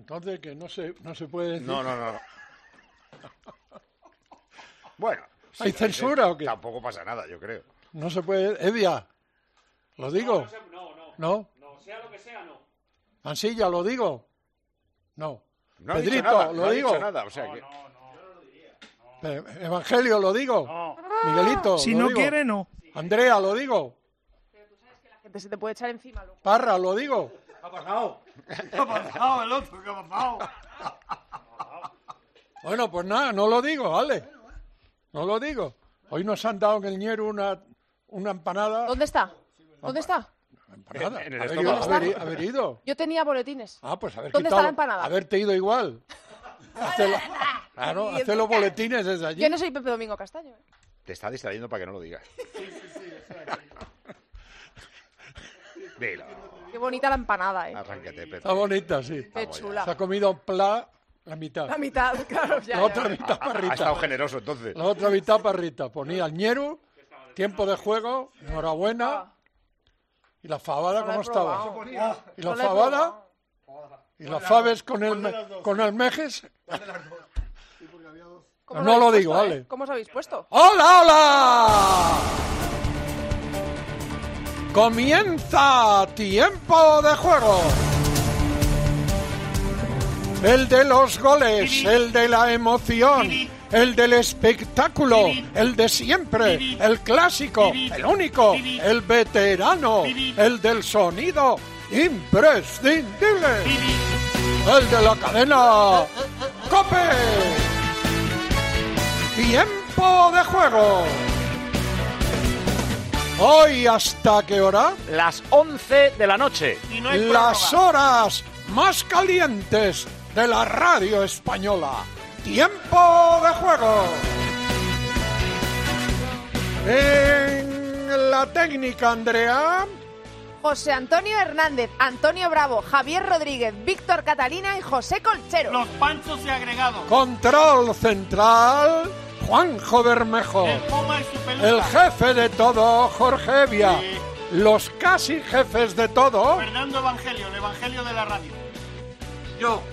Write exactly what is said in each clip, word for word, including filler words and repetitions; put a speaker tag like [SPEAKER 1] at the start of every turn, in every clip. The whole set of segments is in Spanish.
[SPEAKER 1] Entonces, que no se, no se puede decir.
[SPEAKER 2] No, no, no. no. Bueno.
[SPEAKER 1] ¿Hay
[SPEAKER 2] sí,
[SPEAKER 1] censura o qué?
[SPEAKER 2] Tampoco pasa nada, yo creo.
[SPEAKER 1] No se puede... Evia, ¿lo digo?
[SPEAKER 3] No, no, no.
[SPEAKER 1] ¿No?
[SPEAKER 3] No, sea lo que sea, no.
[SPEAKER 1] Mansilla, ¿lo digo? No.
[SPEAKER 2] No ha
[SPEAKER 1] Pedrito,
[SPEAKER 2] dicho nada,
[SPEAKER 1] ¿lo
[SPEAKER 2] no
[SPEAKER 1] digo?
[SPEAKER 2] ha dicho nada, o sea
[SPEAKER 3] No,
[SPEAKER 2] que...
[SPEAKER 3] no, no. Yo no lo diría.
[SPEAKER 1] Eh, Evangelio, ¿lo digo?
[SPEAKER 3] No.
[SPEAKER 1] Miguelito,
[SPEAKER 4] Si
[SPEAKER 1] ¿lo
[SPEAKER 4] no
[SPEAKER 1] digo?
[SPEAKER 4] quiere, no.
[SPEAKER 1] Andrea, ¿lo digo?
[SPEAKER 5] La gente se te puede echar encima luego.
[SPEAKER 1] Parra, ¿lo digo?
[SPEAKER 3] ¿Qué ha pasado? ¿Qué ha pasado el otro? ¿Qué ha pasado?
[SPEAKER 1] Bueno, pues nada, no lo digo, vale. No lo digo. Hoy nos han dado en el Ñero una, una empanada.
[SPEAKER 5] ¿Dónde está? ¿Dónde está?
[SPEAKER 1] Empanada.
[SPEAKER 2] En el
[SPEAKER 1] Haber
[SPEAKER 2] estómago.
[SPEAKER 1] ido, haber, haber ido.
[SPEAKER 5] Yo tenía boletines.
[SPEAKER 1] Ah, pues haber
[SPEAKER 5] ¿Dónde
[SPEAKER 1] quitado,
[SPEAKER 5] está la empanada?
[SPEAKER 1] haberte ido igual. Hacer, lo- claro,
[SPEAKER 5] Y
[SPEAKER 1] hacer los boletines desde allí.
[SPEAKER 5] Yo no soy Pepe Domingo Castaño. ¿eh?
[SPEAKER 2] Te está distrayendo para que no lo digas. Dilo.
[SPEAKER 5] Qué bonita la empanada, ¿eh?
[SPEAKER 2] Arránquete, Pepe.
[SPEAKER 1] Está bonita, sí.
[SPEAKER 5] Qué
[SPEAKER 2] Vamos ya.
[SPEAKER 5] chula.
[SPEAKER 1] Se ha comido pla la mitad.
[SPEAKER 5] La mitad, claro. Ya,
[SPEAKER 1] La
[SPEAKER 5] ya.
[SPEAKER 1] otra mitad
[SPEAKER 2] Ha, ha
[SPEAKER 1] para
[SPEAKER 2] estado
[SPEAKER 1] Rita.
[SPEAKER 2] generoso, entonces.
[SPEAKER 1] La otra mitad para Rita. Ponía el Ñero, tiempo de juego, enhorabuena.
[SPEAKER 5] Ah,
[SPEAKER 1] ¿Y la fabada
[SPEAKER 5] no la
[SPEAKER 1] cómo
[SPEAKER 5] he
[SPEAKER 1] estaba?
[SPEAKER 5] probado.
[SPEAKER 1] ¿Y la
[SPEAKER 5] No la he
[SPEAKER 1] fabada?
[SPEAKER 5] probado.
[SPEAKER 1] ¿Y las faves con el, me- con el mejes?
[SPEAKER 5] ¿Cómo
[SPEAKER 1] No
[SPEAKER 5] os
[SPEAKER 1] lo
[SPEAKER 5] habéis
[SPEAKER 1] digo,
[SPEAKER 5] puesto,
[SPEAKER 1] vale.
[SPEAKER 5] eh? ¿Cómo os habéis puesto?
[SPEAKER 1] ¡Hola, hola! Comienza Tiempo de Juego. El de los goles, el de la emoción, el del espectáculo, el de siempre, el clásico, el único, el veterano, el del sonido imprescindible, el de la cadena COPE. Tiempo de Juego. Hoy, ¿hasta qué hora?
[SPEAKER 3] Las once de la noche.
[SPEAKER 4] Y no hay
[SPEAKER 1] Las
[SPEAKER 4] prórroga.
[SPEAKER 1] horas más calientes de la radio española. Tiempo de Juego. En la técnica, Andrea.
[SPEAKER 5] José Antonio Hernández, Antonio Bravo, Javier Rodríguez, Víctor Catalina y José Colchero.
[SPEAKER 4] Los panchos y agregados.
[SPEAKER 1] Control central, Juanjo Bermejo.
[SPEAKER 4] El Puma y su peluca.
[SPEAKER 1] El jefe de todo, Jorge Evia.
[SPEAKER 4] Sí.
[SPEAKER 1] Los casi jefes de todo.
[SPEAKER 4] Fernando Evangelio, el Evangelio de la radio.
[SPEAKER 3] Yo.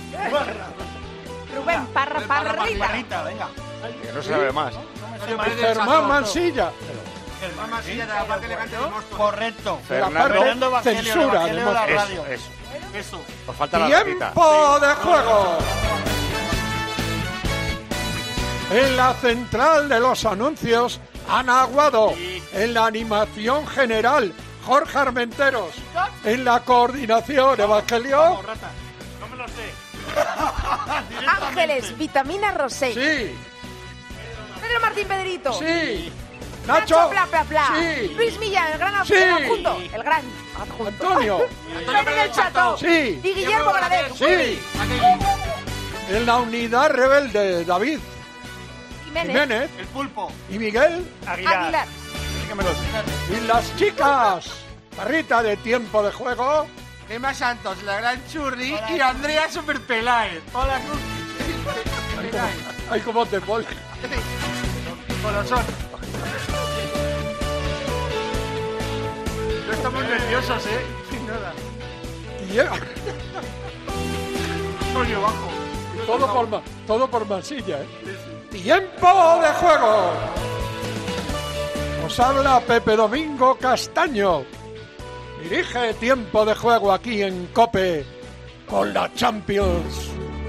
[SPEAKER 5] Rubén Parra Parrita.
[SPEAKER 4] Parrita, venga.
[SPEAKER 2] Que no se sabe más.
[SPEAKER 1] Germán Mansilla.
[SPEAKER 4] Germán Masilla de la parte elegante de Móstoles. Correcto.
[SPEAKER 2] Fernando-
[SPEAKER 4] Fernando Evangelio, el
[SPEAKER 1] Censura
[SPEAKER 4] Evangelio
[SPEAKER 1] de
[SPEAKER 4] de la
[SPEAKER 1] Móstoles.
[SPEAKER 4] radio.
[SPEAKER 2] Eso, eso.
[SPEAKER 4] Eso.
[SPEAKER 2] Nos falta la ratita.
[SPEAKER 1] Tiempo de Juego. En la central de los anuncios, Ana Aguado.
[SPEAKER 4] Sí.
[SPEAKER 1] En la animación general, Jorge Armenteros. En la coordinación, Evangelio.
[SPEAKER 4] Vamos, rata. No me lo sé.
[SPEAKER 5] Ángeles, Vitamina Rosé.
[SPEAKER 1] Sí,
[SPEAKER 5] Pedro Martín Pedrito.
[SPEAKER 1] sí.
[SPEAKER 5] Nacho,
[SPEAKER 1] Nacho.
[SPEAKER 5] Pla Pla Pla.
[SPEAKER 1] Sí.
[SPEAKER 5] Luis Millán, el gran
[SPEAKER 1] Sí.
[SPEAKER 5] adjunto. El gran adjunto.
[SPEAKER 1] Antonio.
[SPEAKER 5] Pedro del Chato.
[SPEAKER 1] Sí.
[SPEAKER 5] Y Guillermo Gradel.
[SPEAKER 1] Sí. En la unidad rebelde, David
[SPEAKER 5] Jiménez.
[SPEAKER 1] Jiménez
[SPEAKER 4] El pulpo.
[SPEAKER 1] y Miguel.
[SPEAKER 5] Aguilar.
[SPEAKER 1] Y las chicas, Parrita de Tiempo de Juego.
[SPEAKER 4] Emma Santos, la gran churri. Y Andrea Superpeláez. Hola, Cruz.
[SPEAKER 1] Ay, cómo te pones.
[SPEAKER 4] Colosón. No estamos nerviosos, ¿eh? Sin nada.
[SPEAKER 1] Y-
[SPEAKER 4] Coño bajo.
[SPEAKER 1] todo, por, ma- todo por Mansilla, ¿eh? Tiempo de Juego. Os habla Pepe Domingo Castaño. Dirige Tiempo de Juego aquí en COPE con la Champions.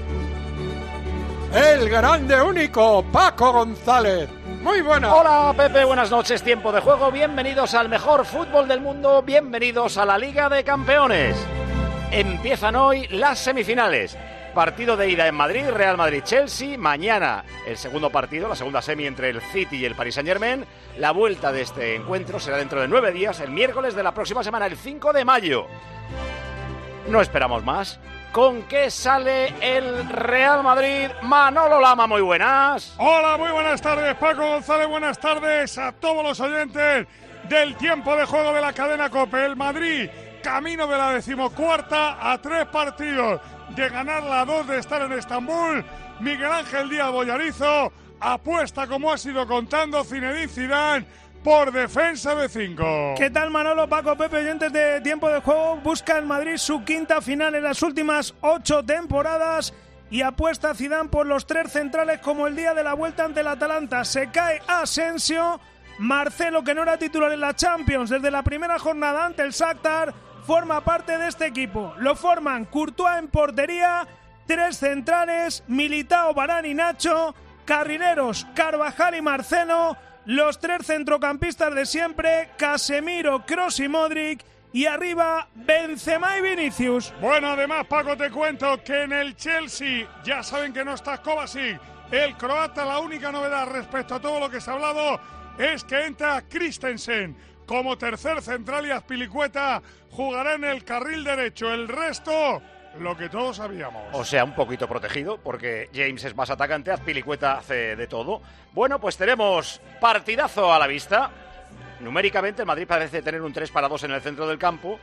[SPEAKER 1] El grande único Paco González. Muy buena.
[SPEAKER 3] Hola Pepe, buenas noches, tiempo de juego, bienvenidos al mejor fútbol del mundo, bienvenidos a la Liga de Campeones. Empiezan hoy las semifinales. Partido de ida en Madrid, Real Madrid-Chelsea. Mañana el segundo partido, la segunda semi entre el City y el Paris Saint-Germain. La vuelta de este encuentro será dentro de nueve días, el miércoles de la próxima semana, el cinco de mayo. No esperamos más. ¿Con qué sale el Real Madrid? Manolo Lama, muy buenas.
[SPEAKER 6] Hola, muy buenas tardes, Paco González, buenas tardes a todos los oyentes del Tiempo de Juego de la cadena COPE. El Madrid, camino de la decimocuarta a tres partidos de ganar la dos, de estar en Estambul. Miguel Ángel Díaz Bollarizo apuesta, como ha sido contando Zinedine Zidane, por defensa de cinco.
[SPEAKER 7] ¿Qué tal, Manolo, Paco, Pepe, oyentes de Tiempo de Juego? Busca el Madrid su quinta final en las últimas ocho temporadas y apuesta a Zidane por los tres centrales como el día de la vuelta ante el Atalanta. Se cae Asensio, Marcelo, que no era titular en la Champions desde la primera jornada ante el Shakhtar, forma parte de este equipo. Lo forman Courtois en portería, tres centrales, Militao, Varane y Nacho, carrileros Carvajal y Marcelo, los tres centrocampistas de siempre, Casemiro, Kroos y Modric, y arriba Benzema y Vinicius.
[SPEAKER 6] Bueno, además, Paco, te cuento que en el Chelsea ya saben que no está Kovacic, el croata. La única novedad respecto a todo lo que se ha hablado es que entra Christensen como tercer central y Azpilicueta jugará en el carril derecho. El resto, lo que todos sabíamos.
[SPEAKER 3] O sea, un poquito protegido, porque James es más atacante, Azpilicueta hace de todo. Bueno, pues tenemos partidazo a la vista. Numéricamente, el Madrid parece tener un tres para dos en el centro del campo.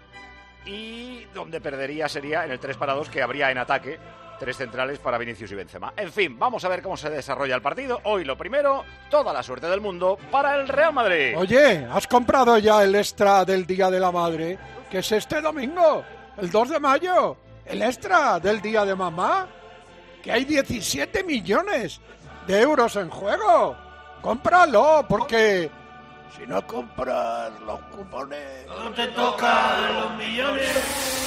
[SPEAKER 3] Y donde perdería sería en el tres para dos que habría en ataque. Tres centrales para Vinicius y Benzema. En fin, vamos a ver cómo se desarrolla el partido. Hoy lo primero, toda la suerte del mundo para el Real Madrid.
[SPEAKER 1] Oye, ¿has comprado ya el extra del Día de la Madre? Que es este domingo, el dos de mayo. El extra del Día de Mamá. Que hay diecisiete millones de euros en juego. Cómpralo, porque si no compras los cupones,
[SPEAKER 4] no te tocan los millones.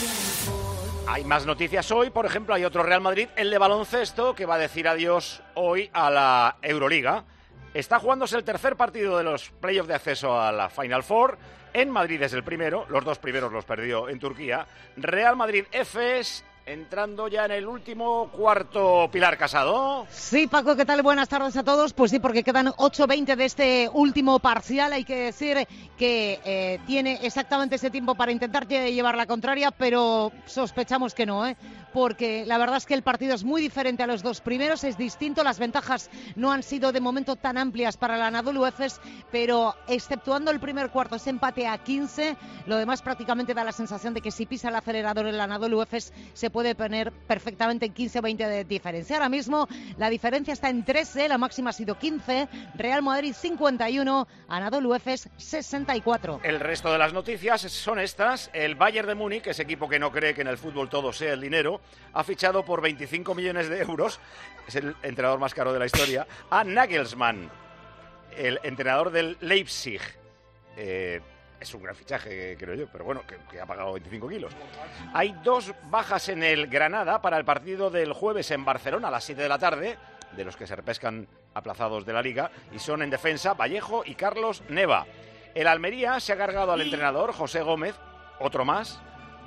[SPEAKER 3] Hay más noticias hoy, por ejemplo, hay otro Real Madrid, el de baloncesto, que va a decir adiós hoy a la Euroliga. Está jugándose el tercer partido de los playoffs de acceso a la Final Four. En Madrid es el primero, los dos primeros los perdió en Turquía. Real Madrid Efes, entrando ya en el último cuarto. Pilar Casado.
[SPEAKER 8] Sí, Paco, ¿qué tal? Buenas tardes a todos. Pues sí, porque quedan ocho veinte de este último parcial. Hay que decir que eh, tiene exactamente ese tiempo para intentar llevar la contraria, pero sospechamos que no, ¿eh? Porque la verdad es que el partido es muy diferente a los dos primeros, es distinto. Las ventajas no han sido de momento tan amplias para el Anadolu Efes, pero exceptuando el primer cuarto, ese empate a quince, lo demás prácticamente da la sensación de que si pisa el acelerador el Anadolu Efes se puede poner perfectamente en quince o veinte de diferencia. Ahora mismo la diferencia está en trece, la máxima ha sido quince, Real Madrid cincuenta y uno, Anadolu Efes sesenta y cuatro.
[SPEAKER 3] El resto de las noticias son estas. El Bayern de Múnich, ese equipo que no cree que en el fútbol todo sea el dinero, ha fichado por veinticinco millones de euros, es el entrenador más caro de la historia, a Nagelsmann, el entrenador del Leipzig. Eh, es un gran fichaje, creo yo, pero bueno, que, que ha pagado veinticinco kilos. Hay dos bajas en el Granada para el partido del jueves en Barcelona a las siete de la tarde, de los que se repescan aplazados de la Liga, y son en defensa Vallejo y Carlos Neva. El Almería se ha cargado al entrenador José Gómez, otro más,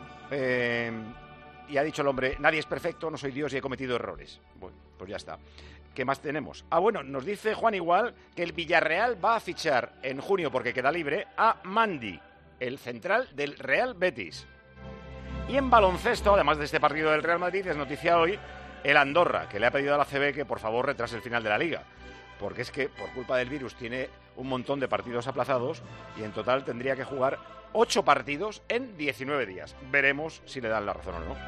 [SPEAKER 3] eh, y ha dicho el hombre, nadie es perfecto, no soy Dios y he cometido errores. Bueno, pues ya está. ¿Qué más tenemos? Ah, bueno, nos dice Juan Igual que el Villarreal va a fichar en junio, porque queda libre, a Mandi, el central del Real Betis. Y en baloncesto, además de este partido del Real Madrid, es noticia hoy el Andorra, que le ha pedido a la C B que por favor retrase el final de la Liga, porque es que por culpa del virus tiene un montón de partidos aplazados y en total tendría que jugar ocho partidos en diecinueve días. Veremos si le dan la razón o no.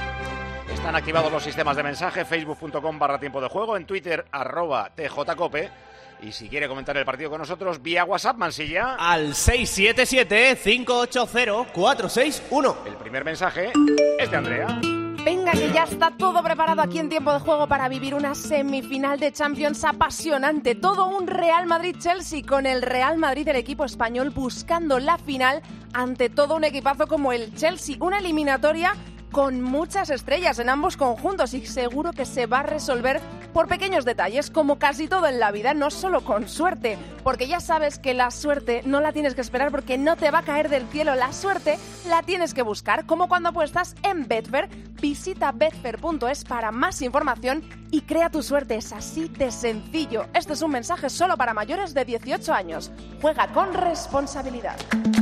[SPEAKER 3] Están activados los sistemas de mensaje, facebook punto com barra tiempo de juego, en Twitter, arroba tjcope, y si quiere comentar el partido con nosotros, vía WhatsApp, Mansilla.
[SPEAKER 9] Al seis siete siete, cinco ocho cero, cuatro seis uno.
[SPEAKER 3] El primer mensaje es de Andrea.
[SPEAKER 5] Venga, que ya está todo preparado aquí en Tiempo de Juego para vivir una semifinal de Champions apasionante. Todo un Real Madrid-Chelsea, con el Real Madrid, el equipo español, buscando la final ante todo un equipazo como el Chelsea. Una eliminatoria con muchas estrellas en ambos conjuntos y seguro que se va a resolver por pequeños detalles, como casi todo en la vida, no solo con suerte, porque ya sabes que la suerte no la tienes que esperar porque no te va a caer del cielo. La suerte la tienes que buscar, como cuando apuestas en Betfair. Visita betfair punto es para más información y crea tu suerte. Es así de sencillo. Este es un mensaje solo para mayores de dieciocho años. Juega con responsabilidad.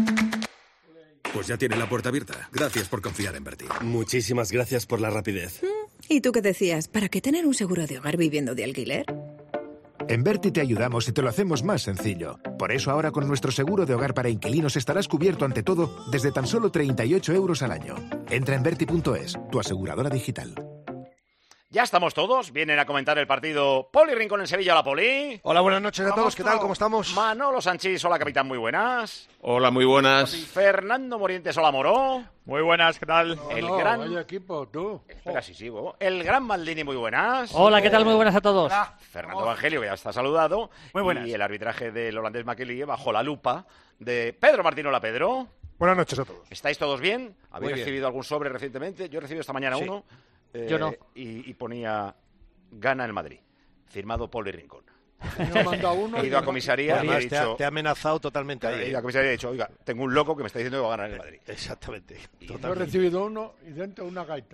[SPEAKER 10] Pues ya tiene la puerta abierta. Gracias por confiar en Berti.
[SPEAKER 9] Muchísimas gracias por la rapidez.
[SPEAKER 11] ¿Y tú qué decías? ¿Para qué tener un seguro de hogar viviendo de alquiler?
[SPEAKER 12] En Berti te ayudamos y te lo hacemos más sencillo. Por eso ahora con nuestro seguro de hogar para inquilinos estarás cubierto ante todo desde tan solo treinta y ocho euros al año. Entra en berti punto es, tu aseguradora digital.
[SPEAKER 3] Ya estamos todos, vienen a comentar el partido Poli Rincón en Sevilla. Hola, Poli.
[SPEAKER 13] Hola, buenas noches a todos, ¿qué tal? ¿Cómo estamos?
[SPEAKER 3] Manolo Sanchís, hola, capitán, muy buenas.
[SPEAKER 14] Hola, muy buenas.
[SPEAKER 3] Fernando Morientes, hola, Moró.
[SPEAKER 14] Muy buenas, ¿qué tal?
[SPEAKER 1] No,
[SPEAKER 3] El
[SPEAKER 1] no,
[SPEAKER 3] gran...
[SPEAKER 1] vaya equipo, tú.
[SPEAKER 3] Espera, sí, sigo. El gran Maldini, muy buenas.
[SPEAKER 15] Hola, ¿qué tal? Muy buenas a todos.
[SPEAKER 3] Hola. Fernando Evangelio, que ya está saludado.
[SPEAKER 14] Muy buenas.
[SPEAKER 3] Y el arbitraje del holandés Makelele bajo la lupa de Pedro Martín. Hola, Pedro.
[SPEAKER 6] Buenas noches a todos.
[SPEAKER 3] ¿Estáis todos bien? ¿Habéis
[SPEAKER 13] Muy bien.
[SPEAKER 3] recibido algún sobre recientemente? Yo he recibido esta mañana
[SPEAKER 13] Sí.
[SPEAKER 3] uno. eh,
[SPEAKER 15] Yo no.
[SPEAKER 3] Y, y ponía gana el Madrid. Firmado Poli Rincón.
[SPEAKER 1] Me ha mandado uno
[SPEAKER 3] He
[SPEAKER 1] y
[SPEAKER 3] ido a
[SPEAKER 1] me-
[SPEAKER 3] comisaría y he
[SPEAKER 13] Además, te, ha,
[SPEAKER 3] dicho...
[SPEAKER 13] te ha amenazado totalmente ahí.
[SPEAKER 3] He ido a
[SPEAKER 13] ¿eh?
[SPEAKER 3] comisaría y he dicho, oiga, tengo un loco que me está diciendo que va a ganar el Madrid.
[SPEAKER 13] Exactamente.
[SPEAKER 1] Yo he
[SPEAKER 13] Totalmente.
[SPEAKER 1] recibido uno y dentro una gaita.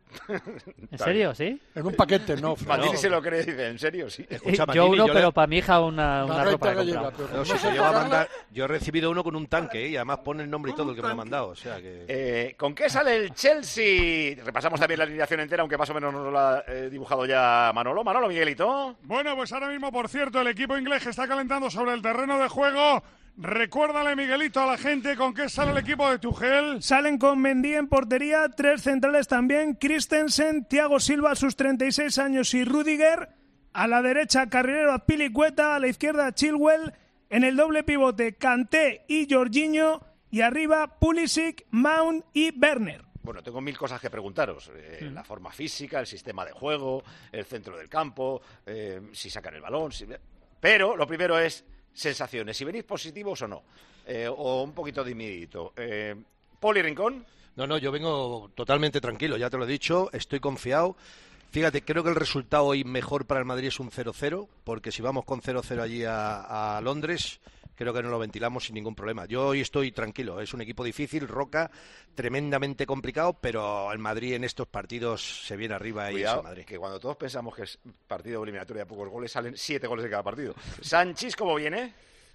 [SPEAKER 15] ¿En serio? ¿Sí?
[SPEAKER 1] En un paquete, no.
[SPEAKER 3] Maldini
[SPEAKER 1] no.
[SPEAKER 3] se lo cree, dice, ¿en serio? Sí.
[SPEAKER 13] Escucha,
[SPEAKER 15] Eh, yo
[SPEAKER 13] Maldini,
[SPEAKER 15] uno,
[SPEAKER 13] yo le-
[SPEAKER 15] pero para mi hija una,
[SPEAKER 1] Una
[SPEAKER 15] una ropa
[SPEAKER 1] gaita
[SPEAKER 15] he
[SPEAKER 1] gallega,
[SPEAKER 15] comprado.
[SPEAKER 1] pero
[SPEAKER 13] No,
[SPEAKER 1] como
[SPEAKER 13] sí,
[SPEAKER 1] no
[SPEAKER 13] te
[SPEAKER 1] sé
[SPEAKER 13] llevo a
[SPEAKER 1] tocarla,
[SPEAKER 13] mandar- yo he recibido uno con un tanque ¿eh? y además pone el nombre y todo el que me lo ha mandado. O sea que...
[SPEAKER 3] Eh, ¿Con qué sale el Chelsea? Repasamos también la alineación entera, aunque más o menos nos lo ha eh, dibujado ya Manolo. Manolo, Miguelito.
[SPEAKER 6] Bueno, pues ahora mismo, por cierto, el equipo inglés que está calentando sobre el terreno de juego. Recuérdale, Miguelito, a la gente con qué sale el equipo de Tuchel.
[SPEAKER 7] Salen con Mendy en portería, tres centrales también, Christensen, Thiago Silva a sus treinta y seis años y Rudiger. A la derecha, Carrilero, Azpilicueta, a la izquierda, Chilwell. En el doble pivote, Kanté y Jorginho. Y arriba, Pulisic, Mount y Werner.
[SPEAKER 3] Bueno, tengo mil cosas que preguntaros. Eh, La forma física, el sistema de juego, el centro del campo, eh, si sacan el balón. Si... Pero lo primero es sensaciones, si venís positivos o no. Eh, o un poquito dimidito. Eh, Poli Rincón.
[SPEAKER 13] No, no, yo vengo totalmente tranquilo, ya te lo he dicho, estoy confiado. Fíjate, creo que el resultado hoy mejor para el Madrid es un cero cero, porque si vamos con cero cero allí a, a Londres, creo que no lo ventilamos sin ningún problema. Yo hoy estoy tranquilo, es un equipo difícil, Roca, tremendamente complicado, pero el Madrid en estos partidos se viene arriba y es
[SPEAKER 3] Cuidado,
[SPEAKER 13] el Madrid.
[SPEAKER 3] que cuando todos pensamos que es partido eliminatorio de pocos goles, salen siete goles de cada partido. Sanchís, ¿cómo viene?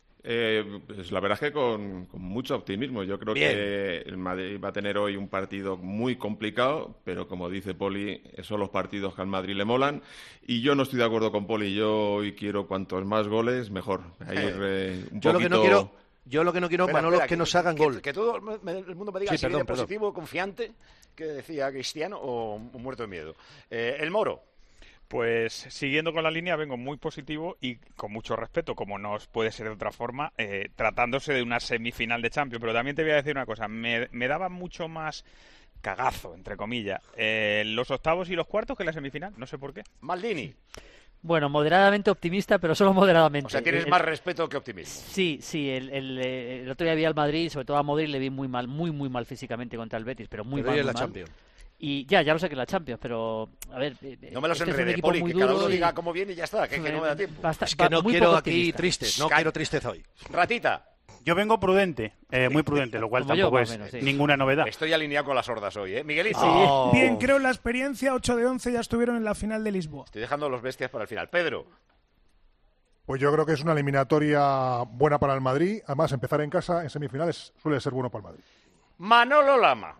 [SPEAKER 14] Eh, pues la verdad es que con, con mucho optimismo. Yo creo
[SPEAKER 13] Bien.
[SPEAKER 14] que el Madrid va a tener hoy un partido muy complicado, pero como dice Poli, son los partidos que al Madrid le molan. Y yo no estoy de acuerdo con Poli. Yo hoy quiero cuantos más goles, mejor. A ir, eh, un
[SPEAKER 13] Yo lo que no
[SPEAKER 14] poquito-
[SPEAKER 13] quiero, yo lo que no quiero,
[SPEAKER 3] Espera,
[SPEAKER 13] Manolo,
[SPEAKER 3] espera,
[SPEAKER 13] es que nos hagan
[SPEAKER 3] que,
[SPEAKER 13] gol.
[SPEAKER 3] Que todo el mundo me diga
[SPEAKER 13] Sí,
[SPEAKER 3] si
[SPEAKER 13] perdón,
[SPEAKER 3] viene
[SPEAKER 13] perdón.
[SPEAKER 3] positivo, confiante, que decía Cristiano, o muerto de miedo. Eh, el Moro.
[SPEAKER 16] Pues siguiendo con la línea, vengo muy positivo y con mucho respeto, como no puede ser de otra forma, eh, tratándose de una semifinal de Champions. Pero también te voy a decir una cosa, me, me daba mucho más cagazo, entre comillas, eh, los octavos y los cuartos que la semifinal, no sé por qué.
[SPEAKER 3] Maldini.
[SPEAKER 15] Bueno, moderadamente optimista, pero solo moderadamente.
[SPEAKER 3] O sea, tienes
[SPEAKER 15] El-
[SPEAKER 3] más respeto que optimismo.
[SPEAKER 15] Sí, sí, el, el, eh, el otro día vi al Madrid, sobre todo a Modric, le vi muy mal, muy, muy mal físicamente contra el Betis, pero muy
[SPEAKER 13] Pero
[SPEAKER 15] mal,
[SPEAKER 13] hoy es
[SPEAKER 15] muy
[SPEAKER 13] la
[SPEAKER 15] mal.
[SPEAKER 13] Champions.
[SPEAKER 15] Y ya, ya lo sé que es la Champions, pero a ver... eh,
[SPEAKER 3] No me los
[SPEAKER 15] este es un
[SPEAKER 3] enrede,
[SPEAKER 15] equipo
[SPEAKER 3] Poli,
[SPEAKER 15] muy
[SPEAKER 3] que cada
[SPEAKER 15] duro
[SPEAKER 3] uno
[SPEAKER 15] y-
[SPEAKER 3] diga cómo viene y ya está, que, que no me da tiempo.
[SPEAKER 15] Basta-
[SPEAKER 13] Es que no
[SPEAKER 15] muy
[SPEAKER 13] quiero
[SPEAKER 15] poco
[SPEAKER 13] aquí
[SPEAKER 15] optimista.
[SPEAKER 13] tristes, no
[SPEAKER 3] Ca-
[SPEAKER 13] quiero tristeza hoy.
[SPEAKER 3] Ratita.
[SPEAKER 16] Yo vengo prudente, eh, muy prudente, lo cual
[SPEAKER 15] Como yo,
[SPEAKER 16] tampoco
[SPEAKER 15] más
[SPEAKER 16] es
[SPEAKER 15] o menos, sí.
[SPEAKER 16] ninguna novedad.
[SPEAKER 3] Estoy alineado con las hordas hoy, ¿eh? Miguelito.
[SPEAKER 13] Oh.
[SPEAKER 7] Bien, creo en la experiencia, ocho de once ya estuvieron en la final de Lisboa.
[SPEAKER 3] Estoy dejando los bestias para el final. Pedro.
[SPEAKER 6] Pues yo creo que es una eliminatoria buena para el Madrid. Además, empezar en casa en semifinales suele ser bueno para el Madrid.
[SPEAKER 3] Manolo Lama.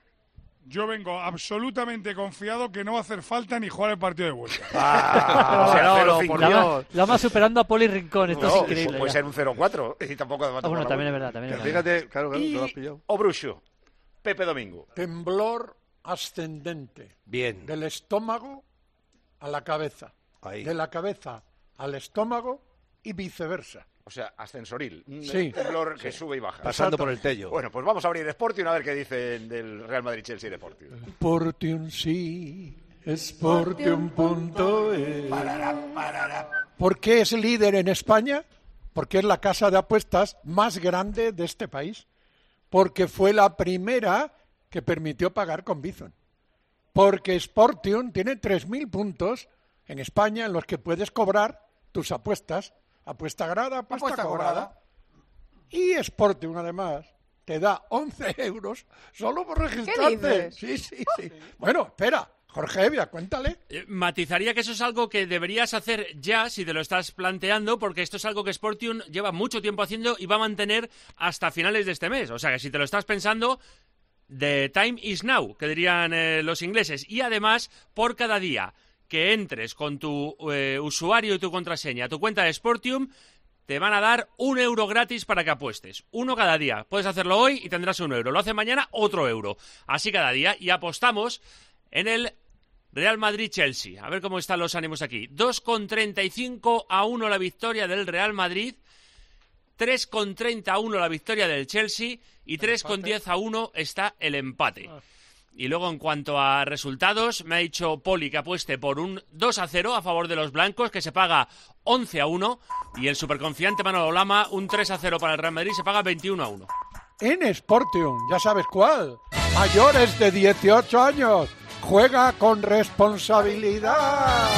[SPEAKER 6] Yo vengo absolutamente confiado que no va a hacer falta ni jugar el partido de vuelta.
[SPEAKER 13] Ah,
[SPEAKER 3] O sea,
[SPEAKER 13] Manolo,
[SPEAKER 3] cero
[SPEAKER 13] por
[SPEAKER 3] cinco.
[SPEAKER 15] La
[SPEAKER 13] Dios.
[SPEAKER 15] va, la va superando a Poli Rincón, esto
[SPEAKER 3] No,
[SPEAKER 15] es increíble.
[SPEAKER 3] puede
[SPEAKER 15] ya.
[SPEAKER 3] ser un cero cuatro. Y tampoco
[SPEAKER 15] Ah, bueno, también es verdad, también es verdad.
[SPEAKER 13] Fíjate, claro, claro,
[SPEAKER 3] Y
[SPEAKER 13] no lo has pillado.
[SPEAKER 3] Obrucho. Pepe Domingo.
[SPEAKER 1] Temblor ascendente.
[SPEAKER 13] Bien.
[SPEAKER 1] Del estómago a la cabeza.
[SPEAKER 13] Ahí.
[SPEAKER 1] De la cabeza al estómago y viceversa.
[SPEAKER 3] O sea, ascensoril. Un
[SPEAKER 1] Sí.
[SPEAKER 3] temblor que sube y baja.
[SPEAKER 13] Pasando por el tello.
[SPEAKER 3] Bueno, pues vamos a abrir Sportium a ver qué dicen del Real Madrid-Chelsea de Sportium.
[SPEAKER 1] Sportium sí, Sportium punto es. ¿Por qué es líder en España? Porque es la casa de apuestas más grande de este país. Porque fue la primera que permitió pagar con Bizon. Porque Sportium tiene tres mil puntos en España en los que puedes cobrar tus apuestas. Apuesta grada, apuesta,
[SPEAKER 4] Apuesta
[SPEAKER 1] cobrada.
[SPEAKER 4] cobrada.
[SPEAKER 1] Y Sportium, además, te da once euros solo por registrarte.
[SPEAKER 5] dices?
[SPEAKER 1] Sí, sí, sí. Bueno, espera. Jorge Evia, cuéntale.
[SPEAKER 17] Eh, Matizaría que eso es algo que deberías hacer ya si te lo estás planteando, porque esto es algo que Sportium lleva mucho tiempo haciendo y va a mantener hasta finales de este mes. O sea que si te lo estás pensando, the time is now, que dirían eh, los ingleses. Y además, por cada día que entres con tu eh, usuario y tu contraseña a tu cuenta de Sportium, te van a dar un euro gratis para que apuestes. Uno cada día. Puedes hacerlo hoy y tendrás un euro. Lo hace mañana, otro euro. Así cada día. Y apostamos en el Real Madrid-Chelsea. A ver cómo están los ánimos aquí. dos con treinta y cinco a uno la victoria del Real Madrid, tres con treinta a uno la victoria del Chelsea y tres con diez a uno está el empate. Y luego, en cuanto a resultados, me ha dicho Poli que apueste por un dos a cero a favor de los blancos, que se paga once a uno, y el superconfiante Manolo Lama, un tres a cero para el Real Madrid, se paga veintiuno a uno.
[SPEAKER 1] En Sportium, ya sabes cuál. Mayores de dieciocho años. Juega con responsabilidad.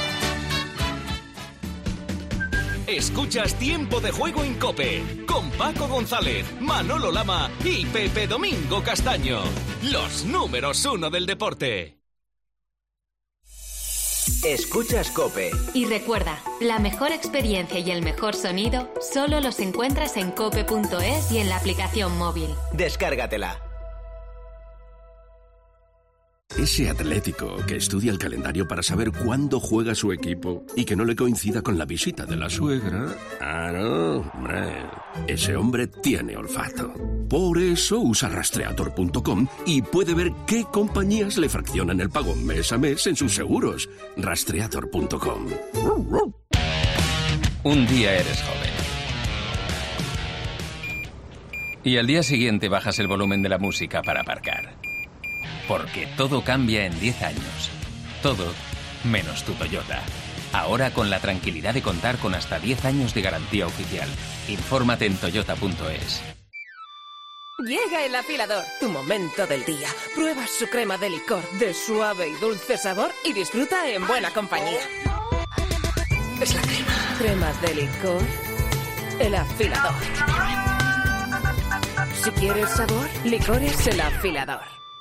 [SPEAKER 18] Escuchas Tiempo de Juego en COPE con Paco González, Manolo Lama y Pepe Domingo Castaño. Los números uno del deporte.
[SPEAKER 19] Escuchas COPE.
[SPEAKER 20] Y recuerda, la mejor experiencia y el mejor sonido solo los encuentras en cope punto es y en la aplicación móvil.
[SPEAKER 19] Descárgatela.
[SPEAKER 21] Ese Atlético que estudia el calendario para saber cuándo juega su equipo y que no le coincida con la visita de la suegra. Ah, no, hombre. Ese hombre tiene olfato. Por eso usa rastreator punto com y puede ver qué compañías le fraccionan el pago mes a mes en sus seguros. rastreator punto com.
[SPEAKER 22] Un día eres joven. Y al día siguiente bajas el volumen de la música para aparcar. Porque todo cambia en diez años. Todo menos tu Toyota. Ahora con la tranquilidad de contar con hasta diez años de garantía oficial. Infórmate en toyota punto es.
[SPEAKER 23] Llega el afilador, tu momento del día. Prueba su crema de licor de suave y dulce sabor y disfruta en buena compañía. Es la crema. Cremas de licor. El afilador. Si quieres sabor, licores el afilador.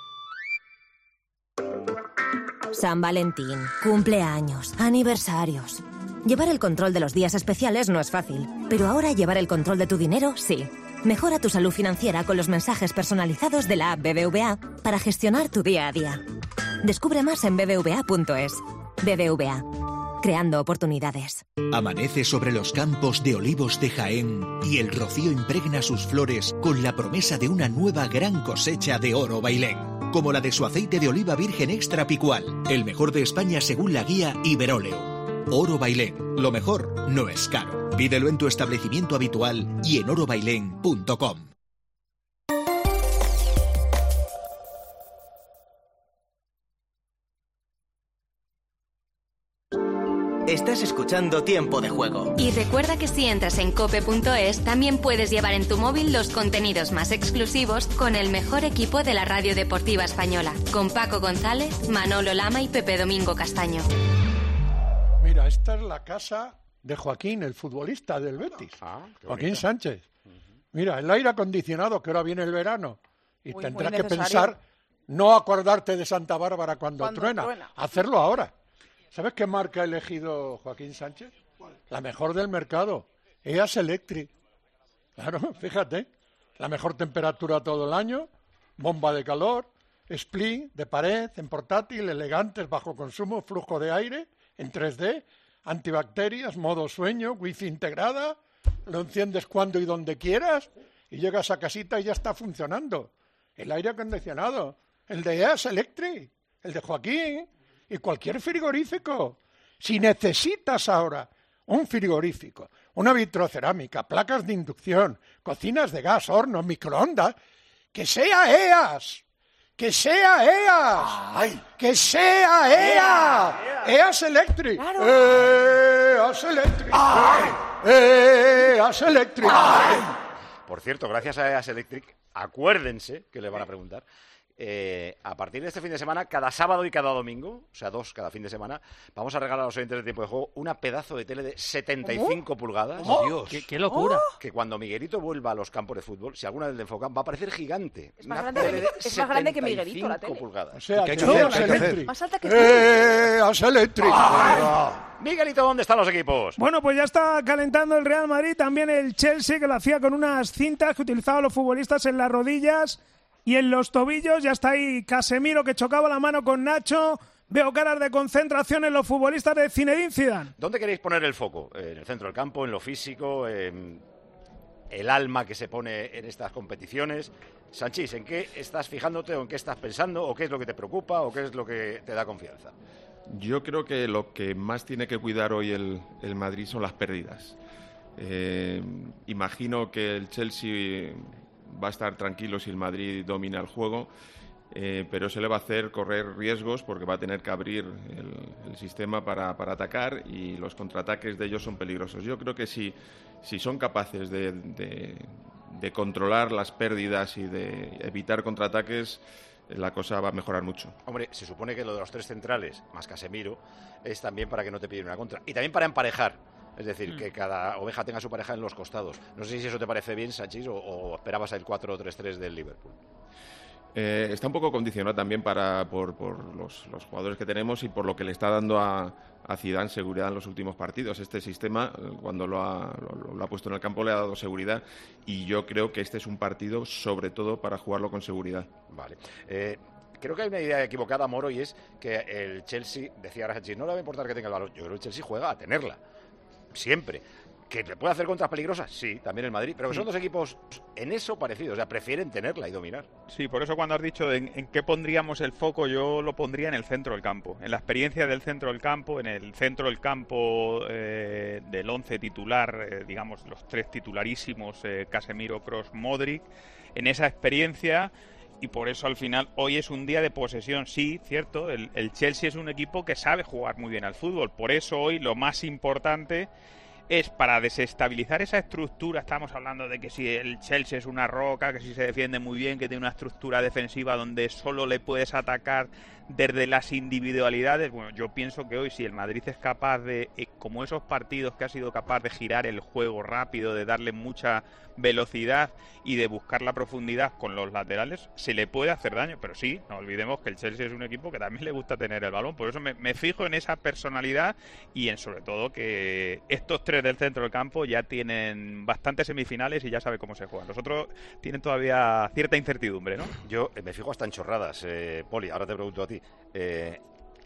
[SPEAKER 24] San Valentín, cumpleaños, aniversarios. Llevar el control de los días especiales no es fácil, pero ahora llevar el control de tu dinero, sí. Mejora tu salud financiera con los mensajes personalizados de la app B B V A para gestionar tu día a día. Descubre más en b b v a punto es. B B V A, creando oportunidades.
[SPEAKER 25] Amanece sobre los campos de olivos de Jaén y el rocío impregna sus flores con la promesa de una nueva gran cosecha de oro bailén. Como la de su aceite de oliva virgen extra picual, el mejor de España según la guía Iberóleo. Oro Bailén, lo mejor no es caro. Pídelo en tu establecimiento habitual y en oro bailén punto com.
[SPEAKER 19] Estás escuchando Tiempo de Juego.
[SPEAKER 20] Y recuerda que si entras en cope punto es, también puedes llevar en tu móvil los contenidos más exclusivos con el mejor equipo de la radio deportiva española, con Paco González, Manolo Lama y Pepe Domingo Castaño.
[SPEAKER 1] Mira, esta es la casa de Joaquín, el futbolista del Betis.
[SPEAKER 2] Ah,
[SPEAKER 1] Joaquín Sánchez. Mira, el aire acondicionado, que ahora viene el verano, y
[SPEAKER 5] Muy,
[SPEAKER 1] tendrás
[SPEAKER 5] muy
[SPEAKER 1] que
[SPEAKER 5] necesario.
[SPEAKER 1] pensar, no acordarte de Santa Bárbara cuando,
[SPEAKER 5] Cuando
[SPEAKER 1] truena,
[SPEAKER 5] truena.
[SPEAKER 1] hacerlo ahora. ¿Sabes qué marca ha elegido Joaquín Sánchez? La mejor del mercado, E A S Electric. Claro, fíjate, la mejor temperatura todo el año, bomba de calor, split de pared, en portátil, elegantes, bajo consumo, flujo de aire, en tres D, antibacterias, modo sueño, wifi integrada, lo enciendes cuando y donde quieras y llegas a casita y ya está funcionando. El aire acondicionado, el de E A S Electric, el de Joaquín y cualquier frigorífico. Si necesitas ahora un frigorífico, una vitrocerámica, placas de inducción, cocinas de gas, hornos, microondas, que sea E A S. ¡Que sea E A S! ¡Que sea E A S! E A S Electric. E A S Electric. E A S Electric.
[SPEAKER 2] Por cierto, gracias a E A S Electric, acuérdense que le van a preguntar. Eh, a partir de este fin de semana, cada sábado y cada domingo, o sea, dos cada fin de semana, vamos a regalar a los oyentes de Tiempo de Juego una pedazo de tele de setenta y cinco pulgadas.
[SPEAKER 15] ¡Oh! Dios. ¡Qué, qué locura!
[SPEAKER 2] Que cuando Miguelito vuelva a los campos de fútbol, si alguna vez le enfocan, va a parecer gigante.
[SPEAKER 5] Es más
[SPEAKER 2] Una
[SPEAKER 5] grande
[SPEAKER 2] tele
[SPEAKER 5] que-
[SPEAKER 2] de
[SPEAKER 5] es más grande que Miguelito, la
[SPEAKER 2] setenta y cinco
[SPEAKER 5] tele.
[SPEAKER 2] pulgadas.
[SPEAKER 1] O sea,
[SPEAKER 2] ¿Qué hay
[SPEAKER 1] que
[SPEAKER 2] que hacer?
[SPEAKER 1] E A S
[SPEAKER 2] ¿Qué hay que hacer?
[SPEAKER 1] Electric.
[SPEAKER 5] Más alta que
[SPEAKER 1] E A S Electric.
[SPEAKER 2] Miguelito, ¿dónde están los equipos?
[SPEAKER 7] Bueno, pues ya está calentando el Real Madrid, también el Chelsea, que lo hacía con unas cintas que utilizaban los futbolistas en las rodillas y en los tobillos. Ya está ahí Casemiro, que chocaba la mano con Nacho. Veo caras de concentración en los futbolistas de Zinedine Zidane.
[SPEAKER 2] ¿Dónde queréis poner el foco? ¿En el centro del campo, en lo físico, en el alma que se pone en estas competiciones? Sanchís, ¿en qué estás fijándote o en qué estás pensando o qué es lo que te preocupa o qué es lo que te da confianza?
[SPEAKER 14] Yo creo que lo que más tiene que cuidar hoy el, el Madrid son las pérdidas. Eh, imagino que el Chelsea va a estar tranquilo si el Madrid domina el juego, eh, pero se le va a hacer correr riesgos porque va a tener que abrir el, el sistema para, para atacar y los contraataques de ellos son peligrosos. Yo creo que si, si son capaces de, de, de controlar las pérdidas y de evitar contraataques, la cosa va a mejorar mucho.
[SPEAKER 2] Hombre, se supone que lo de los tres centrales, más Casemiro, es también para que no te piden una contra. Y también para emparejar. Es decir, mm. que cada oveja tenga su pareja en los costados. No sé si eso te parece bien, Sanchís, o, o esperabas el cuatro tres tres del Liverpool.
[SPEAKER 14] Eh, está un poco condicionado también para, por, por los, los jugadores que tenemos y por lo que le está dando a, a Zidane seguridad en los últimos partidos. Este sistema, cuando lo ha, lo, lo ha puesto en el campo, le ha dado seguridad y yo creo que este es un partido sobre todo para jugarlo con seguridad.
[SPEAKER 2] Vale. Eh, creo que hay una idea equivocada, Moro, y es que el Chelsea, decía ahora Sanchís, no le va a importar que tenga el balón. Yo creo que el Chelsea juega a tenerla. Siempre. ¿Que puede hacer contras peligrosas? Sí, también el Madrid. Pero que son dos equipos en eso parecidos. O sea, prefieren tenerla y dominar.
[SPEAKER 16] Sí, por eso cuando has dicho en, en qué pondríamos el foco, yo lo pondría en el centro del campo. En la experiencia del centro del campo, en el centro del campo eh, del once titular, eh, digamos, los tres titularísimos, eh, Casemiro, Kroos, Modric. En esa experiencia... Y por eso al final hoy es un día de posesión, sí, cierto, el, el Chelsea es un equipo que sabe jugar muy bien al fútbol, por eso hoy lo más importante es para desestabilizar esa estructura. Estamos hablando de que si el Chelsea es una roca, que si se defiende muy bien, que tiene una estructura defensiva donde solo le puedes atacar desde las individualidades. Bueno, yo pienso que hoy si el Madrid es capaz de, como esos partidos que ha sido capaz de girar el juego rápido, de darle mucha velocidad y de buscar la profundidad con los laterales, se le puede hacer daño. Pero sí, no olvidemos que el Chelsea es un equipo que también le gusta tener el balón. Por eso me, me fijo en esa personalidad y en sobre todo que estos tres del centro del campo ya tienen bastantes semifinales y ya sabe cómo se juegan. Los otros tienen todavía cierta incertidumbre, ¿no?
[SPEAKER 2] Yo eh, me fijo hasta en chorradas, eh, Poli. Ahora te pregunto a ti. Eh,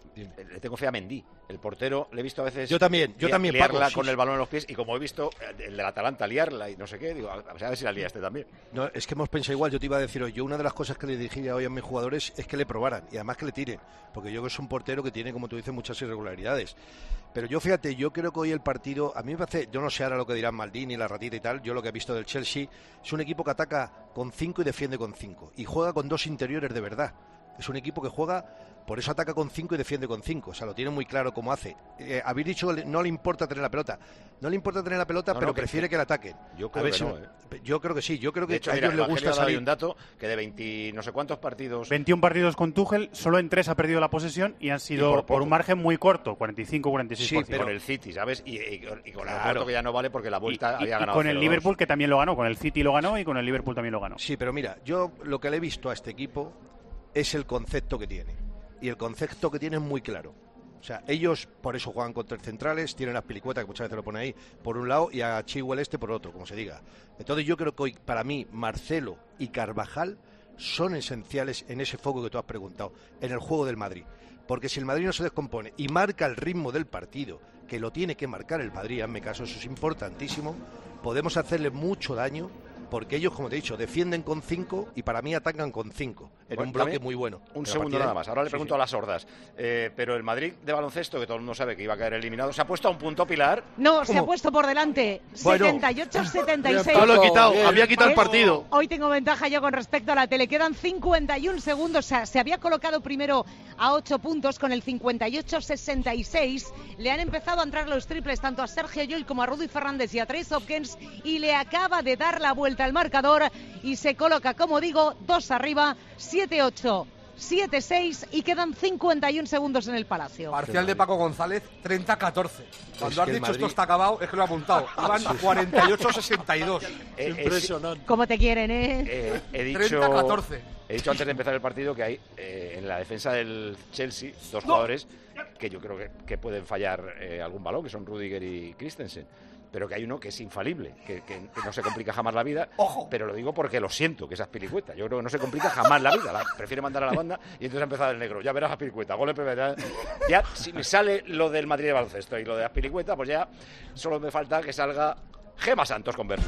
[SPEAKER 2] le tengo fe a Mendy. El portero le he visto a veces
[SPEAKER 13] yo también, yo
[SPEAKER 2] li
[SPEAKER 13] también,
[SPEAKER 2] liarla
[SPEAKER 13] Paco, sí,
[SPEAKER 2] con
[SPEAKER 13] sí.
[SPEAKER 2] el balón en los pies y como he visto el del Atalanta liarla y no sé qué, digo, a ver si la lía este también.
[SPEAKER 13] No, es que hemos pensado igual, yo te iba a decir hoy, yo una de las cosas que le diría hoy a mis jugadores es que le probaran y además que le tiren, porque yo creo que es un portero que tiene, como tú dices, muchas irregularidades. Pero yo fíjate, yo creo que hoy el partido, a mí me parece, yo no sé ahora lo que dirán Maldini, la ratita y tal, yo lo que he visto del Chelsea, es un equipo que ataca con cinco y defiende con cinco y juega con dos interiores de verdad. Es un equipo que juega, por eso ataca con cinco y defiende con cinco. O sea, lo tiene muy claro cómo hace. Eh, habéis dicho que no le importa tener la pelota. No le importa tener la pelota, no, pero no, prefiere que, que la ataquen.
[SPEAKER 2] Yo creo
[SPEAKER 13] a ver
[SPEAKER 2] que
[SPEAKER 13] si,
[SPEAKER 2] no, ¿eh?
[SPEAKER 13] Yo creo que sí. Yo creo que
[SPEAKER 2] de hecho,
[SPEAKER 13] a
[SPEAKER 2] mira,
[SPEAKER 13] ellos les gusta salir.
[SPEAKER 2] Hay un dato que de veinte no sé cuántos partidos...
[SPEAKER 8] veintiún partidos con Tuchel, solo en tres ha perdido la posesión y han sido y por, por un margen muy corto, cuarenta y cinco a cuarenta y seis por ciento.
[SPEAKER 2] Sí, pero con el City, ¿sabes? Y, y, y con el claro. que ya no vale porque la vuelta y, había
[SPEAKER 8] y,
[SPEAKER 2] ganado
[SPEAKER 8] y con
[SPEAKER 2] cero dos.
[SPEAKER 8] El Liverpool, que también lo ganó. Con el City lo ganó y con el Liverpool también lo ganó.
[SPEAKER 13] Sí, pero mira, yo lo que le he visto a este equipo es el concepto que tiene. Y el concepto que tiene es muy claro. O sea, ellos por eso juegan con tres centrales, tienen a Pilicueta, que muchas veces lo pone ahí, por un lado, y a Chilwell este por otro, como se diga. Entonces yo creo que hoy, para mí, Marcelo y Carvajal son esenciales en ese foco que tú has preguntado, en el juego del Madrid. Porque si el Madrid no se descompone y marca el ritmo del partido, que lo tiene que marcar el Madrid, hazme caso, eso es importantísimo, podemos hacerle mucho daño. Porque ellos, como te he dicho, defienden con cinco y para mí atacan con cinco. En bueno, un bloque muy bueno.
[SPEAKER 2] Un segundo nada más. Ahora le pregunto sí, sí. a las sordas. Eh, pero el Madrid de baloncesto, que todo el mundo sabe que iba a caer eliminado, ¿se ha puesto a un punto, Pilar?
[SPEAKER 9] No, se ha puesto por delante. Bueno, setenta y ocho a setenta y seis.
[SPEAKER 13] Yo lo he quitado. Bien. Había quitado el partido.
[SPEAKER 9] Hoy tengo ventaja yo con respecto a la tele. Quedan cincuenta y un segundos. O sea, se había colocado primero a ocho puntos con el cincuenta y ocho a sesenta y seis. Le han empezado a entrar los triples tanto a Sergio Llull como a Rudy Fernández y a Trace Hopkins. Y le acaba de dar la vuelta al marcador. Y se coloca, como digo, dos arriba, siete ocho, siete seis y quedan cincuenta y un segundos en el Palacio.
[SPEAKER 10] Parcial de Paco González, treinta a catorce. Cuando has dicho Madrid... esto está acabado, es que lo he apuntado. Van cuarenta y ocho a sesenta y dos.
[SPEAKER 2] Eh,
[SPEAKER 10] Impresionante.
[SPEAKER 9] ¿Cómo te quieren, eh?
[SPEAKER 2] eh he dicho,
[SPEAKER 10] treinta a catorce.
[SPEAKER 2] He dicho antes de empezar el partido que hay eh, en la defensa del Chelsea dos no. jugadores que yo creo que, que pueden fallar eh, algún balón, que son Rudiger y Christensen. Pero que hay uno que es infalible, que, que, que no se complica jamás la vida.
[SPEAKER 10] ¡Ojo!
[SPEAKER 2] Pero lo digo porque lo siento, que es Azpilicueta. Yo creo que no se complica jamás la vida. La, prefiere mandar a la banda y entonces ha empezado el negro. Ya verás Azpilicueta, gol ya, ya si me sale lo del Madrid de baloncesto y lo de Azpilicueta, pues ya solo me falta que salga Gema Santos con Versus.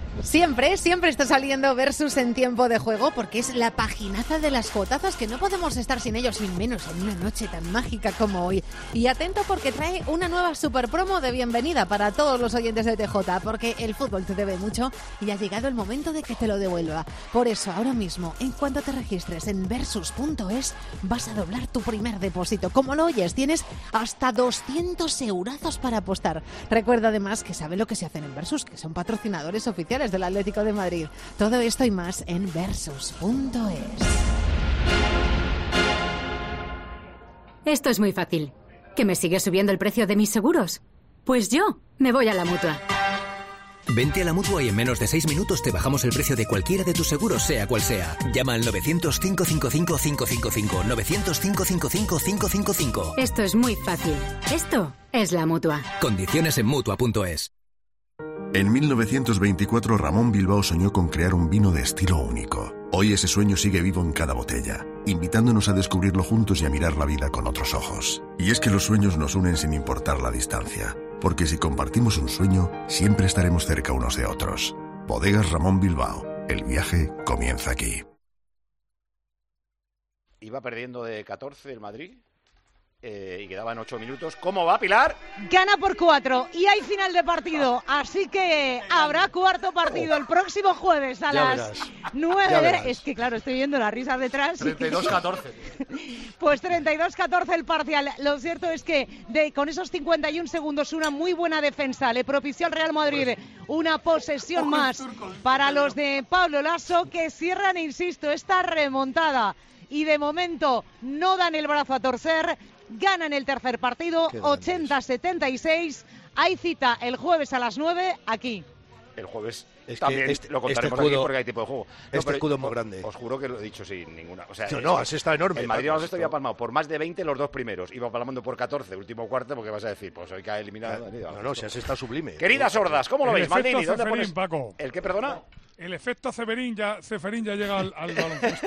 [SPEAKER 9] Siempre, siempre está saliendo Versus en tiempo de juego porque es la paginaza de las cuotazos que no podemos estar sin ellos, sin menos en una noche tan mágica como hoy. Y atento porque trae una nueva super promo de bienvenida para todos los oyentes de T J, porque el fútbol te debe mucho y ha llegado el momento de que te lo devuelva. Por eso, ahora mismo, en cuanto te registres en versus punto es, vas a doblar tu primer depósito. Como lo oyes, tienes hasta doscientos eurazos para apostar. Recuerda además que sabe lo que se hacen en Versus, que son patrocinadores oficiales del Atlético de Madrid. Todo esto y más en versus punto es.
[SPEAKER 3] Esto es muy fácil. ¿Que me sigue subiendo el precio de mis seguros? Pues yo me voy a la Mutua.
[SPEAKER 4] Vente a la Mutua y en menos de seis minutos te bajamos el precio de cualquiera de tus seguros, sea cual sea. Llama al novecientos, cinco cinco cinco, cinco cinco cinco, novecientos, cinco cinco cinco, cinco cinco cinco.
[SPEAKER 3] Esto es muy fácil. Esto es la Mutua.
[SPEAKER 4] Condiciones en Mutua punto es.
[SPEAKER 6] En mil novecientos veinticuatro, Ramón Bilbao soñó con crear un vino de estilo único. Hoy ese sueño sigue vivo en cada botella, invitándonos a descubrirlo juntos y a mirar la vida con otros ojos. Y es que los sueños nos unen sin importar la distancia, porque si compartimos un sueño, siempre estaremos cerca unos de otros. Bodegas Ramón Bilbao. El viaje comienza aquí.
[SPEAKER 2] Iba perdiendo de catorce el Madrid. Eh, y quedaban ocho minutos. ¿Cómo va, Pilar?
[SPEAKER 9] Gana por cuatro y hay final de partido, así que habrá cuarto partido el próximo jueves a
[SPEAKER 10] Ya
[SPEAKER 9] las
[SPEAKER 10] verás.
[SPEAKER 9] nueve.
[SPEAKER 10] Ya
[SPEAKER 9] de-
[SPEAKER 10] verás.
[SPEAKER 9] Es que claro, estoy viendo las risas detrás.
[SPEAKER 10] treinta y dos catorce.
[SPEAKER 9] Pues treinta y dos catorce el parcial. Lo cierto es que de, con esos cincuenta y un segundos, una muy buena defensa le propició al Real Madrid una posesión más para los de Pablo Lasso, que cierran, insisto, esta remontada. Y de momento no dan el brazo a torcer. Ganan el tercer partido, ochenta a setenta y seis. Hay cita el jueves a las nueve aquí.
[SPEAKER 2] El jueves
[SPEAKER 13] Es que
[SPEAKER 2] también
[SPEAKER 13] este-
[SPEAKER 2] lo contaremos
[SPEAKER 13] este escudo-
[SPEAKER 2] aquí porque hay tipo de juego.
[SPEAKER 13] este
[SPEAKER 2] pero
[SPEAKER 13] escudo es muy
[SPEAKER 2] os-
[SPEAKER 13] grande.
[SPEAKER 2] Os juro que lo he dicho sin ninguna. O sea,
[SPEAKER 13] No,
[SPEAKER 2] eh,
[SPEAKER 13] no, has estado enorme,
[SPEAKER 2] El Madrid
[SPEAKER 13] Paco,
[SPEAKER 2] Baloncesto
[SPEAKER 13] esto-
[SPEAKER 2] había palmado por más de veinte los dos primeros. Iba palmando por catorce, último cuarto, porque vas a decir, pues hoy que ha eliminado.
[SPEAKER 13] No, no, si has estado sublime.
[SPEAKER 2] Queridas sordas, ¿cómo lo
[SPEAKER 11] El
[SPEAKER 2] veis,
[SPEAKER 11] efecto
[SPEAKER 2] Maldini? ¿Dónde
[SPEAKER 11] Ceferín,
[SPEAKER 2] pones?
[SPEAKER 11] Paco.
[SPEAKER 2] ¿El qué, perdona?
[SPEAKER 11] El efecto Ceferín ya, Ceferín ya llega al, al baloncesto.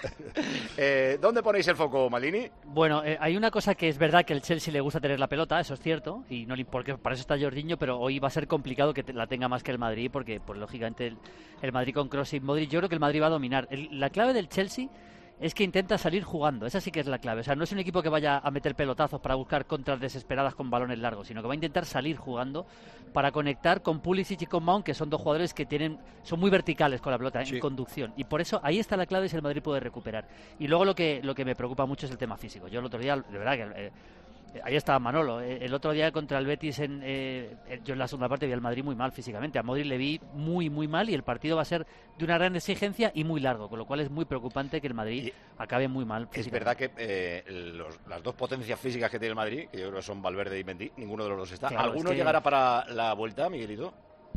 [SPEAKER 2] Eh, ¿Dónde ponéis el foco, Maldini?
[SPEAKER 15] Bueno, eh, hay una cosa que es verdad que el Chelsea le gusta tener la pelota, eso es cierto, y no le- porque para eso está Jorginho, pero hoy va a ser complicado que te- la tenga más que el Madrid, porque pues lógicamente el, el Madrid con Kroos y Modric, yo creo que el Madrid va a dominar. El- la clave del Chelsea es que intenta salir jugando, esa sí que es la clave. O sea, no es un equipo que vaya a meter pelotazos para buscar contras desesperadas con balones largos, sino que va a intentar salir jugando para conectar con Pulisic y con Mount, que son dos jugadores que tienen son muy verticales con la pelota en conducción. Y por eso ahí está la clave si el Madrid puede recuperar. Y luego lo que lo que me preocupa mucho es el tema físico. Yo el otro día, de verdad, que eh, ahí estaba Manolo. eh, El otro día contra el Betis, en, eh, eh, yo en la segunda parte vi al Madrid muy mal físicamente. A Modric le vi muy, muy mal y el partido va a ser de una gran exigencia y muy largo, con lo cual es muy preocupante que el Madrid acabe muy mal
[SPEAKER 2] Es
[SPEAKER 15] físicamente.
[SPEAKER 2] verdad que eh, los- las dos potencias físicas que tiene el Madrid, que yo creo que son Valverde y Mendy, ninguno de los dos está.
[SPEAKER 7] Claro,
[SPEAKER 2] ¿Alguno
[SPEAKER 7] es que-
[SPEAKER 2] llegará para la vuelta, Miguelito?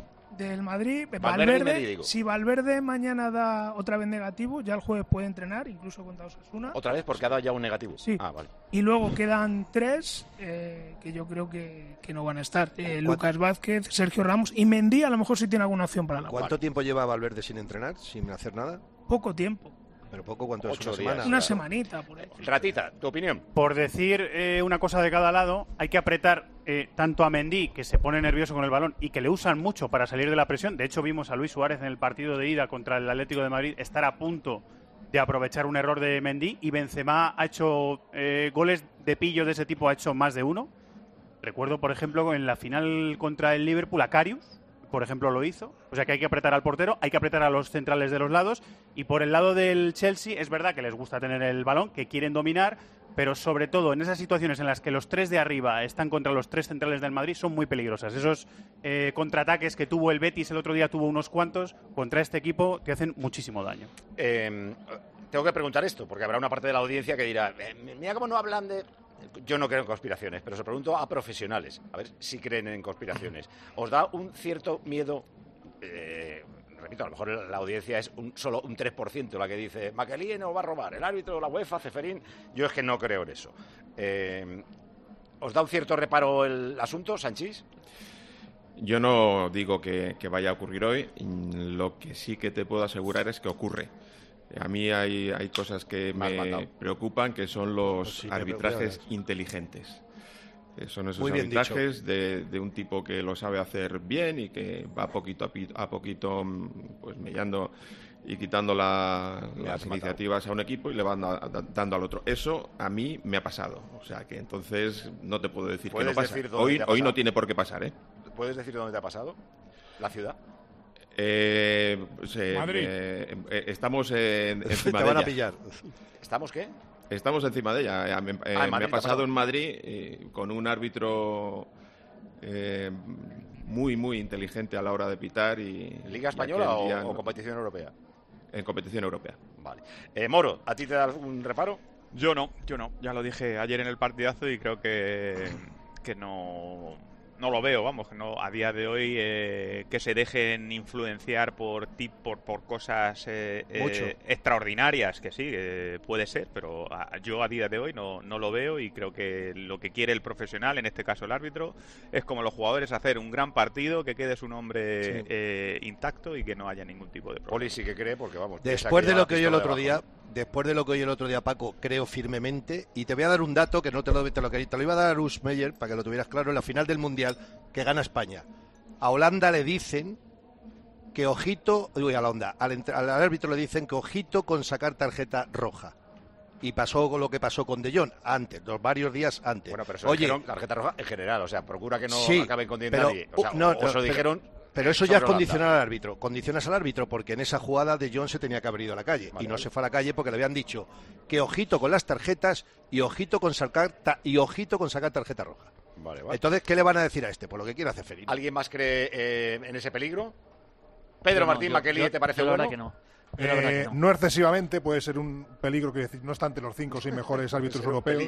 [SPEAKER 7] Del Madrid,
[SPEAKER 2] Valverde
[SPEAKER 7] Valverde,
[SPEAKER 2] y Mendy, digo.
[SPEAKER 7] si Valverde mañana da otra vez negativo, ya el jueves puede entrenar, incluso contra Osasuna.
[SPEAKER 2] ¿Otra vez? Porque ha dado ya un negativo.
[SPEAKER 7] Sí.
[SPEAKER 2] Ah, vale.
[SPEAKER 7] Y luego quedan tres eh, que yo creo que, que no van a estar. Eh, Lucas Vázquez, Sergio Ramos y Mendy a lo mejor sí tiene alguna opción para la
[SPEAKER 13] ¿Cuánto tiempo lleva Valverde sin entrenar, sin hacer nada?
[SPEAKER 7] Poco tiempo.
[SPEAKER 13] Pero poco, ¿cuánto es?
[SPEAKER 2] Ocho
[SPEAKER 13] ¿Una
[SPEAKER 2] días,
[SPEAKER 13] semana?
[SPEAKER 7] Una semanita por ahí.
[SPEAKER 2] Ratita, ¿tu opinión?
[SPEAKER 8] Por decir eh, una cosa de cada lado, hay que apretar eh, tanto a Mendy, que se pone nervioso con el balón y que le usan mucho para salir de la presión. De hecho, vimos a Luis Suárez en el partido de ida contra el Atlético de Madrid estar a punto de aprovechar un error de Mendy, y Benzema ha hecho eh, goles de pillo de ese tipo, ha hecho más de uno. Recuerdo, por ejemplo, en la final contra el Liverpool a Karius, por ejemplo, lo hizo. O sea que hay que apretar al portero, hay que apretar a los centrales de los lados. Y por el lado del Chelsea, es verdad que les gusta tener el balón, que quieren dominar, pero sobre todo en esas situaciones en las que los tres de arriba están contra los tres centrales del Madrid, son muy peligrosas. Esos eh, contraataques que tuvo el Betis el otro día, tuvo unos cuantos, contra este equipo te hacen muchísimo daño.
[SPEAKER 2] Eh, tengo que preguntar esto, porque habrá una parte de la audiencia que dirá, eh, mira cómo no hablan de... Yo no creo en conspiraciones, pero se pregunto a profesionales, a ver si creen en conspiraciones. ¿Os da un cierto miedo? Eh, repito, a lo mejor la audiencia es un, solo un tres por ciento la que dice Makelele nos va a robar, el árbitro, la UEFA, Ceferín. Yo es que no creo en eso. Eh, ¿Os da un cierto reparo el asunto, Sanchís?
[SPEAKER 14] Yo no digo que, que vaya a ocurrir hoy. Lo que sí que te puedo asegurar es que ocurre. A mí hay, hay cosas que me preocupan, que son los
[SPEAKER 13] Pues sí, me
[SPEAKER 14] arbitrajes
[SPEAKER 13] preocupa.
[SPEAKER 14] inteligentes. Eh, son esos
[SPEAKER 13] Muy bien
[SPEAKER 14] arbitrajes de, de un tipo que lo sabe hacer bien y que va poquito a, pi- a poquito pues mellando y quitando la- las iniciativas a un equipo y le van da- da- dando al otro. Eso a mí me ha pasado. O sea que entonces no te puedo decir que no
[SPEAKER 2] ¿Puedes
[SPEAKER 14] pasa.
[SPEAKER 2] decir dónde
[SPEAKER 14] Hoy,
[SPEAKER 2] te ha
[SPEAKER 14] hoy no
[SPEAKER 2] pasado?
[SPEAKER 14] tiene por qué pasar, ¿eh?
[SPEAKER 2] ¿Puedes decir dónde te ha pasado? ¿La ciudad?
[SPEAKER 14] Eh, pues, eh,
[SPEAKER 2] Madrid.
[SPEAKER 14] eh, eh, estamos en- encima
[SPEAKER 13] Te
[SPEAKER 14] de
[SPEAKER 13] van a
[SPEAKER 14] ella.
[SPEAKER 13] pillar.
[SPEAKER 2] ¿Estamos qué?
[SPEAKER 14] Estamos encima de ella. Eh, me, eh,
[SPEAKER 2] Ah, en
[SPEAKER 14] me
[SPEAKER 2] Madrid
[SPEAKER 14] ha
[SPEAKER 2] te ha
[SPEAKER 14] pasado
[SPEAKER 2] pasado.
[SPEAKER 14] en Madrid eh, con un árbitro eh, muy, muy inteligente a la hora de pitar. Y,
[SPEAKER 2] ¿Liga
[SPEAKER 14] y
[SPEAKER 2] Española
[SPEAKER 14] aquel
[SPEAKER 2] o,
[SPEAKER 14] día
[SPEAKER 2] o
[SPEAKER 14] no-
[SPEAKER 2] competición europea?
[SPEAKER 14] En competición europea.
[SPEAKER 2] Vale. Eh, Moro, ¿a ti te da algún reparo?
[SPEAKER 16] Yo no, yo no. Ya lo dije ayer en el partidazo y creo que, que no, no lo veo, vamos, que no a día de hoy eh, que se dejen influenciar por ti, por, por cosas eh,
[SPEAKER 13] Mucho.
[SPEAKER 16] eh, extraordinarias, que sí, eh, puede ser, pero a- yo a día de hoy no, no lo veo y creo que lo que quiere el profesional, en este caso el árbitro, es como los jugadores hacer un gran partido, que quede su nombre
[SPEAKER 2] Sí.
[SPEAKER 16] eh, intacto y que no haya ningún tipo de problema.
[SPEAKER 2] Poli sí que cree, porque vamos.
[SPEAKER 13] Después de lo que oí el
[SPEAKER 2] yo
[SPEAKER 13] otro día, después de lo que oí el otro día, Paco, creo firmemente, y te voy a dar un dato que no te lo, te lo, te lo iba a dar a Urs Meyer, para que lo tuvieras claro, en la final del Mundial, que gana España. A Holanda le dicen que ojito, uy, a la onda, al, entr- al árbitro le dicen que ojito con sacar tarjeta roja. Y pasó con lo que pasó con De Jong antes, dos, varios días antes.
[SPEAKER 2] Bueno, pero eso
[SPEAKER 13] Oye,
[SPEAKER 2] dijeron tarjeta roja en general, o sea, procura que no
[SPEAKER 13] sí,
[SPEAKER 2] acaben con
[SPEAKER 13] pero,
[SPEAKER 2] nadie. O sea,
[SPEAKER 13] uh, no,
[SPEAKER 2] o eso
[SPEAKER 13] pero-
[SPEAKER 2] dijeron.
[SPEAKER 13] Pero eso ya es
[SPEAKER 2] sobre Holanda.
[SPEAKER 13] condicionar al árbitro. Condicionas al árbitro porque en esa jugada De Jong se tenía que haber ido a la calle.
[SPEAKER 2] Vale,
[SPEAKER 13] y no
[SPEAKER 2] vale.
[SPEAKER 13] se fue a la calle porque le habían dicho que ojito con las tarjetas y ojito con sacar, ta- y ojito con sacar tarjeta roja.
[SPEAKER 2] Vale, vale.
[SPEAKER 13] Entonces, ¿qué le van a decir a este? Pues lo que quiere hacer Ceferino.
[SPEAKER 2] ¿Alguien más cree eh, en ese peligro? Pedro
[SPEAKER 15] Yo no,
[SPEAKER 2] Martín
[SPEAKER 15] yo-
[SPEAKER 2] Maquelí,
[SPEAKER 15] yo-
[SPEAKER 2] ¿te parece
[SPEAKER 15] yo la
[SPEAKER 2] bueno?
[SPEAKER 15] verdad que no. Yo la verdad que
[SPEAKER 11] Eh,
[SPEAKER 15] no.
[SPEAKER 11] no excesivamente, puede ser un peligro, quiero decir, no está entre los cinco o seis mejores árbitros europeos.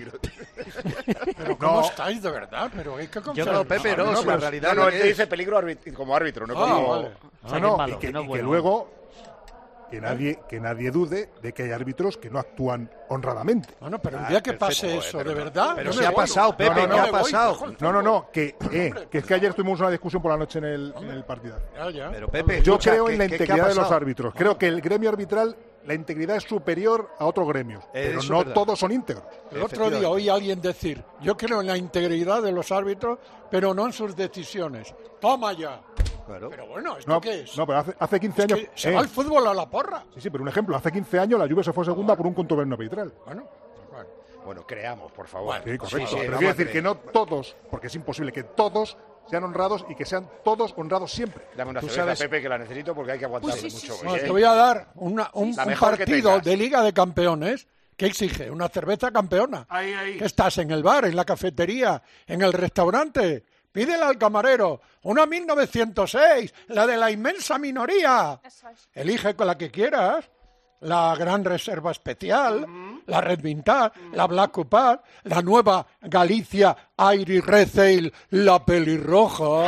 [SPEAKER 1] Pero ¿cómo
[SPEAKER 11] No.
[SPEAKER 1] estáis de verdad? Pero hay que
[SPEAKER 13] Yo
[SPEAKER 1] confiar
[SPEAKER 13] creo,
[SPEAKER 1] en
[SPEAKER 13] Pepe,
[SPEAKER 1] nosotros.
[SPEAKER 13] no,
[SPEAKER 11] no,
[SPEAKER 13] si la
[SPEAKER 11] pero-
[SPEAKER 13] realidad
[SPEAKER 2] No, no,
[SPEAKER 13] lo
[SPEAKER 2] él
[SPEAKER 13] que
[SPEAKER 2] te
[SPEAKER 13] es.
[SPEAKER 2] dice peligro arbit- como árbitro, no
[SPEAKER 1] Ah,
[SPEAKER 2] como.
[SPEAKER 1] vale.
[SPEAKER 15] O sea,
[SPEAKER 11] No,
[SPEAKER 15] que es
[SPEAKER 11] no,
[SPEAKER 15] malo,
[SPEAKER 11] y que,
[SPEAKER 15] que no es
[SPEAKER 11] y que
[SPEAKER 15] bueno.
[SPEAKER 11] luego que nadie, que nadie dude de que hay árbitros que no actúan honradamente.
[SPEAKER 1] Bueno, pero el
[SPEAKER 13] Ah,
[SPEAKER 1] día que
[SPEAKER 13] perfecto,
[SPEAKER 1] pase
[SPEAKER 13] eh,
[SPEAKER 1] eso,
[SPEAKER 13] pero
[SPEAKER 1] de
[SPEAKER 13] no.
[SPEAKER 1] verdad.
[SPEAKER 13] Pero
[SPEAKER 1] yo
[SPEAKER 13] se
[SPEAKER 1] me
[SPEAKER 13] ha
[SPEAKER 1] voy.
[SPEAKER 13] pasado, Pepe,
[SPEAKER 11] No, no,
[SPEAKER 13] ¿qué
[SPEAKER 11] no,
[SPEAKER 13] ha
[SPEAKER 1] me voy,
[SPEAKER 13] pasado?
[SPEAKER 1] cojo el
[SPEAKER 11] No, no,
[SPEAKER 1] fútbol.
[SPEAKER 11] no, que, eh, que es que ayer tuvimos una discusión por la noche en el, en el partido.
[SPEAKER 1] Ya, ya.
[SPEAKER 13] Pero Pepe,
[SPEAKER 11] Yo
[SPEAKER 13] escucha,
[SPEAKER 11] creo
[SPEAKER 13] ¿qué-
[SPEAKER 11] en la
[SPEAKER 13] qué- qué ha
[SPEAKER 11] integridad de los
[SPEAKER 13] pasado?
[SPEAKER 11] árbitros. Creo que el gremio arbitral, la integridad es superior a otros gremios. Pero
[SPEAKER 13] Eso
[SPEAKER 11] no
[SPEAKER 13] es verdad.
[SPEAKER 11] todos son íntegros.
[SPEAKER 1] El otro día oí a alguien decir, yo creo en la integridad de los árbitros, pero no en sus decisiones. Toma ya.
[SPEAKER 13] Claro.
[SPEAKER 1] Pero bueno, ¿esto
[SPEAKER 11] No,
[SPEAKER 1] qué es?
[SPEAKER 11] no, pero hace, hace quince
[SPEAKER 1] Es
[SPEAKER 11] años.
[SPEAKER 1] que se
[SPEAKER 11] eh,
[SPEAKER 1] va el fútbol a la porra.
[SPEAKER 11] Sí, sí, pero un ejemplo, hace quince años la Juve se fue segunda por un contubernio arbitral.
[SPEAKER 1] Bueno, bueno.
[SPEAKER 2] Bueno, creamos, por favor.
[SPEAKER 11] Sí, correcto.
[SPEAKER 2] sí,
[SPEAKER 11] pero
[SPEAKER 2] vamos
[SPEAKER 11] quiero
[SPEAKER 2] a
[SPEAKER 11] decir
[SPEAKER 2] creer.
[SPEAKER 11] que no todos, porque es imposible que todos sean honrados y que sean todos honrados siempre.
[SPEAKER 2] Dame una
[SPEAKER 11] Tú
[SPEAKER 2] cerveza,
[SPEAKER 11] sabes-
[SPEAKER 2] Pepe, que la necesito porque hay que aguantarle
[SPEAKER 11] Pues sí, sí,
[SPEAKER 2] mucho.
[SPEAKER 11] sí.
[SPEAKER 2] hoy,
[SPEAKER 1] Bueno,
[SPEAKER 2] ¿eh?
[SPEAKER 1] te voy a dar una- un,
[SPEAKER 2] La
[SPEAKER 1] un
[SPEAKER 2] mejor que
[SPEAKER 1] partido
[SPEAKER 2] tengas.
[SPEAKER 1] de Liga de Campeones que exige una cerveza campeona.
[SPEAKER 10] Ahí, ahí.
[SPEAKER 1] Que estás en el bar, en la cafetería, en el restaurante. Pídele al camarero una mil novecientos seis, la de la inmensa minoría. Elige con la que quieras. La Gran Reserva Especial, la Red Vintage, la Black Cupad, la nueva Galicia Irish Red Ale, la pelirroja.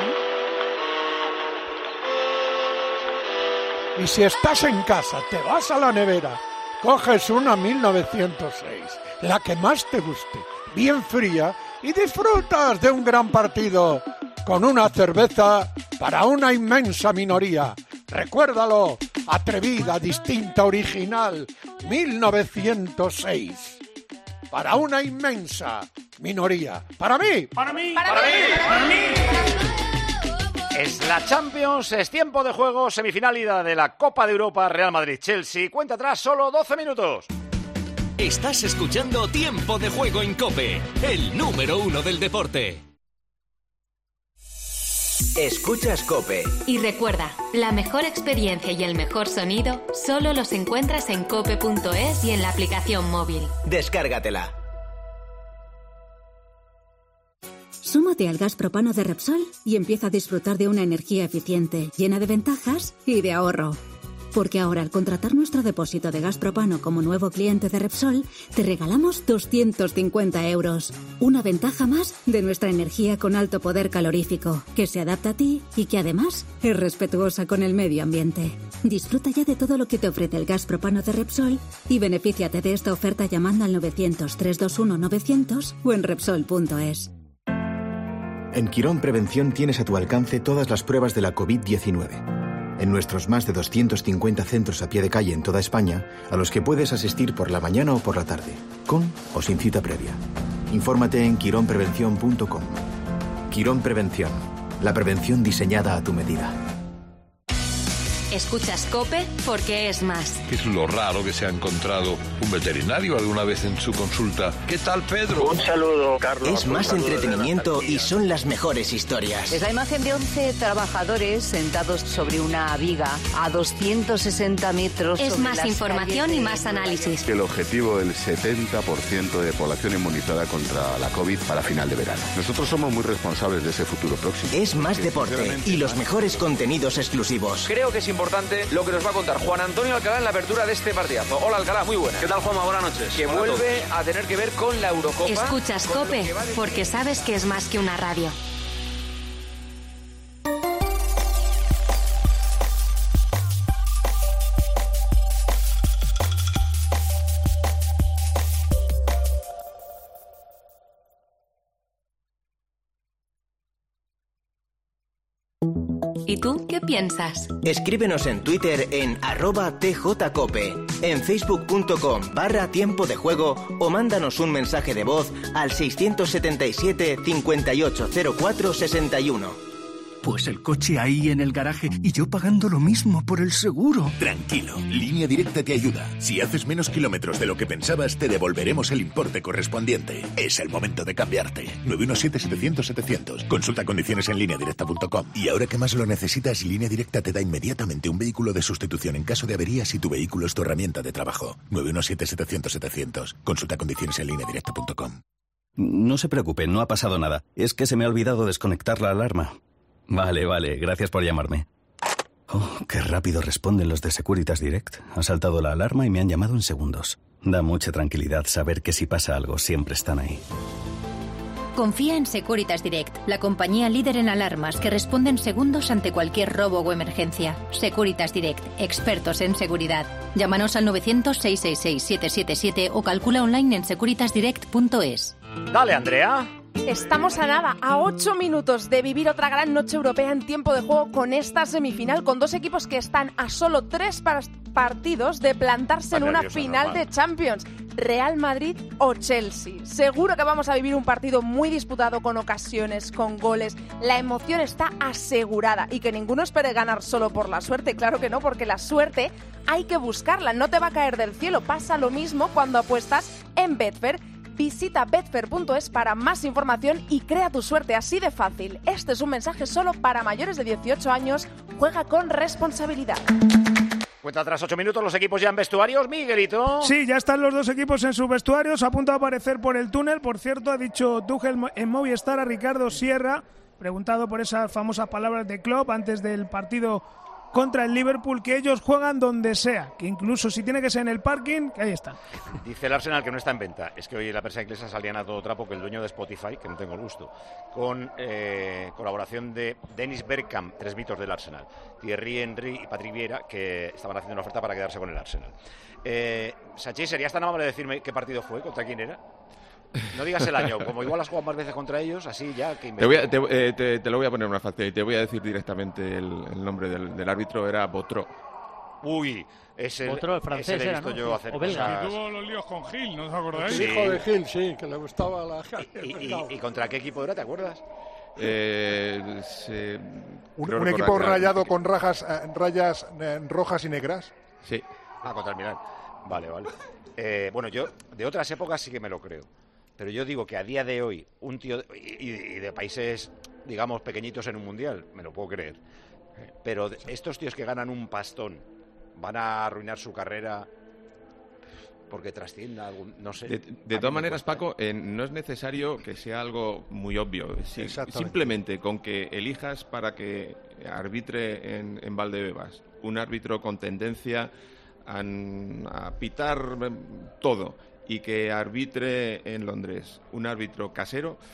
[SPEAKER 1] Y si estás en casa, te vas a la nevera, coges una mil novecientos seis, la que más te guste, bien fría, y disfrutas de un gran partido con una cerveza para una inmensa minoría. Recuérdalo, atrevida, distinta, original, mil novecientos seis. Para una inmensa minoría. Para mí.
[SPEAKER 10] Para mí,
[SPEAKER 2] Para mí.
[SPEAKER 10] para mí.
[SPEAKER 2] Es la Champions, es tiempo de juego, semifinal ida de la Copa de Europa, Real Madrid-Chelsea. Cuenta atrás, solo doce minutos.
[SPEAKER 4] Estás escuchando Tiempo de Juego en COPE, el número uno del deporte.
[SPEAKER 19] Escuchas COPE.
[SPEAKER 20] Y recuerda, la mejor experiencia y el mejor sonido solo los encuentras en cope punto es y en la aplicación móvil.
[SPEAKER 19] Descárgatela.
[SPEAKER 12] Súmate al gas propano de Repsol y empieza a disfrutar de una energía eficiente, llena de ventajas y de ahorro. Porque ahora, al contratar nuestro depósito de gas propano como nuevo cliente de Repsol, te regalamos doscientos cincuenta euros. Una ventaja más de nuestra energía con alto poder calorífico, que se adapta a ti y que además es respetuosa con el medio ambiente. Disfruta ya de todo lo que te ofrece el gas propano de Repsol y benefíciate de esta oferta llamando al novecientos, trescientos veintiuno, novecientos o en Repsol punto es.
[SPEAKER 17] En Quirón Prevención tienes a tu alcance todas las pruebas de la COVID diecinueve. En nuestros más de doscientos cincuenta centros a pie de calle en toda España, a los que puedes asistir por la mañana o por la tarde, con o sin cita previa. Infórmate en quirón prevención punto com. Quirón Prevención. La prevención diseñada a tu medida.
[SPEAKER 20] Escuchas COPE porque es más.
[SPEAKER 18] ¿Qué es lo raro que se ha encontrado un veterinario alguna vez en su consulta? ¿Qué tal, Pedro?
[SPEAKER 21] Un saludo, Carlos.
[SPEAKER 19] Es más entretenimiento y son las mejores historias.
[SPEAKER 22] Es la imagen de once trabajadores sentados sobre una viga a doscientos sesenta metros.
[SPEAKER 20] Es
[SPEAKER 22] sobre
[SPEAKER 20] más
[SPEAKER 22] las
[SPEAKER 20] información
[SPEAKER 22] calles
[SPEAKER 20] y
[SPEAKER 22] de
[SPEAKER 20] más análisis.
[SPEAKER 23] El objetivo del setenta por ciento de población inmunizada contra la COVID para final de verano. Nosotros somos muy responsables de ese futuro próximo.
[SPEAKER 19] Es más
[SPEAKER 23] Porque,
[SPEAKER 19] deporte y los mejores contenidos exclusivos.
[SPEAKER 24] Creo que es importante lo que nos va a contar Juan Antonio Alcalá en la apertura de este partidazo. Hola Alcalá, muy buena.
[SPEAKER 26] ¿Qué tal, Juanma? Buenas noches.
[SPEAKER 24] Que
[SPEAKER 26] Hola
[SPEAKER 24] vuelve a, a tener que ver con la Eurocopa.
[SPEAKER 20] Escuchas COPE porque sabes que es más que una radio. ¿Y tú qué piensas?
[SPEAKER 19] Escríbenos en Twitter en arroba tjcope, en facebook.com barra tiempo de juego o mándanos un mensaje de voz al seiscientos setenta y siete, cincuenta y ocho cero cuatro, sesenta y uno.
[SPEAKER 27] Pues el coche ahí en el garaje y yo pagando lo mismo por el seguro.
[SPEAKER 28] Tranquilo, Línea Directa te ayuda. Si haces menos kilómetros de lo que pensabas, te devolveremos el importe correspondiente. Es el momento de cambiarte. nueve uno siete, setecientos, setecientos. Consulta condiciones en línea directa punto com. Y ahora que más lo necesitas, Línea Directa te da inmediatamente un vehículo de sustitución en caso de avería si tu vehículo es tu herramienta de trabajo. nueve uno siete, setecientos, setecientos. Consulta condiciones en línea directa punto com.
[SPEAKER 29] No se preocupe, no ha pasado nada. Es que se me ha olvidado desconectar la alarma. Vale, vale, gracias por llamarme. Oh, qué rápido responden los de Securitas Direct. Ha saltado la alarma y me han llamado en segundos. Da mucha tranquilidad saber que si pasa algo siempre están ahí.
[SPEAKER 20] Confía en Securitas Direct, la compañía líder en alarmas que responde en segundos ante cualquier robo o emergencia. Securitas Direct, expertos en seguridad. Llámanos al novecientos, seiscientos sesenta y seis, setecientos setenta y siete o calcula online en securitas direct punto es.
[SPEAKER 2] Dale, Andrea.
[SPEAKER 5] Estamos a nada, a ocho minutos de vivir otra gran noche europea en tiempo de juego con esta semifinal, con dos equipos que están a solo tres partidos de plantarse en una final de Champions. Real Madrid o Chelsea. Seguro que vamos a vivir un partido muy disputado, con ocasiones, con goles. La emoción está asegurada y que ninguno espere ganar solo por la suerte. Claro que no, porque la suerte hay que buscarla, no te va a caer del cielo. Pasa lo mismo cuando apuestas en Betfair. Visita betfair punto es para más información y crea tu suerte así de fácil. Este es un mensaje solo para mayores de dieciocho años. Juega con responsabilidad.
[SPEAKER 2] Cuenta tras ocho minutos, los equipos ya en vestuarios. Miguelito.
[SPEAKER 7] Sí, ya están los dos equipos en sus vestuarios. A punto de aparecer por el túnel. Por cierto, ha dicho Tuchel en Movistar a Ricardo Sierra, preguntado por esas famosas palabras de Klopp antes del partido contra el Liverpool, que ellos juegan donde sea, que incluso si tiene que ser en el parking, que ahí están.
[SPEAKER 2] Dice el Arsenal que no está en venta. Es que hoy en la prensa inglesa salían a todo trapo que el dueño de Spotify, que no tengo el gusto, con eh, colaboración de Dennis Bergkamp, tres mitos del Arsenal, Thierry Henry y Patrick Vieira, que estaban haciendo una oferta para quedarse con el Arsenal. Eh, Sachi, ¿serías tan amable de decirme qué partido fue, contra quién era? No digas el año, como igual has jugado más veces contra ellos, así ya que
[SPEAKER 14] te, voy a, te, eh, te, te lo voy a poner más fácil y te voy a decir directamente el, el nombre del, del árbitro, era Botró.
[SPEAKER 2] Uy, ese
[SPEAKER 15] Botró, el francés
[SPEAKER 2] ese le he
[SPEAKER 15] era,
[SPEAKER 2] visto
[SPEAKER 15] ¿no?
[SPEAKER 2] yo hacer
[SPEAKER 15] o belga.
[SPEAKER 1] Y tuvo los líos con Gil, ¿no os acordáis?
[SPEAKER 2] Sí.
[SPEAKER 1] El hijo de Gil, sí, que le gustaba la...
[SPEAKER 2] ¿Y, y, y contra qué equipo era, te acuerdas?
[SPEAKER 14] Eh, se,
[SPEAKER 11] un un equipo rayado que... con rajas, eh, rayas eh, rojas y negras.
[SPEAKER 14] Sí.
[SPEAKER 2] Ah, contra el Milán. Vale, vale. Eh, bueno, yo de otras épocas sí que me lo creo. Pero yo digo que a día de hoy, un tío de, y, y de países, digamos, pequeñitos en un mundial, me lo puedo creer. Pero estos tíos que ganan un pastón van a arruinar su carrera porque trascienda algún, no sé.
[SPEAKER 14] De, de todas maneras, Paco, eh, no es necesario que sea algo muy obvio. Sí, simplemente con que elijas para que arbitre en, en Valdebebas un árbitro con tendencia a, a pitar todo, y que arbitre en Londres un árbitro casero,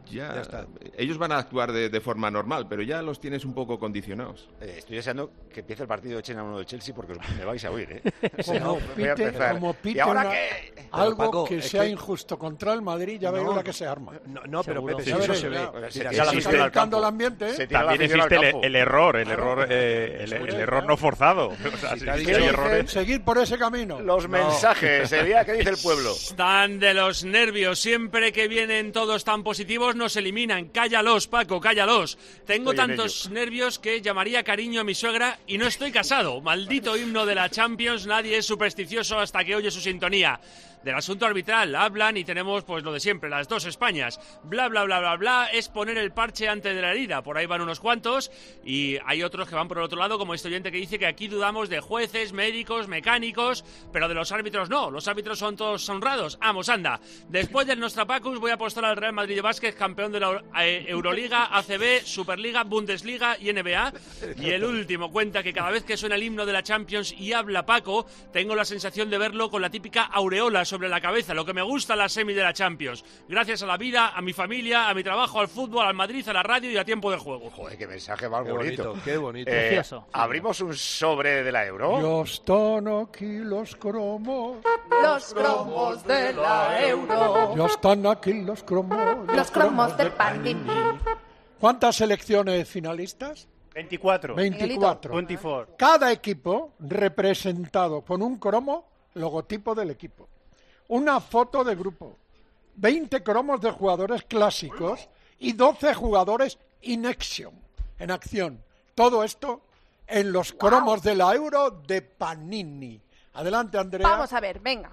[SPEAKER 14] ya,
[SPEAKER 10] Ya está.
[SPEAKER 14] ellos van a actuar de, de forma normal, pero ya los tienes un poco condicionados.
[SPEAKER 2] Eh, estoy deseando que empiece el partido de China uno del Chelsea porque os- me vais a oír, ¿eh? O sea,
[SPEAKER 1] Como
[SPEAKER 2] voy a
[SPEAKER 1] pite,
[SPEAKER 2] empezar.
[SPEAKER 1] como
[SPEAKER 2] ¿Y
[SPEAKER 1] pite
[SPEAKER 2] ahora
[SPEAKER 1] una-
[SPEAKER 2] qué?
[SPEAKER 1] algo
[SPEAKER 10] Paco,
[SPEAKER 1] que
[SPEAKER 10] es
[SPEAKER 1] sea
[SPEAKER 10] que-
[SPEAKER 1] injusto contra el Madrid, ya
[SPEAKER 10] No,
[SPEAKER 1] veo la
[SPEAKER 10] no.
[SPEAKER 1] que se arma.
[SPEAKER 10] No, no, pero
[SPEAKER 1] Seguro.
[SPEAKER 10] Pepe,
[SPEAKER 1] Ya
[SPEAKER 10] si eso
[SPEAKER 1] veréis,
[SPEAKER 10] se ve.
[SPEAKER 1] ya.
[SPEAKER 10] Mira,
[SPEAKER 1] Se
[SPEAKER 10] si
[SPEAKER 1] está
[SPEAKER 10] eso se ve.
[SPEAKER 1] calentando el ambiente, ¿eh?
[SPEAKER 2] Se tira la
[SPEAKER 3] También
[SPEAKER 2] afición al
[SPEAKER 3] existe el,
[SPEAKER 2] campo.
[SPEAKER 3] el error, el error, eh, el, el error no forzado. O sea,
[SPEAKER 10] Si
[SPEAKER 3] si-
[SPEAKER 10] te ha
[SPEAKER 3] si
[SPEAKER 10] dicho-
[SPEAKER 3] hay errores.
[SPEAKER 1] Seguid por ese camino.
[SPEAKER 2] Los mensajes, el día que dice el pueblo.
[SPEAKER 6] Están de los nervios. Siempre que vienen todos tan positivos nos eliminan. Cállalos, Paco, cállalos. Tengo
[SPEAKER 2] Estoy en
[SPEAKER 6] tantos nervios que llamaría cariño a mi suegra y no estoy casado. Maldito himno de la Champions. Nadie es supersticioso hasta que oye su sintonía. Del asunto arbitral hablan y tenemos pues lo de siempre, las dos Españas. Bla, bla, bla, bla, bla, es poner el parche antes de la herida. Por ahí van unos cuantos y hay otros que van por el otro lado, como este oyente que dice que aquí dudamos de jueces, médicos, mecánicos, pero de los árbitros no. Los árbitros son todos honrados. Vamos, anda. Después del Nostrapacus voy a apostar al Real Madrid de Básquet, campeón de la eh, Euroliga, A C B, Superliga, Bundesliga y N B A. Y el último cuenta que cada vez que suena el himno de la Champions y habla Paco, tengo la sensación de verlo con la típica aureola sobre la cabeza, lo que me gusta la semi de la Champions. Gracias a la vida, a mi familia, a mi trabajo, al fútbol, al Madrid, a la radio y a tiempo de juego.
[SPEAKER 2] Joder, qué mensaje más
[SPEAKER 10] Qué
[SPEAKER 2] bonito.
[SPEAKER 10] bonito, qué bonito.
[SPEAKER 2] Eh,
[SPEAKER 15] Precioso.
[SPEAKER 2] Abrimos un sobre de la Euro.
[SPEAKER 1] Yo están aquí los cromos.
[SPEAKER 5] Los cromos de la Euro.
[SPEAKER 1] Ya están aquí los cromos.
[SPEAKER 5] Los cromos de Panini.
[SPEAKER 1] ¿Cuántas selecciones finalistas?
[SPEAKER 3] veinticuatro.
[SPEAKER 1] veinticuatro.
[SPEAKER 3] veinticuatro.
[SPEAKER 1] Cada equipo representado con un cromo, logotipo del equipo. Una foto de grupo. veinte cromos de jugadores clásicos y doce jugadores in action, en acción. Todo esto en los cromos de la Euro de Panini. Adelante, Andrea.
[SPEAKER 5] Vamos a ver, venga.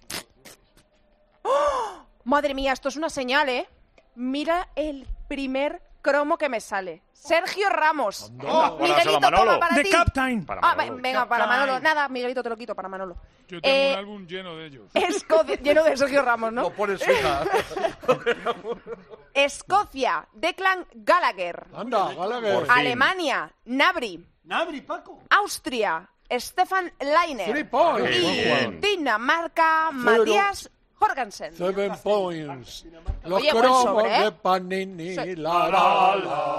[SPEAKER 5] ¡Oh! Madre mía, esto es una señal, ¿eh? Mira el primer cromo que me sale. Sergio Ramos.
[SPEAKER 2] Anda,
[SPEAKER 5] Oh,
[SPEAKER 2] para
[SPEAKER 5] Miguelito,
[SPEAKER 2] Manolo.
[SPEAKER 5] toma para
[SPEAKER 7] The
[SPEAKER 5] ti.
[SPEAKER 7] Captain.
[SPEAKER 2] Para
[SPEAKER 5] Ah,
[SPEAKER 2] Manolo.
[SPEAKER 5] venga, para
[SPEAKER 7] Captain.
[SPEAKER 5] Manolo. Nada, Miguelito, te lo quito para Manolo.
[SPEAKER 8] Yo tengo
[SPEAKER 5] Eh,
[SPEAKER 8] un álbum lleno de ellos.
[SPEAKER 5] Escocia, lleno de Sergio Ramos, ¿no?
[SPEAKER 10] No pones su hija.
[SPEAKER 5] Escocia, Declan Gallagher.
[SPEAKER 1] Anda, Gallagher.
[SPEAKER 2] Por fin.
[SPEAKER 5] Alemania, Nabri.
[SPEAKER 1] Nabri, Paco.
[SPEAKER 5] Austria, Stefan Leiner.
[SPEAKER 1] Three points.
[SPEAKER 2] Qué
[SPEAKER 5] Y
[SPEAKER 2] bien.
[SPEAKER 5] Dinamarca,
[SPEAKER 1] Cero.
[SPEAKER 5] Matías Jorgensen.
[SPEAKER 1] Seven points. Los
[SPEAKER 5] Oye, buen
[SPEAKER 1] cromos
[SPEAKER 5] sobre, ¿eh?
[SPEAKER 1] de Panini.
[SPEAKER 5] Sí.
[SPEAKER 1] La, la,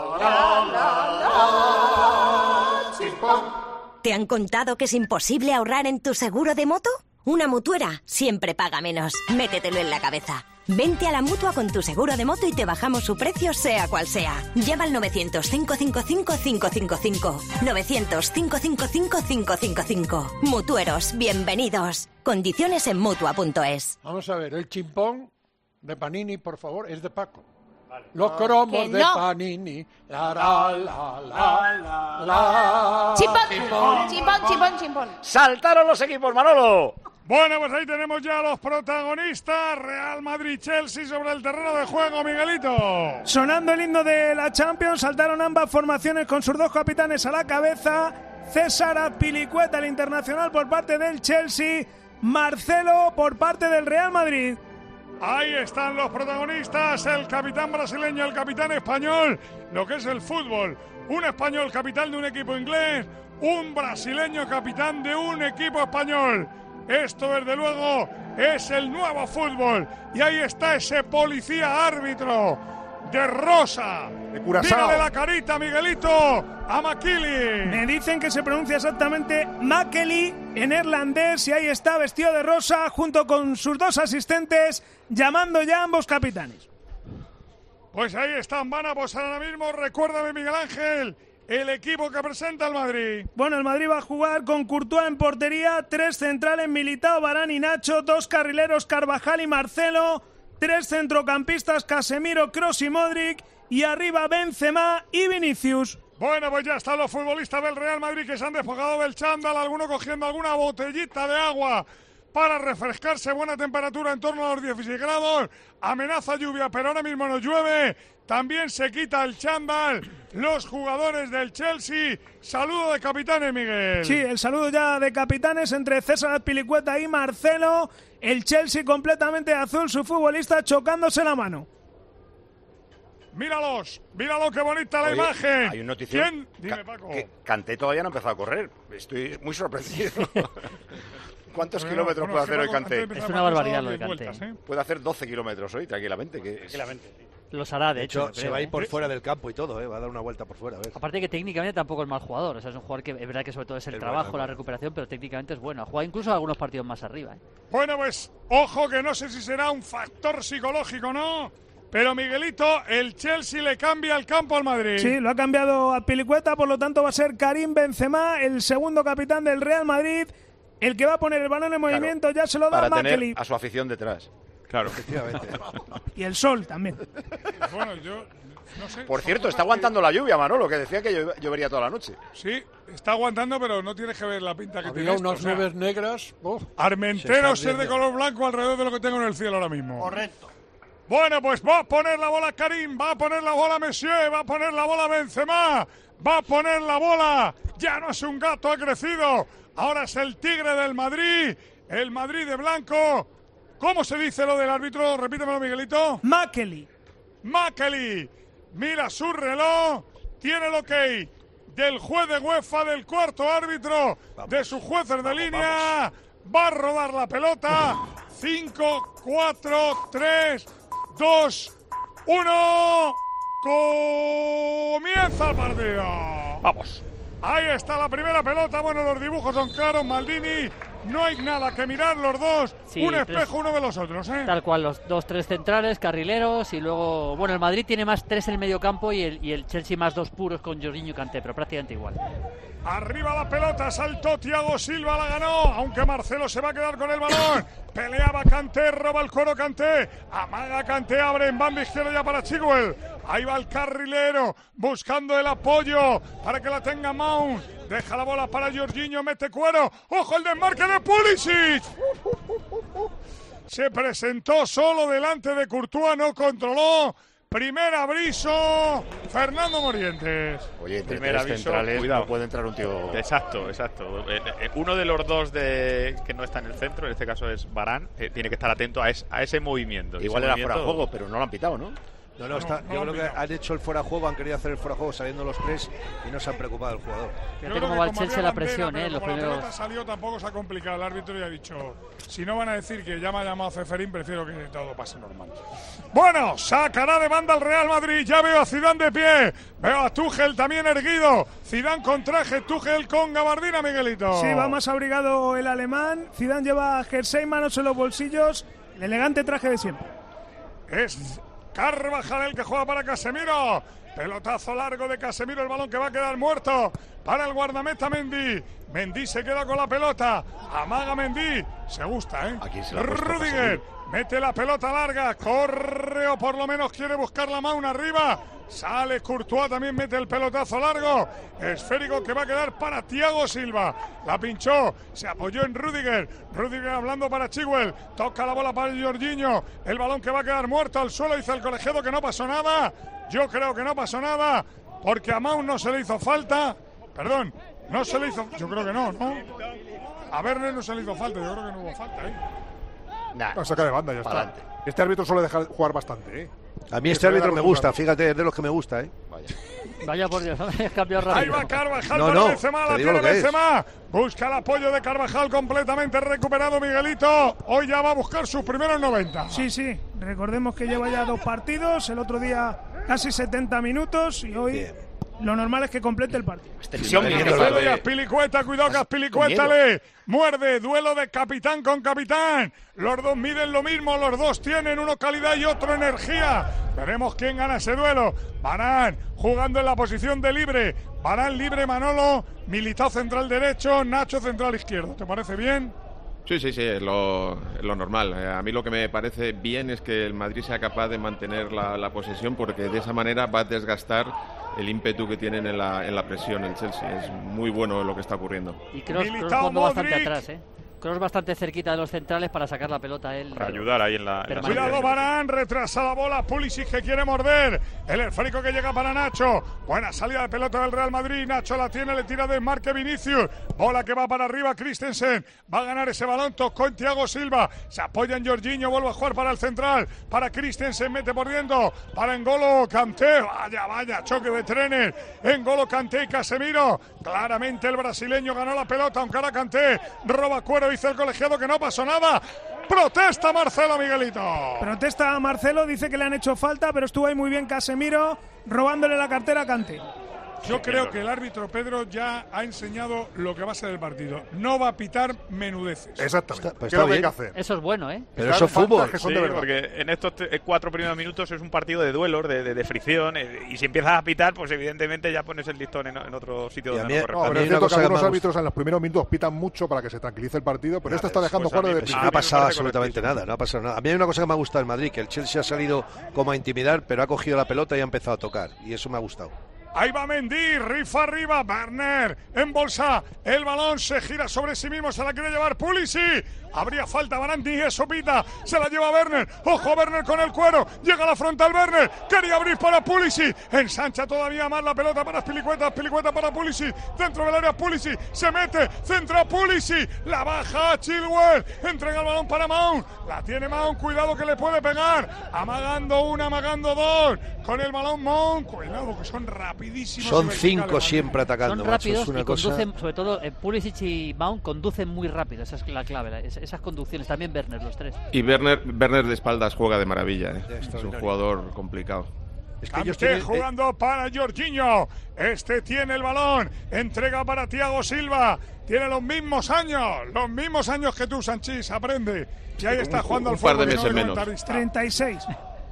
[SPEAKER 1] la.
[SPEAKER 9] ¿Te han contado que es imposible ahorrar en tu seguro de moto? Una mutuera siempre paga menos. Métetelo en la cabeza. Vente a la Mutua con tu seguro de moto y te bajamos su precio sea cual sea. Llama al novecientos, cinco cinco cinco, cinco cinco cinco. novecientos, cinco cinco cinco, cinco cinco cinco. Mutueros, bienvenidos. Condiciones en Mutua punto es.
[SPEAKER 1] Vamos a ver, el chimpón de Panini, por favor, es de Paco. Los cromos
[SPEAKER 5] Que
[SPEAKER 1] de
[SPEAKER 5] no.
[SPEAKER 1] Panini. La, la, la, la, la.
[SPEAKER 5] Chimpón, chimpón, chimpón, chimpón.
[SPEAKER 2] ¡Saltaron los equipos, Manolo!
[SPEAKER 8] Bueno, pues ahí tenemos ya a los protagonistas. Real Madrid-Chelsea sobre el terreno de juego, Miguelito.
[SPEAKER 7] Sonando el himno de la Champions, saltaron ambas formaciones con sus dos capitanes a la cabeza. César Azpilicueta, el internacional, por parte del Chelsea. Marcelo, por parte del Real Madrid.
[SPEAKER 8] Ahí están los protagonistas, el capitán brasileño, el capitán español, lo que es el fútbol. Un español capitán de un equipo inglés, un brasileño capitán de un equipo español. Esto, desde luego, es el nuevo fútbol. Y ahí está ese policía árbitro de rosa.
[SPEAKER 11] De Curazao.
[SPEAKER 8] Mírale la carita, Miguelito, a Makili.
[SPEAKER 7] Me dicen que se pronuncia exactamente Makeli en neerlandés y ahí está vestido de rosa junto con sus dos asistentes llamando ya a ambos capitanes.
[SPEAKER 8] Pues ahí están, van a posar ahora mismo. Recuérdame, Miguel Ángel, el equipo que presenta el Madrid.
[SPEAKER 7] Bueno, el Madrid va a jugar con Courtois en portería, tres centrales, Militao, Varane y Nacho, dos carrileros, Carvajal y Marcelo, tres centrocampistas, Casemiro, Kroos y Modric, y arriba Benzema y Vinicius.
[SPEAKER 8] Bueno, pues ya están los futbolistas del Real Madrid que se han despojado del chándal, alguno cogiendo alguna botellita de agua para refrescarse. Buena temperatura en torno a los dieciséis grados. Amenaza lluvia, pero ahora mismo no llueve. También se quita el chándal los jugadores del Chelsea. Saludo de capitanes, Miguel.
[SPEAKER 7] Sí, el saludo ya de capitanes entre César Azpilicueta y Marcelo. El Chelsea completamente azul, su futbolista chocándose la mano.
[SPEAKER 8] Míralos, míralo, qué bonita la
[SPEAKER 2] Oye,
[SPEAKER 8] imagen.
[SPEAKER 2] Hay un notición.
[SPEAKER 8] ¿Quién? Dime,
[SPEAKER 2] Ca-
[SPEAKER 8] Paco.
[SPEAKER 2] que Kanté todavía no ha empezado a correr. Estoy muy sorprendido. ¿Cuántos
[SPEAKER 8] Bueno,
[SPEAKER 2] kilómetros
[SPEAKER 8] bueno,
[SPEAKER 2] puede
[SPEAKER 8] es que
[SPEAKER 2] hacer hoy
[SPEAKER 8] Paco,
[SPEAKER 2] Kanté?
[SPEAKER 8] antes de empezar el partido, solo diez vueltas, ¿eh?
[SPEAKER 2] Puede hacer doce kilómetros hoy, tranquilamente. Que es,
[SPEAKER 3] Tranquilamente, sí.
[SPEAKER 15] Los hará, de,
[SPEAKER 4] de hecho.
[SPEAKER 15] hecho
[SPEAKER 4] Se
[SPEAKER 15] creo,
[SPEAKER 4] va a ir
[SPEAKER 15] ¿eh?
[SPEAKER 4] por fuera del campo y todo, ¿eh? Va a dar una vuelta por fuera. A ver.
[SPEAKER 15] Aparte que técnicamente tampoco es mal jugador. O sea, es un jugador que es verdad que sobre todo es el
[SPEAKER 4] Es
[SPEAKER 15] trabajo,
[SPEAKER 4] bueno,
[SPEAKER 15] la
[SPEAKER 4] bueno.
[SPEAKER 15] recuperación, pero técnicamente es bueno. Ha jugado incluso algunos partidos más arriba. ¿eh?
[SPEAKER 8] Bueno, pues ojo que no sé si será un factor psicológico o no, pero Miguelito, el Chelsea le cambia el campo al Madrid.
[SPEAKER 7] Sí, lo ha cambiado a Pilicueta, por lo tanto va a ser Karim Benzema, el segundo capitán del Real Madrid, el que va a poner el balón en movimiento. Ya se lo da
[SPEAKER 2] Para
[SPEAKER 7] a Makely.
[SPEAKER 2] tener a su afición detrás.
[SPEAKER 3] Claro.
[SPEAKER 4] Efectivamente.
[SPEAKER 7] Y el sol también.
[SPEAKER 8] Bueno, yo no sé.
[SPEAKER 2] Por cierto, está aguantando la lluvia, Manolo, que decía que llo- llovería toda la noche.
[SPEAKER 8] Sí, está aguantando, pero no tienes que ver la pinta que
[SPEAKER 1] Había
[SPEAKER 8] tiene esto,
[SPEAKER 1] unas
[SPEAKER 8] o sea,
[SPEAKER 1] nubes negras. ¡Oh!
[SPEAKER 8] Armenteros
[SPEAKER 1] Se
[SPEAKER 8] ser de
[SPEAKER 1] está
[SPEAKER 8] color blanco alrededor de lo que tengo en el cielo ahora mismo.
[SPEAKER 12] Correcto.
[SPEAKER 8] Bueno, pues va a poner la bola Karim, va a poner la bola Monsieur, va a poner la bola Benzema, va a poner la bola. Ya no es un gato, ha crecido. Ahora es el tigre del Madrid, el Madrid de blanco. ¿Cómo se dice lo del árbitro? Repítemelo, Miguelito.
[SPEAKER 7] Makely.
[SPEAKER 8] Makely. Mira su reloj. Tiene el ok del juez de UEFA, del cuarto árbitro, vamos, de sus jueces de línea. Vamos. Va a rodar la pelota. cinco, cuatro, tres, dos, uno. Comienza el partido.
[SPEAKER 3] Vamos.
[SPEAKER 8] Ahí está la primera pelota. Bueno, los dibujos son claros. Maldini, no hay nada que mirar los dos.
[SPEAKER 15] Sí,
[SPEAKER 8] un
[SPEAKER 15] tres-
[SPEAKER 8] espejo uno de los otros, ¿eh?
[SPEAKER 15] Tal cual, los dos, tres centrales, carrileros y luego... Bueno, el Madrid tiene más tres en el medio campo y el, y el Chelsea más dos puros con Jorginho y Kanté, pero prácticamente igual.
[SPEAKER 8] Arriba la pelota, saltó Thiago Silva, la ganó, aunque Marcelo se va a quedar con el balón. Peleaba Kanté, roba el cuero Kanté, amaga Kanté, abre en banda izquierda ya para Chilwell. Ahí va el carrilero, buscando el apoyo para que la tenga Mount. Deja la bola para Jorginho, mete cuero. ¡Ojo el desmarque de Pulisic! Se presentó solo delante de Courtois, no controló. Primer aviso, Fernando Morientes.
[SPEAKER 2] Oye, entre
[SPEAKER 3] Primer
[SPEAKER 2] tres
[SPEAKER 3] aviso,
[SPEAKER 2] centrales
[SPEAKER 3] cuidado.
[SPEAKER 2] no puede entrar un tío...
[SPEAKER 3] Exacto, exacto. Eh, eh, uno de los dos de que no está en el centro, en este caso es Varane, eh, tiene que estar atento a, es- a ese movimiento.
[SPEAKER 2] Igual
[SPEAKER 3] Ese
[SPEAKER 2] era
[SPEAKER 3] movimiento-
[SPEAKER 2] fuera de juego, pero no lo han pitado, ¿no?
[SPEAKER 4] No, no, está, yo creo que han hecho el fuera de juego, han querido hacer el fuera de juego saliendo los tres y no se han preocupado del jugador.
[SPEAKER 15] Fíjate cómo va el Chelsea la presión, ¿eh? Los
[SPEAKER 8] Como la
[SPEAKER 15] primeros...
[SPEAKER 8] pelota salió, tampoco se ha complicado. El árbitro ya ha dicho, si no van a decir que ya me ha llamado Ceferín, prefiero que todo pase normal. Bueno, sacará de banda el Real Madrid. Ya veo a Zidane de pie. Veo a Tuchel también erguido. Zidane con traje, Tuchel con gabardina, Miguelito.
[SPEAKER 7] Sí, va más abrigado el alemán. Zidane lleva jersey, manos en los bolsillos. El elegante traje de siempre.
[SPEAKER 8] Es Carvajal el que juega para Casemiro. Pelotazo largo de Casemiro, el balón que va a quedar muerto para el guardameta Mendy. Mendy se queda con la pelota. Amaga Mendy. Se gusta, ¿eh?
[SPEAKER 2] Aquí se la ha puesto
[SPEAKER 8] Rudiger
[SPEAKER 2] Casemiro.
[SPEAKER 8] mete la pelota larga. Corre o por lo menos quiere buscar la mano arriba. Sale Courtois, también mete el pelotazo largo. Esférico que va a quedar para Thiago Silva. La pinchó, se apoyó en Rudiger. Rudiger hablando para Chilwell. Toca la bola para Jorginho. El balón que va a quedar muerto al suelo. Dice el colegiado que no pasó nada. Yo creo que no pasó nada. Porque a Mount no se le hizo falta. Perdón, no se le hizo. Yo creo que no, ¿no? A Werner no se le hizo falta. Yo creo que no hubo falta, ¿eh?
[SPEAKER 2] Nah,
[SPEAKER 11] La saca de banda, ya está.
[SPEAKER 2] Pa'lante.
[SPEAKER 11] Este árbitro suele dejar jugar bastante, ¿eh?
[SPEAKER 4] A mí este
[SPEAKER 11] Suele
[SPEAKER 4] árbitro
[SPEAKER 11] darle
[SPEAKER 4] me gusta,
[SPEAKER 11] un rato.
[SPEAKER 4] fíjate, es de los que me gusta, ¿eh?
[SPEAKER 15] Vaya por Dios, has cambiado
[SPEAKER 8] Ahí
[SPEAKER 15] rápido.
[SPEAKER 8] va Carvajal
[SPEAKER 4] No,
[SPEAKER 8] para
[SPEAKER 4] no,
[SPEAKER 8] Benzema,
[SPEAKER 4] te
[SPEAKER 8] la
[SPEAKER 4] digo
[SPEAKER 8] tiene
[SPEAKER 4] lo que es.
[SPEAKER 8] Benzema. Busca el apoyo de Carvajal completamente recuperado Miguelito. Hoy ya va a buscar sus primeros noventa.
[SPEAKER 7] Sí, sí. Recordemos que lleva ya dos partidos. El otro día casi setenta minutos y hoy
[SPEAKER 4] Bien.
[SPEAKER 7] lo normal es que complete el partido.
[SPEAKER 2] Tensión,
[SPEAKER 4] Miguel,
[SPEAKER 2] Miguel.
[SPEAKER 8] Marcelo y Azpilicueta, cuidado que Azpilicueta le muerde, duelo de capitán con capitán. Los dos miden lo mismo, los dos tienen uno calidad y otro energía. Veremos quién gana ese duelo. Varane jugando en la posición de libre. Varane libre, Manolo, Militao central derecho, Nacho central izquierdo. ¿Te parece bien?
[SPEAKER 14] Sí, sí, sí, es lo, es lo normal. Eh, A mí lo que me parece bien es que el Madrid sea capaz de mantener la, la posesión porque de esa manera va a desgastar el ímpetu que tienen en la, en la presión el Chelsea. Es muy bueno lo que está ocurriendo.
[SPEAKER 15] Y Kroos
[SPEAKER 8] Militao,
[SPEAKER 15] jugando bastante
[SPEAKER 8] Modric.
[SPEAKER 15] atrás, ¿eh? Kroos bastante cerquita de los centrales para sacar la pelota a él.
[SPEAKER 3] Para ayudar ahí en la. en la
[SPEAKER 15] Permanente.
[SPEAKER 8] Cuidado,
[SPEAKER 3] salida.
[SPEAKER 8] Varane, retrasa la bola, Pulisic que quiere morder, el esférico que llega para Nacho, buena salida de pelota del Real Madrid, Nacho la tiene, le tira de marque Vinicius, bola que va para arriba, Christensen, va a ganar ese balón, tocó en Thiago Silva, se apoya en Jorginho, vuelve a jugar para el central, para Christensen, mete por dentro, para N'Golo Kanté, vaya, vaya, choque de trenes, N'Golo Kanté y Casemiro, claramente el brasileño ganó la pelota, aunque ahora Kanté roba cuero, dice el colegiado que no pasó nada. Protesta Marcelo, Miguelito.
[SPEAKER 7] Protesta Marcelo, dice que le han hecho falta, pero estuvo ahí muy bien Casemiro robándole la cartera a Kanté.
[SPEAKER 8] Yo creo que el árbitro Pedro ya ha enseñado lo que va a ser el partido. No va a pitar menudeces.
[SPEAKER 11] Exactamente.
[SPEAKER 4] Está, pues
[SPEAKER 11] ¿Qué es lo que hay
[SPEAKER 4] bien.
[SPEAKER 11] que hacer?
[SPEAKER 15] Eso es bueno, ¿eh?
[SPEAKER 4] Pero eso es fútbol.
[SPEAKER 11] Que son
[SPEAKER 3] Sí,
[SPEAKER 11] de verdad.
[SPEAKER 3] porque en estos te- cuatro primeros minutos es un partido de duelos, de, de, de fricción, eh, y si empiezas a pitar, pues evidentemente ya pones el listón en, en otro sitio
[SPEAKER 4] Y a
[SPEAKER 3] donde
[SPEAKER 4] mí-
[SPEAKER 3] no
[SPEAKER 11] No,
[SPEAKER 3] corresponde.
[SPEAKER 11] pero
[SPEAKER 4] hay
[SPEAKER 11] es
[SPEAKER 4] una
[SPEAKER 11] cierto que
[SPEAKER 4] cosa que
[SPEAKER 11] algunos
[SPEAKER 4] me
[SPEAKER 11] árbitros en los primeros minutos pitan mucho para que se tranquilice el partido, pero este está dejando
[SPEAKER 3] pues a
[SPEAKER 11] jugar
[SPEAKER 3] mí
[SPEAKER 11] desde
[SPEAKER 3] me-
[SPEAKER 11] el
[SPEAKER 4] No
[SPEAKER 3] a
[SPEAKER 4] ha
[SPEAKER 3] mí me
[SPEAKER 4] pasado
[SPEAKER 3] parece
[SPEAKER 4] absolutamente
[SPEAKER 3] correctísimo.
[SPEAKER 4] nada, no ha pasado nada. A mí hay una cosa que me ha gustado en Madrid, que el Chelsea ha salido como a intimidar, pero ha cogido la pelota y ha empezado a tocar, y eso me ha gustado.
[SPEAKER 8] Ahí va Mendy, rifa arriba, Werner, en bolsa, el balón se gira sobre sí mismo, se la quiere llevar Pulisic, habría falta, Varane ni eso pita, se la lleva Werner, ojo Werner con el cuero, llega a la frontal Werner, quería abrir para Pulisic, ensancha todavía más la pelota para Spilicueta, Spilicueta para Pulisic, dentro del área Pulisic, se mete, centra Pulisic, la baja Chilwell, entrega el balón para Mount, la tiene Mount, cuidado que le puede pegar, amagando una, amagando dos, con el balón Mount, cuidado que son rápidos.
[SPEAKER 4] Son cinco siempre atacando,
[SPEAKER 15] Son
[SPEAKER 4] macho,
[SPEAKER 15] rápidos
[SPEAKER 4] es una
[SPEAKER 15] y
[SPEAKER 4] cosa...
[SPEAKER 15] conducen, sobre todo eh, Pulisic y Mount conducen muy rápido, esa es la clave, la- es- esas conducciones, también Werner, los tres.
[SPEAKER 14] Y Werner, Werner de espaldas juega de maravilla, ¿eh? Es un
[SPEAKER 4] extraordinario.
[SPEAKER 14] jugador complicado.
[SPEAKER 4] Es que ellos
[SPEAKER 8] Kanté
[SPEAKER 4] tienen, eh,
[SPEAKER 8] jugando para Jorginho. Este tiene el balón. Entrega para Thiago Silva. Tiene los mismos años. Los mismos años que tú, Sanchís. Aprende. Y ahí está
[SPEAKER 14] Un-
[SPEAKER 8] jugando
[SPEAKER 14] un
[SPEAKER 8] al
[SPEAKER 14] par de
[SPEAKER 8] fútbol y no
[SPEAKER 14] meses
[SPEAKER 8] el
[SPEAKER 14] menos.
[SPEAKER 8] comentarista.
[SPEAKER 7] treinta y seis.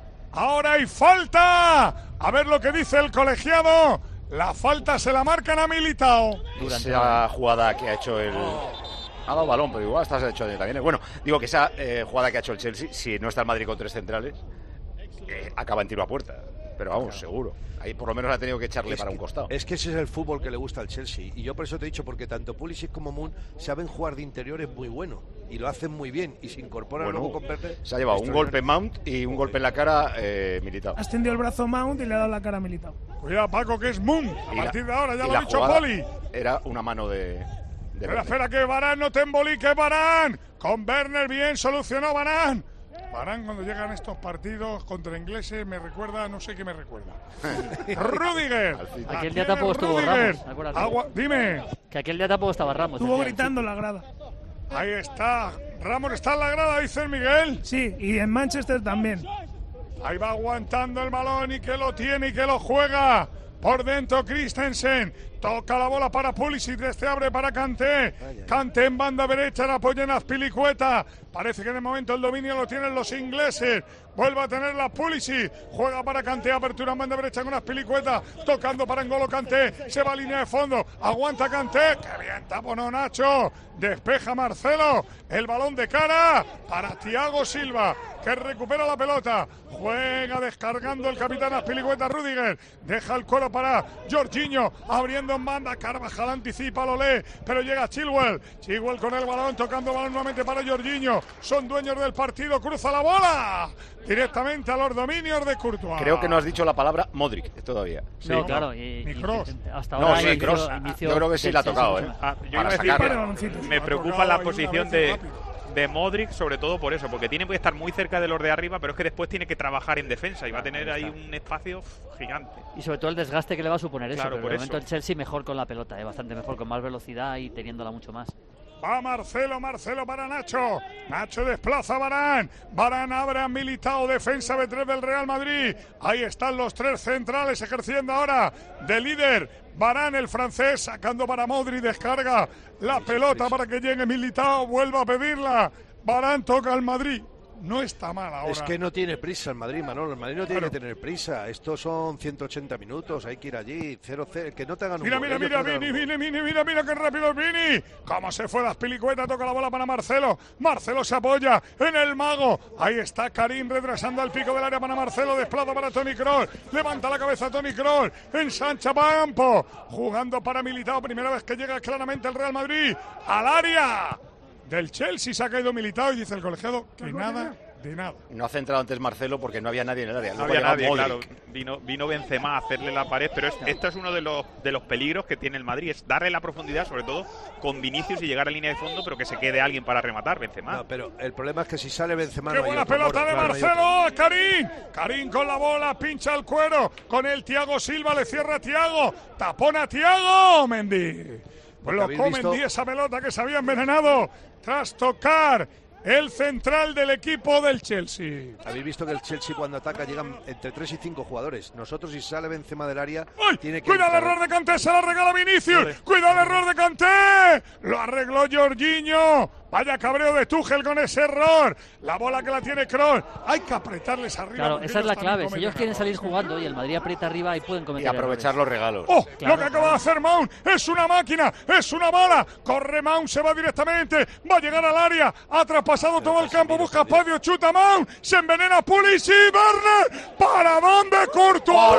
[SPEAKER 8] Ahora hay falta. A ver lo que dice el colegiado. La falta se la marcan a Militao.
[SPEAKER 2] Esa jugada que ha hecho el... Ha dado balón, pero igual estás hecho también. ¿eh? Bueno, digo que esa eh, jugada que ha hecho el Chelsea, si no está el Madrid con tres centrales, eh, acaba en tiro a puerta. Pero vamos, seguro. Ahí por lo menos ha tenido que echarle
[SPEAKER 4] Es
[SPEAKER 2] para
[SPEAKER 4] que-
[SPEAKER 2] un costado.
[SPEAKER 4] Es que ese es el fútbol que le gusta al Chelsea. Y yo por eso te he dicho, porque tanto Pulisic como Moon saben jugar de interiores muy bueno. Y lo hacen muy bien. Y se incorporan
[SPEAKER 2] Bueno,
[SPEAKER 4] luego con Werner.
[SPEAKER 2] se ha llevado un golpe en Mount y un golpe en la cara eh, Militao.
[SPEAKER 7] Ha extendido el brazo Mount y le ha dado la cara a Militao.
[SPEAKER 8] Cuidado, Paco, que es Moon. A
[SPEAKER 2] Y la-
[SPEAKER 8] partir de ahora, ya
[SPEAKER 2] y
[SPEAKER 8] lo
[SPEAKER 2] la
[SPEAKER 8] ha dicho
[SPEAKER 2] jugada
[SPEAKER 8] Poli.
[SPEAKER 2] Era una mano de... de
[SPEAKER 8] Espera,
[SPEAKER 2] Werner.
[SPEAKER 8] espera, que Varane no te embolique, Varane. Con Werner bien solucionó Varane. Varane cuando llegan estos partidos contra ingleses me recuerda, no sé qué me recuerda. Rudiger.
[SPEAKER 15] Aquel día tampoco estuvo
[SPEAKER 8] Rudiger.
[SPEAKER 15] Ramos, acuérdate.
[SPEAKER 8] Agua- dime.
[SPEAKER 15] Que aquel día tampoco estaba Ramos.
[SPEAKER 7] Estuvo
[SPEAKER 15] el día-
[SPEAKER 7] gritando en la grada.
[SPEAKER 8] Ahí está. Ramos está en la grada, dice el Miguel.
[SPEAKER 7] Sí, y en Manchester también.
[SPEAKER 8] Ahí va aguantando el balón y que lo tiene y que lo juega. Por dentro Christensen. Toca la bola para Pulisic. Este abre para Kanté. Kanté en banda derecha. La apoya en Azpilicueta. Parece que de momento el dominio lo tienen los ingleses. Vuelve a tener la Pulisic. Juega para Kanté. Apertura en banda derecha con Azpilicueta. Tocando para N'Golo Kanté. Se va a línea de fondo. Aguanta Kanté. ¡Qué bien taponó Nacho! Despeja Marcelo. El balón de cara para Thiago Silva, que recupera la pelota. Juega descargando el capitán Azpilicueta. Rudiger deja el cuero para Jorginho, abriendo en banda. Carvajal anticipa, lo lee, pero llega Chilwell. Chilwell con el balón, tocando balón nuevamente para Jorginho. Son dueños del partido. Cruza la bola directamente a los dominios de Courtois.
[SPEAKER 2] Creo que no has dicho la palabra Modric todavía.
[SPEAKER 15] No, claro. Y,
[SPEAKER 8] Ni
[SPEAKER 15] y-
[SPEAKER 8] Kroos.
[SPEAKER 15] hasta
[SPEAKER 2] No,
[SPEAKER 15] ahora
[SPEAKER 2] sí,
[SPEAKER 15] inició-
[SPEAKER 2] Kroos.
[SPEAKER 15] inició
[SPEAKER 2] Yo creo que sí
[SPEAKER 15] del
[SPEAKER 2] la ha
[SPEAKER 15] Chelsea,
[SPEAKER 2] tocado,
[SPEAKER 15] no
[SPEAKER 2] ¿eh?
[SPEAKER 15] sé.
[SPEAKER 3] Ah, yo iba
[SPEAKER 2] Para
[SPEAKER 3] a decir
[SPEAKER 2] sacarla.
[SPEAKER 3] que me preocupa la posición de, de Modric, sobre todo por eso, porque tiene que estar muy cerca de los de arriba, pero es que después tiene que trabajar en defensa y va a tener ahí un espacio uf, gigante.
[SPEAKER 15] Y sobre todo el desgaste que le va a suponer eso.
[SPEAKER 3] Claro,
[SPEAKER 15] Pero
[SPEAKER 3] por
[SPEAKER 15] de momento
[SPEAKER 3] eso.
[SPEAKER 15] el Chelsea mejor con la pelota, eh, bastante mejor, con más velocidad y teniéndola mucho más.
[SPEAKER 8] Va Marcelo, Marcelo para Nacho. Nacho desplaza a Varane. Varane abre a Militao, defensa B tres del Real Madrid. Ahí están los tres centrales ejerciendo ahora de líder. Varane, el francés, sacando para Modric, descarga la pelota para que llegue Militao, vuelve a pedirla. Varane toca al Madrid. No está mal ahora.
[SPEAKER 4] Es que no tiene prisa el Madrid, Manolo. El Madrid no tiene
[SPEAKER 8] Claro.
[SPEAKER 4] que tener prisa. Estos son ciento ochenta minutos, hay que ir allí. cero cero. Que no te hagan un
[SPEAKER 8] Mira,
[SPEAKER 4] gol,
[SPEAKER 8] mira,
[SPEAKER 4] ellos
[SPEAKER 8] mira,
[SPEAKER 4] no te hagan
[SPEAKER 8] Vini,
[SPEAKER 4] un gol.
[SPEAKER 8] Vini, Vini, mira, mira qué rápido es Vini. Cómo se fue las pilicuetas, toca la bola para Marcelo. Marcelo se apoya en el mago. Ahí está Karim retrasando al pico del área para Marcelo. Desplaza para Toni Kroos. Levanta la cabeza Toni Kroos. Ensancha Campo. Jugando para Militao. Primera vez que llega claramente el Real Madrid al área del Chelsea. Se ha caído Militao y dice el colegiado que nada de nada.
[SPEAKER 2] No ha centrado antes Marcelo porque no había nadie en el área.
[SPEAKER 3] No
[SPEAKER 2] Luego
[SPEAKER 3] había
[SPEAKER 2] ha
[SPEAKER 3] nadie,
[SPEAKER 2] llegado
[SPEAKER 3] claro.
[SPEAKER 2] Modric.
[SPEAKER 3] Vino, vino Benzema a hacerle la pared, pero es, esto es uno de los, de los peligros que tiene el Madrid, es darle la profundidad, sobre todo con Vinicius y llegar a línea de fondo, pero que se quede alguien para rematar, Benzema.
[SPEAKER 4] No, pero el problema es que si sale Benzema
[SPEAKER 8] ¡Qué
[SPEAKER 4] no hay
[SPEAKER 8] buena
[SPEAKER 4] otro,
[SPEAKER 8] pelota
[SPEAKER 4] Moro,
[SPEAKER 8] de
[SPEAKER 4] claro, no hay otro.
[SPEAKER 8] Marcelo! ¡Karim! Karim con la bola, pincha el cuero. Con el Thiago Silva, le cierra a Thiago. Tapona a Thiago, Mendy.
[SPEAKER 4] Porque habéis
[SPEAKER 8] Colocó
[SPEAKER 4] visto-
[SPEAKER 8] Mendy esa pelota que se había envenenado tras tocar el central del equipo del Chelsea.
[SPEAKER 4] Habéis visto que el Chelsea cuando ataca llegan entre tres y cinco jugadores. Nosotros, si sale Benzema del área,
[SPEAKER 8] ¡ay!
[SPEAKER 4] Tiene que
[SPEAKER 8] ¡Cuidado el
[SPEAKER 4] entrar.
[SPEAKER 8] error de Kanté! ¡Se la regala Vinicius! ¡Cuidado el error de Kanté! ¡Lo arregló Jorginho! Vaya cabreo de Tuchel con ese error. La bola que la tiene Kroos. Hay que apretarles arriba.
[SPEAKER 15] Claro, esa es la clave. Si ellos quieren salir jugando y el Madrid aprieta arriba, ahí pueden cometer
[SPEAKER 2] Y aprovechar
[SPEAKER 15] errores.
[SPEAKER 2] los regalos.
[SPEAKER 8] ¡Oh!
[SPEAKER 15] Claro,
[SPEAKER 8] lo que acaba
[SPEAKER 15] claro.
[SPEAKER 8] de hacer Mount es una máquina, es una bala. Corre Mount, se va directamente, va a llegar al área. Ha traspasado todo el campo, busca espacio, chuta Mount, se envenena Pulisic, Werner. ¿Para dónde Courtois?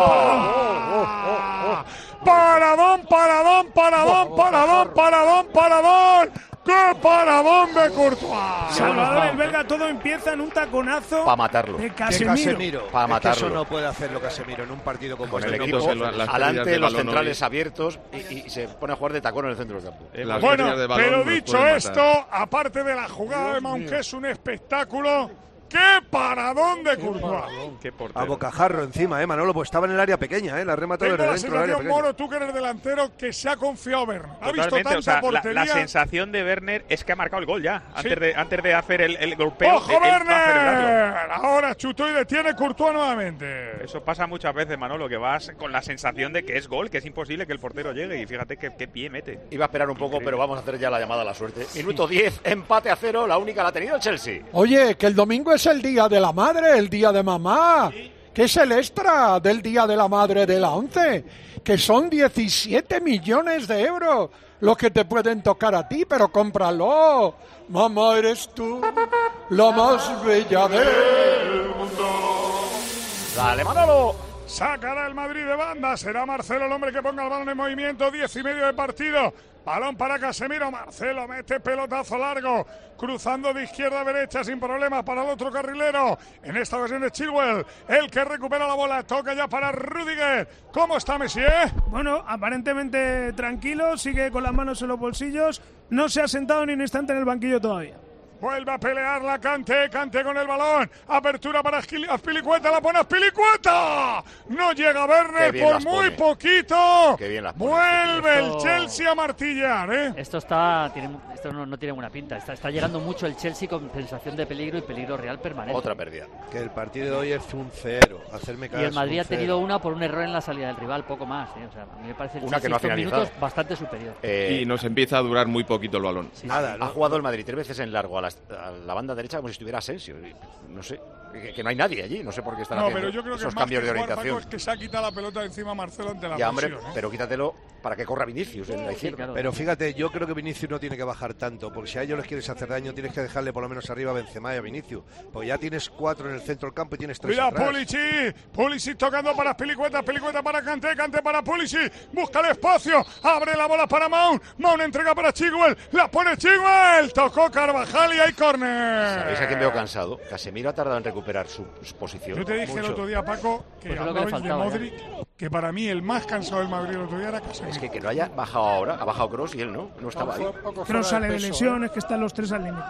[SPEAKER 8] Paradón, paradón, paradón, paradón, paradón, paradón. ¡Qué paradón de Courtois!
[SPEAKER 7] Salvador el belga, todo empieza en un taconazo
[SPEAKER 2] Para matarlo.
[SPEAKER 7] de
[SPEAKER 4] Que
[SPEAKER 7] Casemiro.
[SPEAKER 4] Casemiro.
[SPEAKER 2] Pa'
[SPEAKER 4] Es que
[SPEAKER 2] matarlo.
[SPEAKER 4] eso no puede hacerlo Casemiro en un partido como
[SPEAKER 2] Con
[SPEAKER 4] este.
[SPEAKER 2] el
[SPEAKER 4] No
[SPEAKER 2] equipo
[SPEAKER 4] puede
[SPEAKER 14] Entonces,
[SPEAKER 4] hacerlo.
[SPEAKER 14] las pérdidas
[SPEAKER 2] alante,
[SPEAKER 14] de
[SPEAKER 2] los
[SPEAKER 14] balón
[SPEAKER 2] centrales
[SPEAKER 14] hoy-
[SPEAKER 2] abiertos y, y se pone a jugar de tacón en el centro del campo.
[SPEAKER 14] Las
[SPEAKER 8] Bueno,
[SPEAKER 14] pérdidas de balón
[SPEAKER 8] pero
[SPEAKER 14] nos
[SPEAKER 8] dicho
[SPEAKER 14] pueden
[SPEAKER 8] esto,
[SPEAKER 14] matar.
[SPEAKER 8] aparte de la jugada de Mount, que es un espectáculo, ¡qué paradón de Courtois!
[SPEAKER 3] Qué
[SPEAKER 4] A
[SPEAKER 3] portero.
[SPEAKER 4] bocajarro encima, eh, Manolo, pues estaba en el área pequeña, eh, la remata
[SPEAKER 8] Tengo
[SPEAKER 4] desde
[SPEAKER 8] la
[SPEAKER 4] dentro del área
[SPEAKER 8] sensación,
[SPEAKER 4] pequeña.
[SPEAKER 8] Moro, tú que eres delantero, que se ha confiado Werner. Ha visto
[SPEAKER 3] Totalmente,
[SPEAKER 8] tanta
[SPEAKER 3] o sea, la,
[SPEAKER 8] portería.
[SPEAKER 3] la sensación de Werner es que ha marcado el gol ya. Antes, de, antes de hacer el, el golpeo,
[SPEAKER 8] ¡Ojo,
[SPEAKER 3] él- él va a celebrarlo.
[SPEAKER 8] Werner! Ahora chutó y detiene Courtois nuevamente.
[SPEAKER 3] Eso pasa muchas veces, Manolo, que vas con la sensación de que es gol, que es imposible que el portero llegue. Y fíjate qué, qué pie mete.
[SPEAKER 2] Iba a esperar un poco,
[SPEAKER 3] Increíble.
[SPEAKER 2] pero vamos a hacer ya la llamada a la suerte. Minuto diez, empate a cero, la única la ha tenido el Chelsea.
[SPEAKER 1] Oye, que el domingo es el día de la madre, el día de mamá, que es el extra del día de la madre de la once, que son diecisiete millones de euros los que te pueden tocar a ti, pero cómpralo. Mamá, eres tú, la más bella del mundo.
[SPEAKER 2] Dale, Manolo.
[SPEAKER 8] Sacará el Madrid de banda. Será Marcelo el hombre que ponga el balón en movimiento. Diez y medio de partido. Balón para Casemiro. Marcelo mete pelotazo largo. Cruzando de izquierda a derecha sin problemas para el otro carrilero. En esta ocasión es Chilwell el que recupera la bola. Toca ya para Rüdiger. ¿Cómo está Messi, eh?
[SPEAKER 7] Bueno, aparentemente tranquilo, sigue con las manos en los bolsillos, no se ha sentado ni un instante en el banquillo todavía.
[SPEAKER 8] Vuelve a pelear la Kanté, Kanté con el balón. Apertura para Azpili- Azpilicueta, la pone Azpilicueta. No llega Werner
[SPEAKER 2] Qué bien
[SPEAKER 8] por
[SPEAKER 2] las
[SPEAKER 8] muy
[SPEAKER 2] pone.
[SPEAKER 8] poquito.
[SPEAKER 2] Qué bien las pone.
[SPEAKER 8] Vuelve el
[SPEAKER 15] Esto-
[SPEAKER 8] Chelsea a martillar, ¿eh?
[SPEAKER 15] Esto está, tiene, esto no, no tiene buena pinta. Está, está llegando mucho el Chelsea con sensación de peligro y peligro real permanente.
[SPEAKER 2] Otra pérdida.
[SPEAKER 4] Que el partido de hoy es un cero. Hacerme caso.
[SPEAKER 15] Y el Madrid
[SPEAKER 4] un
[SPEAKER 15] ha tenido
[SPEAKER 4] cero.
[SPEAKER 15] una por un error en la salida del rival, poco más. ¿eh? O sea, a mí me parece el
[SPEAKER 2] Una que
[SPEAKER 15] Chelsea
[SPEAKER 2] no ha
[SPEAKER 15] estos
[SPEAKER 2] finalizado.
[SPEAKER 15] minutos bastante superior.
[SPEAKER 2] Eh,
[SPEAKER 14] Y nos empieza a durar muy poquito el balón.
[SPEAKER 15] Sí,
[SPEAKER 4] Nada,
[SPEAKER 2] ha
[SPEAKER 4] ¿no?
[SPEAKER 2] jugado el Madrid tres veces en largo a la, a la banda derecha como si estuviera Asensio. No sé, que, que no hay nadie allí. No sé por qué están
[SPEAKER 8] No,
[SPEAKER 2] haciendo
[SPEAKER 8] pero yo creo que
[SPEAKER 2] esos
[SPEAKER 8] más
[SPEAKER 2] cambios
[SPEAKER 8] que
[SPEAKER 2] de
[SPEAKER 8] jugar,
[SPEAKER 2] orientación.
[SPEAKER 8] Paco, es que se ha quitado la pelota de encima Marcelo ante la
[SPEAKER 2] Ya, hombre,
[SPEAKER 8] presión, ¿eh?
[SPEAKER 2] pero quítatelo para que corra Vinicius en la izquierda.
[SPEAKER 15] claro.
[SPEAKER 4] Pero fíjate, yo creo que Vinicius no tiene que bajar tanto, porque si a ellos les quieres hacer daño, tienes que dejarle por lo menos arriba a Benzema y a Vinicius. Porque ya tienes cuatro en el centro del campo y tienes tres
[SPEAKER 8] Cuidado,
[SPEAKER 4] atrás.
[SPEAKER 8] Pulisic. Pulisic tocando para Pilicueta. Pilicueta para Kanté. Kanté para Pulisic. Busca el espacio. Abre la bola para Mount. Mount entrega para Chilwell. La pone Chilwell. Tocó Carvajal y hay córner.
[SPEAKER 2] ¿Sabéis a quién veo cansado? Casemiro ha tardado en recuperar su, su posición.
[SPEAKER 8] Yo te dije
[SPEAKER 2] mucho.
[SPEAKER 8] el otro día, Paco, que
[SPEAKER 15] Pues es lo que le
[SPEAKER 8] hablabais de
[SPEAKER 15] faltaba,
[SPEAKER 8] Modric, que para mí el más cansado del Madrid el otro día era Casemiro.
[SPEAKER 2] Es que que no haya bajado ahora, ha bajado Kroos y él no, no estaba ahí.
[SPEAKER 7] Kroos sale de lesiones, que están los tres al límite.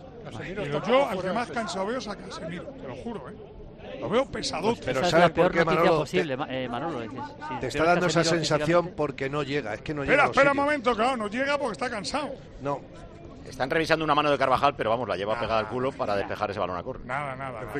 [SPEAKER 8] Pero yo al que más cansado veo es a Casemiro, te lo juro, ¿eh? Lo veo pesadote.
[SPEAKER 4] Pero
[SPEAKER 15] Esa es
[SPEAKER 4] ¿sabes
[SPEAKER 15] la peor
[SPEAKER 4] por qué,
[SPEAKER 15] noticia
[SPEAKER 4] Manolo?
[SPEAKER 15] posible, Ma- eh, Manolo. Dices, sí,
[SPEAKER 4] Te
[SPEAKER 15] peor
[SPEAKER 4] está dando esa
[SPEAKER 15] Casemiro
[SPEAKER 4] sensación
[SPEAKER 15] físicamente.
[SPEAKER 4] porque no llega, es que no llega.
[SPEAKER 8] Espera,
[SPEAKER 4] a los
[SPEAKER 8] espera un
[SPEAKER 4] sitios.
[SPEAKER 8] momento, claro, no llega porque está cansado.
[SPEAKER 4] No,
[SPEAKER 2] Están revisando una mano de Carvajal, pero vamos, la lleva pegada al culo para despejar ese balón a córner.
[SPEAKER 8] Nada, nada, nada.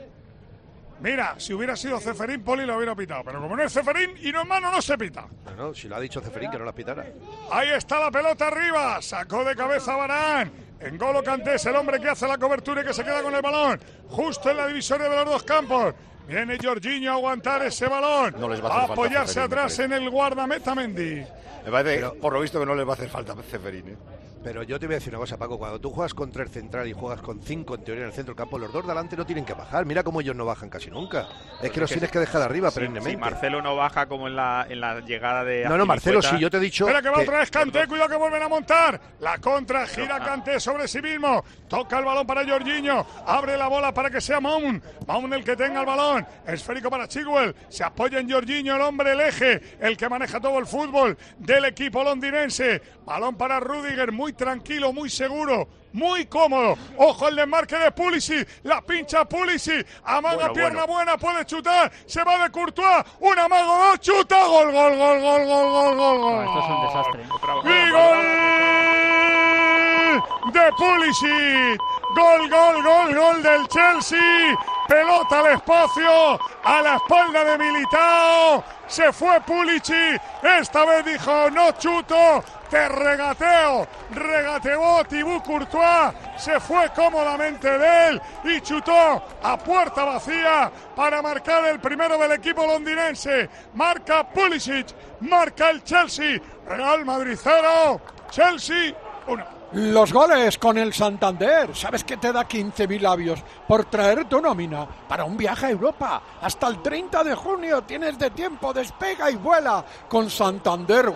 [SPEAKER 8] Mira, si hubiera sido Ceferín, Poli lo hubiera pitado. Pero como no es Ceferín y no es mano, no se pita.
[SPEAKER 4] no, no, si lo ha dicho Ceferín que no la pitara.
[SPEAKER 8] Ahí está la pelota arriba. Sacó de cabeza Varane. N'Golo Kanté es el hombre que hace la cobertura y que se queda con el balón. Justo en la divisoria de los dos campos. Viene Jorginho a aguantar ese balón.
[SPEAKER 2] No les va a
[SPEAKER 8] a
[SPEAKER 2] hacer falta
[SPEAKER 8] apoyarse
[SPEAKER 2] Ceferín, me
[SPEAKER 8] atrás
[SPEAKER 2] parece.
[SPEAKER 8] en el guardameta Mendy.
[SPEAKER 2] Me parece,
[SPEAKER 4] Pero-
[SPEAKER 2] por lo visto, que no les va a hacer falta Ceferín. ¿eh?
[SPEAKER 4] Pero yo te voy a decir una cosa, Paco, cuando tú juegas con tres central y juegas con cinco en teoría en el centro del campo, los dos delante no tienen que bajar. Mira cómo ellos no bajan casi nunca. Es que los tienes que dejar arriba
[SPEAKER 3] Si,
[SPEAKER 4] perennemente.
[SPEAKER 3] si Marcelo no baja como en la, en la llegada de.
[SPEAKER 4] No, no, Marcelo,
[SPEAKER 3] Azpilicueta,
[SPEAKER 4] sí, yo te he dicho.
[SPEAKER 8] Espera que va
[SPEAKER 4] que-
[SPEAKER 8] otra vez Kanté, cuidado que vuelven a montar. La contra, gira Kanté sobre sí mismo. Toca el balón para Jorginho. Abre la bola para que sea Mount. Mount el que tenga el balón. Esférico para Chilwell. Se apoya en Jorginho, el hombre, el eje. El que maneja todo el fútbol del equipo londinense. Balón para Rüdiger, muy tranquilo, muy seguro. Muy cómodo. Ojo el desmarque de Pulisic. La pincha Pulisic. Amaga
[SPEAKER 2] Bueno,
[SPEAKER 8] pierna
[SPEAKER 2] bueno.
[SPEAKER 8] buena. Puede chutar. Se va de Courtois. Un amago, dos. Chuta. Gol, gol, gol, gol, gol, gol, gol, gol.
[SPEAKER 15] No, esto es un desastre.
[SPEAKER 3] Otra-
[SPEAKER 8] ¡Y gol de Pulisic! Gol, gol, gol, gol del Chelsea. Pelota al espacio, a la espalda de Militao. Se fue Pulisic. Esta vez dijo, no chuto, te regateo. Regateó Thibaut Courtois. Se fue cómodamente de él y chutó a puerta vacía para marcar el primero del equipo londinense. Marca Pulisic, marca el Chelsea. Real Madrid cero, Chelsea uno.
[SPEAKER 1] Los goles con el Santander. ¿Sabes que te da quince mil labios por traer tu nómina para un viaje a Europa? Hasta el treinta de junio tienes de tiempo, despega y vuela con Santander.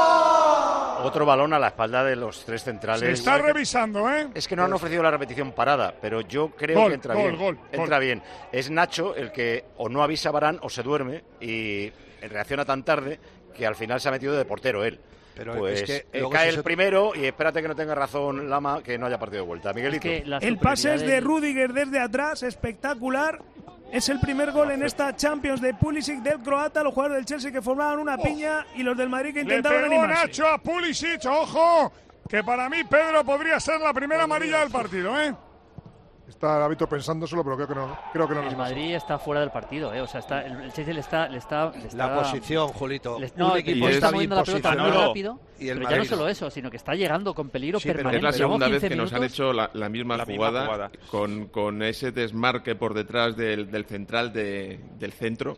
[SPEAKER 1] ¡Guau!
[SPEAKER 2] Otro balón a la espalda de los tres centrales.
[SPEAKER 8] Se está revisando, ¿eh?
[SPEAKER 2] Es que no han ofrecido la repetición parada, pero yo creo
[SPEAKER 8] gol,
[SPEAKER 2] que entra
[SPEAKER 8] gol,
[SPEAKER 2] bien.
[SPEAKER 8] Gol,
[SPEAKER 2] entra
[SPEAKER 8] gol.
[SPEAKER 2] bien. Es Nacho el que o no avisa a Varane o se duerme y reacciona tan tarde que al final se ha metido de portero él.
[SPEAKER 4] Pero
[SPEAKER 2] pues
[SPEAKER 4] es que
[SPEAKER 2] eh,
[SPEAKER 4] luego
[SPEAKER 2] cae
[SPEAKER 4] si
[SPEAKER 2] el
[SPEAKER 4] se...
[SPEAKER 2] primero y espérate que no tenga razón Lama, que no haya partido de vuelta. Miguelito.
[SPEAKER 15] Es que
[SPEAKER 7] el pase es de Rüdiger desde atrás, espectacular. Es el primer gol en esta Champions de Pulisic, del croata, los jugadores del Chelsea que formaban una piña y los del Madrid que intentaban
[SPEAKER 8] Le pegó
[SPEAKER 7] animarse.
[SPEAKER 8] Nacho a Pulisic, ojo, que para mí Pedro podría ser la primera amarilla del partido, ¿eh?
[SPEAKER 11] Está David pensándoselo, pero creo que no. Creo que no
[SPEAKER 15] el Madrid está fuera del partido, ¿eh? O sea, está, el, el Chelsea le está, le está, le está...
[SPEAKER 4] La posición, Julito.
[SPEAKER 15] Le, no,
[SPEAKER 4] un equipo
[SPEAKER 15] está
[SPEAKER 4] está
[SPEAKER 15] moviendo
[SPEAKER 4] bien
[SPEAKER 15] la pelota muy
[SPEAKER 4] posicionado
[SPEAKER 15] rápido,
[SPEAKER 4] y el
[SPEAKER 15] pero ya no
[SPEAKER 4] Madrid
[SPEAKER 15] solo eso, sino que está llegando con peligro
[SPEAKER 14] sí,
[SPEAKER 15] permanente.
[SPEAKER 14] Es la segunda vez que
[SPEAKER 15] minutos.
[SPEAKER 14] nos han hecho la, la, misma,
[SPEAKER 3] la
[SPEAKER 14] jugada,
[SPEAKER 3] misma jugada
[SPEAKER 14] con, con ese desmarque por detrás del, del central de, del centro.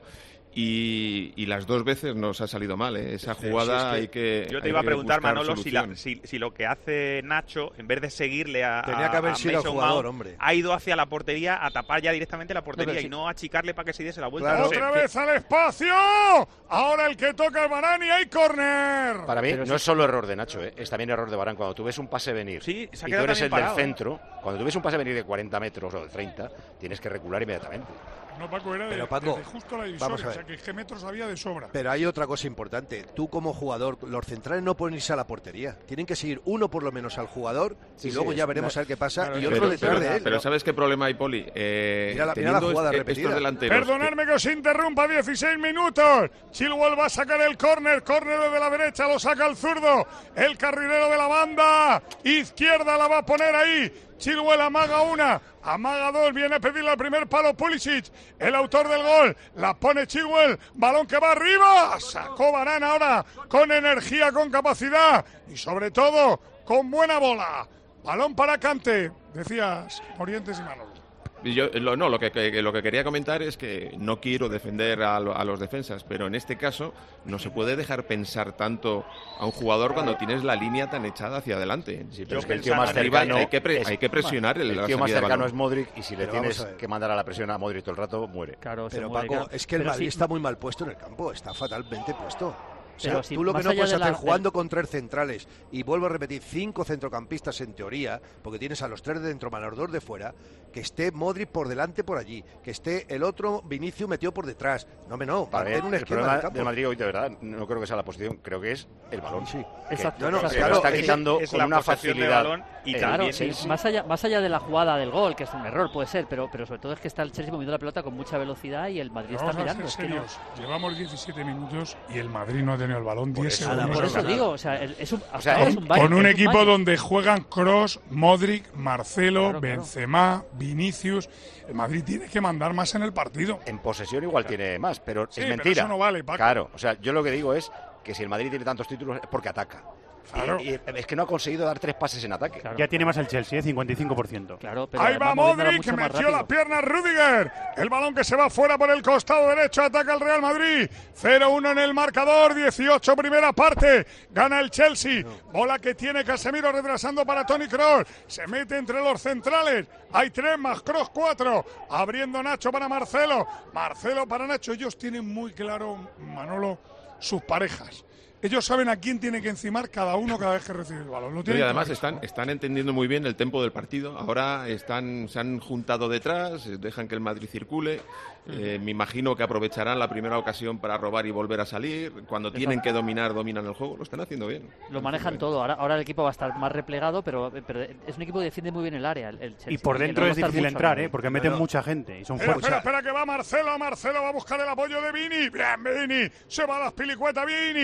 [SPEAKER 14] Y, y las dos veces nos ha salido mal, ¿eh? Esa jugada sí, es que hay que.
[SPEAKER 3] Yo te iba a preguntar, Manolo, si, la, si, si lo que hace Nacho, en vez de seguirle a.
[SPEAKER 4] Tenía que haber
[SPEAKER 3] a
[SPEAKER 4] sido el jugador, hombre.
[SPEAKER 3] Ha ido hacia la portería a tapar ya directamente la portería no, y sí. no a achicarle para que se diese la vuelta.
[SPEAKER 8] Claro.
[SPEAKER 3] No sé,
[SPEAKER 8] ¡Otra
[SPEAKER 3] que...
[SPEAKER 8] vez al espacio! Ahora el que toca el Varane y hay córner.
[SPEAKER 2] Para mí
[SPEAKER 3] Pero
[SPEAKER 2] no
[SPEAKER 3] sí.
[SPEAKER 2] es solo error de Nacho, ¿eh? Es también error de Varane. Cuando tú ves un pase venir
[SPEAKER 3] sí, se ha
[SPEAKER 2] y tú eres el
[SPEAKER 3] parado,
[SPEAKER 2] del centro, ¿eh? Cuando tú ves un pase venir de cuarenta metros o de treinta, tienes que recular inmediatamente.
[SPEAKER 8] No, Paco, era
[SPEAKER 4] Pero,
[SPEAKER 8] de,
[SPEAKER 4] Paco,
[SPEAKER 8] de justo la divisoria, o sea que qué metros había de sobra.
[SPEAKER 4] Pero hay otra cosa importante. Tú como jugador, los centrales no pueden irse a la portería. Tienen que seguir uno por lo menos al jugador sí, y luego sí, ya veremos a ver qué pasa
[SPEAKER 8] claro,
[SPEAKER 4] y otro
[SPEAKER 14] pero,
[SPEAKER 4] detrás
[SPEAKER 14] pero,
[SPEAKER 4] de él.
[SPEAKER 14] Pero
[SPEAKER 4] ¿no?
[SPEAKER 14] ¿sabes qué problema hay, Poli? Eh,
[SPEAKER 4] mira la, mira la jugada
[SPEAKER 14] este,
[SPEAKER 4] repetida.
[SPEAKER 14] Estos delanteros
[SPEAKER 8] Perdonadme que os interrumpa, dieciséis minutos. Chilwell va a sacar el córner, córner desde la derecha, lo saca el zurdo. El carrilero de la banda izquierda la va a poner ahí. Chilwell amaga una, amaga dos, viene a pedirle al primer palo Pulisic, el autor del gol, la pone Chilwell, balón que va arriba, sacó Varane ahora con energía, con capacidad y sobre todo con buena bola. Balón para Kanté, decías Morientes y Manolo.
[SPEAKER 14] Yo, lo, no, lo que, que, lo que quería comentar es que no quiero defender a, lo, a los defensas, pero en este caso no se puede dejar pensar tanto a un jugador cuando tienes la línea tan echada hacia adelante.
[SPEAKER 2] Sí, pero es que el tío más cercano
[SPEAKER 14] hay que, pre,
[SPEAKER 2] es,
[SPEAKER 14] hay que presionar el,
[SPEAKER 2] el tío más cercano es Modric y si le
[SPEAKER 4] pero
[SPEAKER 2] tienes que mandar a la presión a Modric todo el rato, muere.
[SPEAKER 15] Claro,
[SPEAKER 4] pero
[SPEAKER 15] muere,
[SPEAKER 4] Paco,
[SPEAKER 15] claro.
[SPEAKER 4] es que el
[SPEAKER 15] pero
[SPEAKER 4] Madrid
[SPEAKER 15] sí.
[SPEAKER 4] está muy mal puesto en el campo, está fatalmente puesto. O sea,
[SPEAKER 15] Pero si
[SPEAKER 4] tú lo que
[SPEAKER 15] más
[SPEAKER 4] no
[SPEAKER 15] allá
[SPEAKER 4] puedes
[SPEAKER 15] de
[SPEAKER 4] hacer
[SPEAKER 15] la-
[SPEAKER 4] jugando con tres centrales y vuelvo a repetir, cinco centrocampistas en teoría, porque tienes a los tres de dentro más los dos de fuera, que esté Modric por delante por allí, que esté el otro Vinicius metido por detrás. No, me no,
[SPEAKER 2] Para
[SPEAKER 4] mantén
[SPEAKER 2] ver,
[SPEAKER 4] una
[SPEAKER 2] el
[SPEAKER 4] izquierda
[SPEAKER 2] problema
[SPEAKER 4] del campo.
[SPEAKER 2] del Madrid hoy, de verdad, no creo que sea la posición, creo que es el balón.
[SPEAKER 4] Sí,
[SPEAKER 2] Que-
[SPEAKER 15] Exacto.
[SPEAKER 2] que
[SPEAKER 4] No, no,
[SPEAKER 2] se
[SPEAKER 4] claro,
[SPEAKER 2] lo está
[SPEAKER 4] es-
[SPEAKER 2] quitando
[SPEAKER 3] es
[SPEAKER 2] con
[SPEAKER 3] la
[SPEAKER 2] una
[SPEAKER 3] posesión de
[SPEAKER 2] facilidad.
[SPEAKER 3] balón y
[SPEAKER 2] el
[SPEAKER 15] Claro, sí,
[SPEAKER 2] Chelsea.
[SPEAKER 15] más allá, más allá de la jugada del gol, que es un error, puede ser, pero, pero sobre todo es que está el Chelsea moviendo la pelota con mucha velocidad y el Madrid
[SPEAKER 8] Vamos
[SPEAKER 15] está
[SPEAKER 8] a ser
[SPEAKER 15] mirando. Es que no-
[SPEAKER 8] serios. Llevamos diecisiete minutos y el Madrid no ha tenido el balón diez
[SPEAKER 2] eso,
[SPEAKER 8] segundos.
[SPEAKER 15] por eso
[SPEAKER 8] al ganar.
[SPEAKER 15] digo, o sea, el- es un,
[SPEAKER 2] O sea,
[SPEAKER 15] hasta
[SPEAKER 2] es-
[SPEAKER 15] es un baile,
[SPEAKER 8] Con un
[SPEAKER 15] es
[SPEAKER 8] equipo
[SPEAKER 15] baile.
[SPEAKER 8] donde juegan Kroos, Modric, Marcelo,
[SPEAKER 15] Claro, claro.
[SPEAKER 8] Benzema, Vinicius. El Madrid tiene que mandar más en el partido.
[SPEAKER 2] En posesión igual tiene más, pero
[SPEAKER 8] Sí,
[SPEAKER 2] es
[SPEAKER 8] pero
[SPEAKER 2] mentira.
[SPEAKER 8] eso no vale, Paco.
[SPEAKER 2] Claro, o sea, yo lo que digo es que si el Madrid tiene tantos títulos es porque ataca.
[SPEAKER 8] Claro.
[SPEAKER 2] Y, y es que no ha conseguido dar tres pases en ataque.
[SPEAKER 15] Claro.
[SPEAKER 12] Ya tiene más el Chelsea, ¿eh? cincuenta y cinco por ciento.
[SPEAKER 15] Claro, pero
[SPEAKER 8] Ahí va
[SPEAKER 15] además moviéndola
[SPEAKER 8] Modric,
[SPEAKER 15] mucho más
[SPEAKER 8] metió la
[SPEAKER 15] rápido.
[SPEAKER 8] pierna Rüdiger. El balón que se va fuera por el costado derecho, ataca el Real Madrid. cero uno en el marcador, dieciocho primera parte. Gana el Chelsea. Bola que tiene Casemiro retrasando para Toni Kroos. Se mete entre los centrales. Hay tres más Kroos, cuatro. Abriendo Nacho para Marcelo. Marcelo para Nacho. Ellos tienen muy claro, Manolo, sus parejas. Ellos saben a quién tiene que encimar cada uno cada vez que recibe el balón. Lo
[SPEAKER 14] Y
[SPEAKER 8] tienen
[SPEAKER 14] además
[SPEAKER 8] clarísimo.
[SPEAKER 14] están, están entendiendo muy bien el tempo del partido. Ahora están, se han juntado detrás, eh, dejan que el Madrid circule. Eh, me imagino que aprovecharán la primera ocasión para robar y volver a salir. Cuando tienen que dominar, dominan el juego. Lo están haciendo bien.
[SPEAKER 15] Lo manejan todo. Ahora, ahora el equipo va a estar más replegado, pero, pero es un equipo que defiende muy bien el área. El, el Chelsea.
[SPEAKER 12] Y por
[SPEAKER 15] Que
[SPEAKER 12] dentro
[SPEAKER 15] no va a
[SPEAKER 12] es
[SPEAKER 15] estar
[SPEAKER 12] difícil
[SPEAKER 15] mucho
[SPEAKER 12] entrar,
[SPEAKER 15] al
[SPEAKER 12] ¿eh? Porque meten mucha gente y son
[SPEAKER 8] Espera,
[SPEAKER 12] fuertes.
[SPEAKER 8] espera, espera, que va Marcelo. Marcelo va a buscar el apoyo de Vini. Bien, Vini. Se va a las pilicuetas, Vini. Que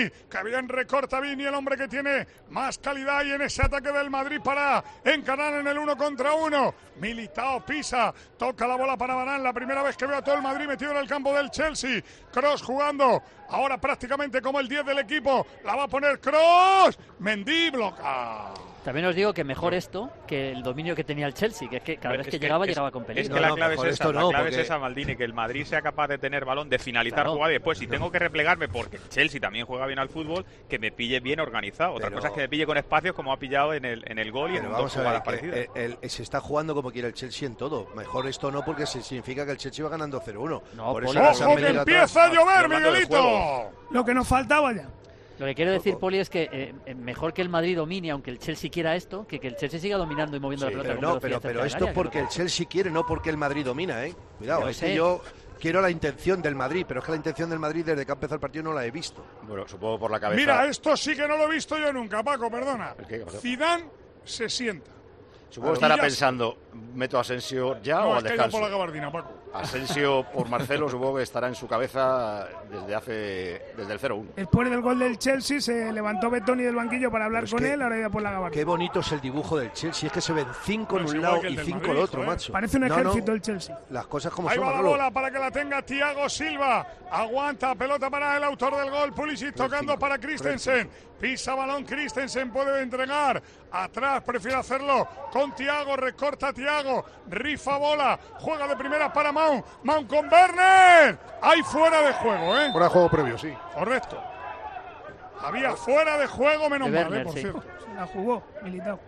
[SPEAKER 8] bien recorta Vini, el hombre que tiene más calidad y en ese ataque del Madrid para encarar en el uno contra uno. Militao pisa, toca la bola para Varane, la primera vez que veo a todo el Madrid metido en el campo del Chelsea. Kroos jugando, ahora prácticamente como el diez del equipo, la va a poner Kroos. Mendy bloca.
[SPEAKER 15] También os digo que mejor esto que el dominio que tenía el Chelsea, que es que cada
[SPEAKER 3] Pero
[SPEAKER 15] vez
[SPEAKER 3] es
[SPEAKER 15] que,
[SPEAKER 3] que
[SPEAKER 15] llegaba,
[SPEAKER 3] es,
[SPEAKER 15] llegaba con peligro.
[SPEAKER 3] Es que
[SPEAKER 15] no,
[SPEAKER 3] la clave,
[SPEAKER 15] no,
[SPEAKER 3] es, esa,
[SPEAKER 15] no,
[SPEAKER 3] la clave
[SPEAKER 15] porque...
[SPEAKER 3] es esa, Maldini, que el Madrid sea capaz de tener balón, de finalizar claro. jugada y después, si no. tengo que replegarme, porque el Chelsea también juega bien al fútbol, que me pille bien organizado. Otra Pero... cosa es que me pille con espacios como ha pillado en el, en el gol y Pero en dos jugadas parecidas.
[SPEAKER 4] El, el, se está jugando como quiere el Chelsea en todo. Mejor esto no, porque significa que el Chelsea va ganando cero uno.
[SPEAKER 8] No, Por eso ¡Ojo que empieza a llover, Miguelito!
[SPEAKER 7] Lo que nos faltaba ya.
[SPEAKER 15] Lo que quiero decir, Poli, es que eh, mejor que el Madrid domine, aunque el Chelsea quiera esto, que que el Chelsea siga dominando y moviendo sí, la pelota.
[SPEAKER 4] Pero no, pero, pero esto es porque el Chelsea quiere, no porque el Madrid domina, ¿eh? Cuidado, pero es sé. que yo quiero la intención del Madrid, pero es que la intención del Madrid desde que ha empezado el partido no la he visto.
[SPEAKER 2] Bueno, supongo por la cabeza.
[SPEAKER 8] Mira, esto sí que no lo he visto yo nunca, Paco, perdona. Zidane se sienta.
[SPEAKER 2] Supongo que estará pensando, ¿meto a Asensio ya
[SPEAKER 8] no,
[SPEAKER 2] o
[SPEAKER 8] al
[SPEAKER 2] es
[SPEAKER 8] descanso?
[SPEAKER 2] por
[SPEAKER 8] la gabardina, Paco.
[SPEAKER 2] Asensio por Marcelo supongo que estará en su cabeza desde hace desde el cero uno.
[SPEAKER 7] Después del gol del Chelsea se levantó Bettoni del banquillo para hablar con él, ahora ya por la gabardina.
[SPEAKER 4] Qué bonito es el dibujo del Chelsea, es que se ven cinco en un lado y cinco en el otro, macho.
[SPEAKER 7] Parece un ejército no, no, el Chelsea.
[SPEAKER 4] Las cosas como
[SPEAKER 8] Ahí
[SPEAKER 4] son.
[SPEAKER 8] Ahí va la bola para que la tenga Thiago Silva. Aguanta, pelota para el autor del gol, Pulisic tocando para Christensen. Pisa balón Christensen, puede entregar. Atrás, prefiere hacerlo con Thiago, recorta Thiago. Rifa bola, juega de primera para Mount. Mount con Werner. Hay fuera de juego, ¿eh?
[SPEAKER 11] Fuera de juego previo, sí.
[SPEAKER 8] Correcto. Había fuera de juego, menos
[SPEAKER 15] de
[SPEAKER 8] mal,
[SPEAKER 15] Werner,
[SPEAKER 8] ¿eh? Por
[SPEAKER 15] sí.
[SPEAKER 8] cierto.
[SPEAKER 7] Se la jugó, Militao.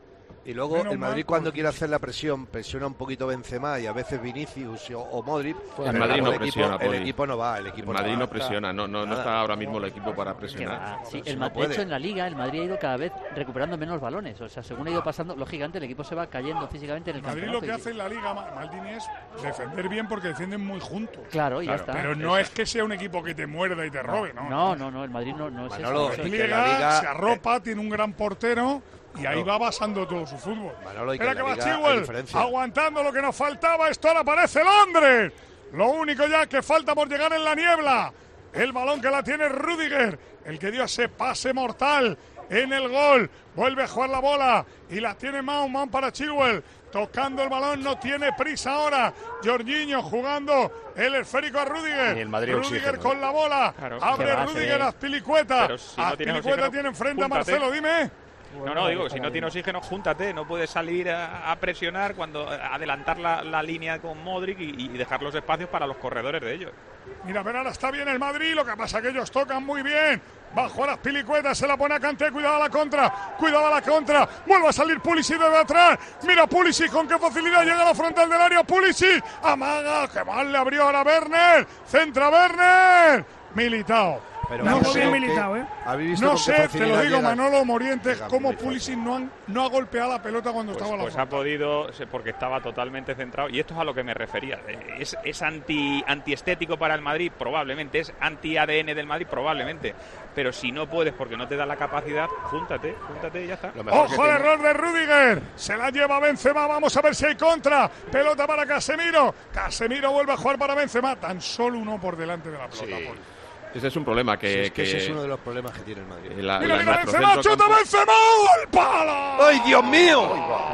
[SPEAKER 4] Y luego
[SPEAKER 8] Menos
[SPEAKER 4] el Madrid
[SPEAKER 8] mal,
[SPEAKER 4] cuando
[SPEAKER 8] porque...
[SPEAKER 4] quiere hacer la presión, presiona un poquito Benzema y a veces Vinicius o, o Modric.
[SPEAKER 14] El Madrid no
[SPEAKER 4] el
[SPEAKER 14] presiona,
[SPEAKER 4] equipo, el equipo no va, el equipo
[SPEAKER 14] el Madrid
[SPEAKER 4] no,
[SPEAKER 14] no presiona, no, no, no está ahora mismo el equipo para presionar.
[SPEAKER 15] Sí, el no de hecho en la Liga el Madrid ha ido cada vez recuperando menos balones, o sea, según ha ido pasando, lógicamente el equipo se va cayendo físicamente en el
[SPEAKER 8] Madrid
[SPEAKER 15] campeonato.
[SPEAKER 8] Madrid lo que hace en la Liga, Maldini, es defender bien porque defienden muy juntos.
[SPEAKER 15] Claro, y
[SPEAKER 8] claro,
[SPEAKER 15] ya está.
[SPEAKER 8] Pero no es que sea un equipo que te muerda y te robe, ¿no?
[SPEAKER 15] No, no, no, el Madrid no, no es
[SPEAKER 4] Manolo,
[SPEAKER 15] eso.
[SPEAKER 8] Pliega,
[SPEAKER 4] la Liga,
[SPEAKER 8] se arropa, eh, tiene un gran portero. Y ahí va basando todo su fútbol.
[SPEAKER 4] Manolo, y
[SPEAKER 8] Espera
[SPEAKER 4] que,
[SPEAKER 8] que va
[SPEAKER 4] Liga,
[SPEAKER 8] Chilwell, aguantando lo que nos faltaba. Esto ahora aparece Londres. Lo único ya que falta por llegar en la niebla. El balón que la tiene Rüdiger, el que dio ese pase mortal en el gol. Vuelve a jugar la bola y la tiene Mount, Mount para Chilwell. Tocando el balón, no tiene prisa ahora. Jorginho jugando el esférico a Rüdiger.
[SPEAKER 2] Y el Madrid
[SPEAKER 8] Rüdiger
[SPEAKER 2] oxígeno,
[SPEAKER 8] con
[SPEAKER 2] ¿eh?
[SPEAKER 8] la bola.
[SPEAKER 3] Claro,
[SPEAKER 8] Abre Rüdiger a Azpilicueta.
[SPEAKER 3] Si no
[SPEAKER 8] Azpilicueta tiene enfrente
[SPEAKER 3] júntate.
[SPEAKER 8] a Marcelo, dime.
[SPEAKER 3] No, no, digo que si no tiene oxígeno, júntate, no puedes salir a, a presionar cuando adelantar la, la línea con Modric y, y dejar los espacios para los corredores de ellos.
[SPEAKER 8] Mira, pero ahora está bien el Madrid, lo que pasa es que ellos tocan muy bien. Bajo a las pilicuetas, se la pone a Kanté, cuidado a la contra, cuidado a la contra, vuelve a salir Pulisic desde atrás, mira Pulisic con qué facilidad llega a la frontal del área, Pulisic, amaga, que mal le abrió ahora Werner, centra Werner, Militao.
[SPEAKER 7] Pero no muy bien Militao, ¿eh?
[SPEAKER 8] No sé, te lo digo, Manolo Morientes, cómo Pulisic no, han, no ha golpeado la pelota cuando
[SPEAKER 3] pues,
[SPEAKER 8] estaba la
[SPEAKER 3] Pues ha podido, porque estaba totalmente centrado, y esto es a lo que me refería. Es, es anti, antiestético para el Madrid, probablemente, es anti-A D N del Madrid, probablemente. Pero si no puedes porque no te da la capacidad, júntate, júntate y ya está.
[SPEAKER 8] ¡Ojo al error de Rüdiger! Se la lleva Benzema, vamos a ver si hay contra. Pelota para Casemiro. Casemiro vuelve a jugar para Benzema. Tan solo uno por delante de la pelota.
[SPEAKER 14] Sí. Ese es un problema que...
[SPEAKER 4] Sí, es que,
[SPEAKER 14] que
[SPEAKER 4] ese es uno de los problemas que tiene el Madrid.
[SPEAKER 14] La,
[SPEAKER 8] mira,
[SPEAKER 14] la,
[SPEAKER 8] mira, Benzema, chuta Benzema, al palo.
[SPEAKER 4] ¡Ay, Dios mío!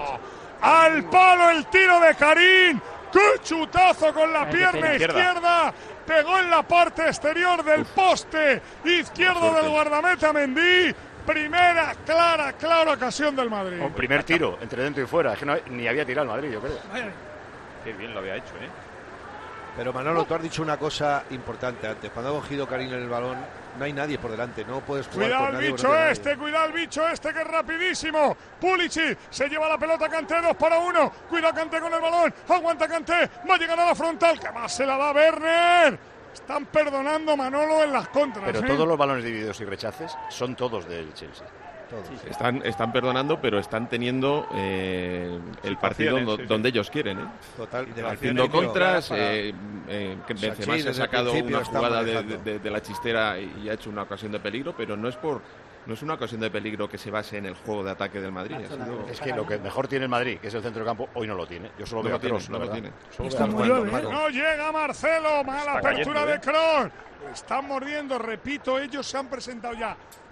[SPEAKER 8] Al palo el tiro de Karim. ¡Qué chutazo con la
[SPEAKER 15] Ay,
[SPEAKER 8] pierna izquierda. izquierda! Pegó en la parte exterior del Uf. poste izquierdo del guardameta Mendy. Primera, clara, clara ocasión del Madrid.
[SPEAKER 2] Un primer tiro, entre dentro y fuera. Es que no, ni había tirado el Madrid, yo creo.
[SPEAKER 3] Vaya. Qué bien lo había hecho, ¿eh?
[SPEAKER 4] Pero Manolo, tú has dicho una cosa importante antes. Cuando ha cogido Karim el balón, no hay nadie por delante. No puedes jugar
[SPEAKER 8] cuidado
[SPEAKER 4] con nadie.
[SPEAKER 8] El bicho
[SPEAKER 4] por
[SPEAKER 8] este, nadie. Cuidado el bicho este que es rapidísimo. Pulisic se lleva la pelota, Kanté, dos para uno. Cuidado Kanté con el balón. Aguanta Kanté. Va a llegar a la frontal. Que más se la da Werner. Están perdonando Manolo en las contras.
[SPEAKER 2] Pero
[SPEAKER 8] ¿eh?
[SPEAKER 2] todos los balones divididos y rechaces son todos del Chelsea.
[SPEAKER 14] Todos. Están, están perdonando, pero están teniendo eh, el partido do, sí, sí. donde ellos quieren. ¿eh?
[SPEAKER 4] Total, de
[SPEAKER 14] haciendo contras, eh, eh, que Benzema sí, se ha sacado una jugada de, de, de la chistera y ha hecho una ocasión de peligro, pero no es por no es una ocasión de peligro que se base en el juego de ataque del Madrid.
[SPEAKER 2] Es, sido... es que lo que mejor tiene el Madrid, que es el centro de campo, hoy no lo tiene. Yo solo
[SPEAKER 14] no
[SPEAKER 2] veo
[SPEAKER 14] lo tiene,
[SPEAKER 2] Kroos,
[SPEAKER 14] no lo tiene.
[SPEAKER 8] Está muy bien, ¿eh? No llega Marcelo, mala Está apertura cayendo, ¿eh? de Kroos. Están mordiendo, repito, ellos se han presentado ya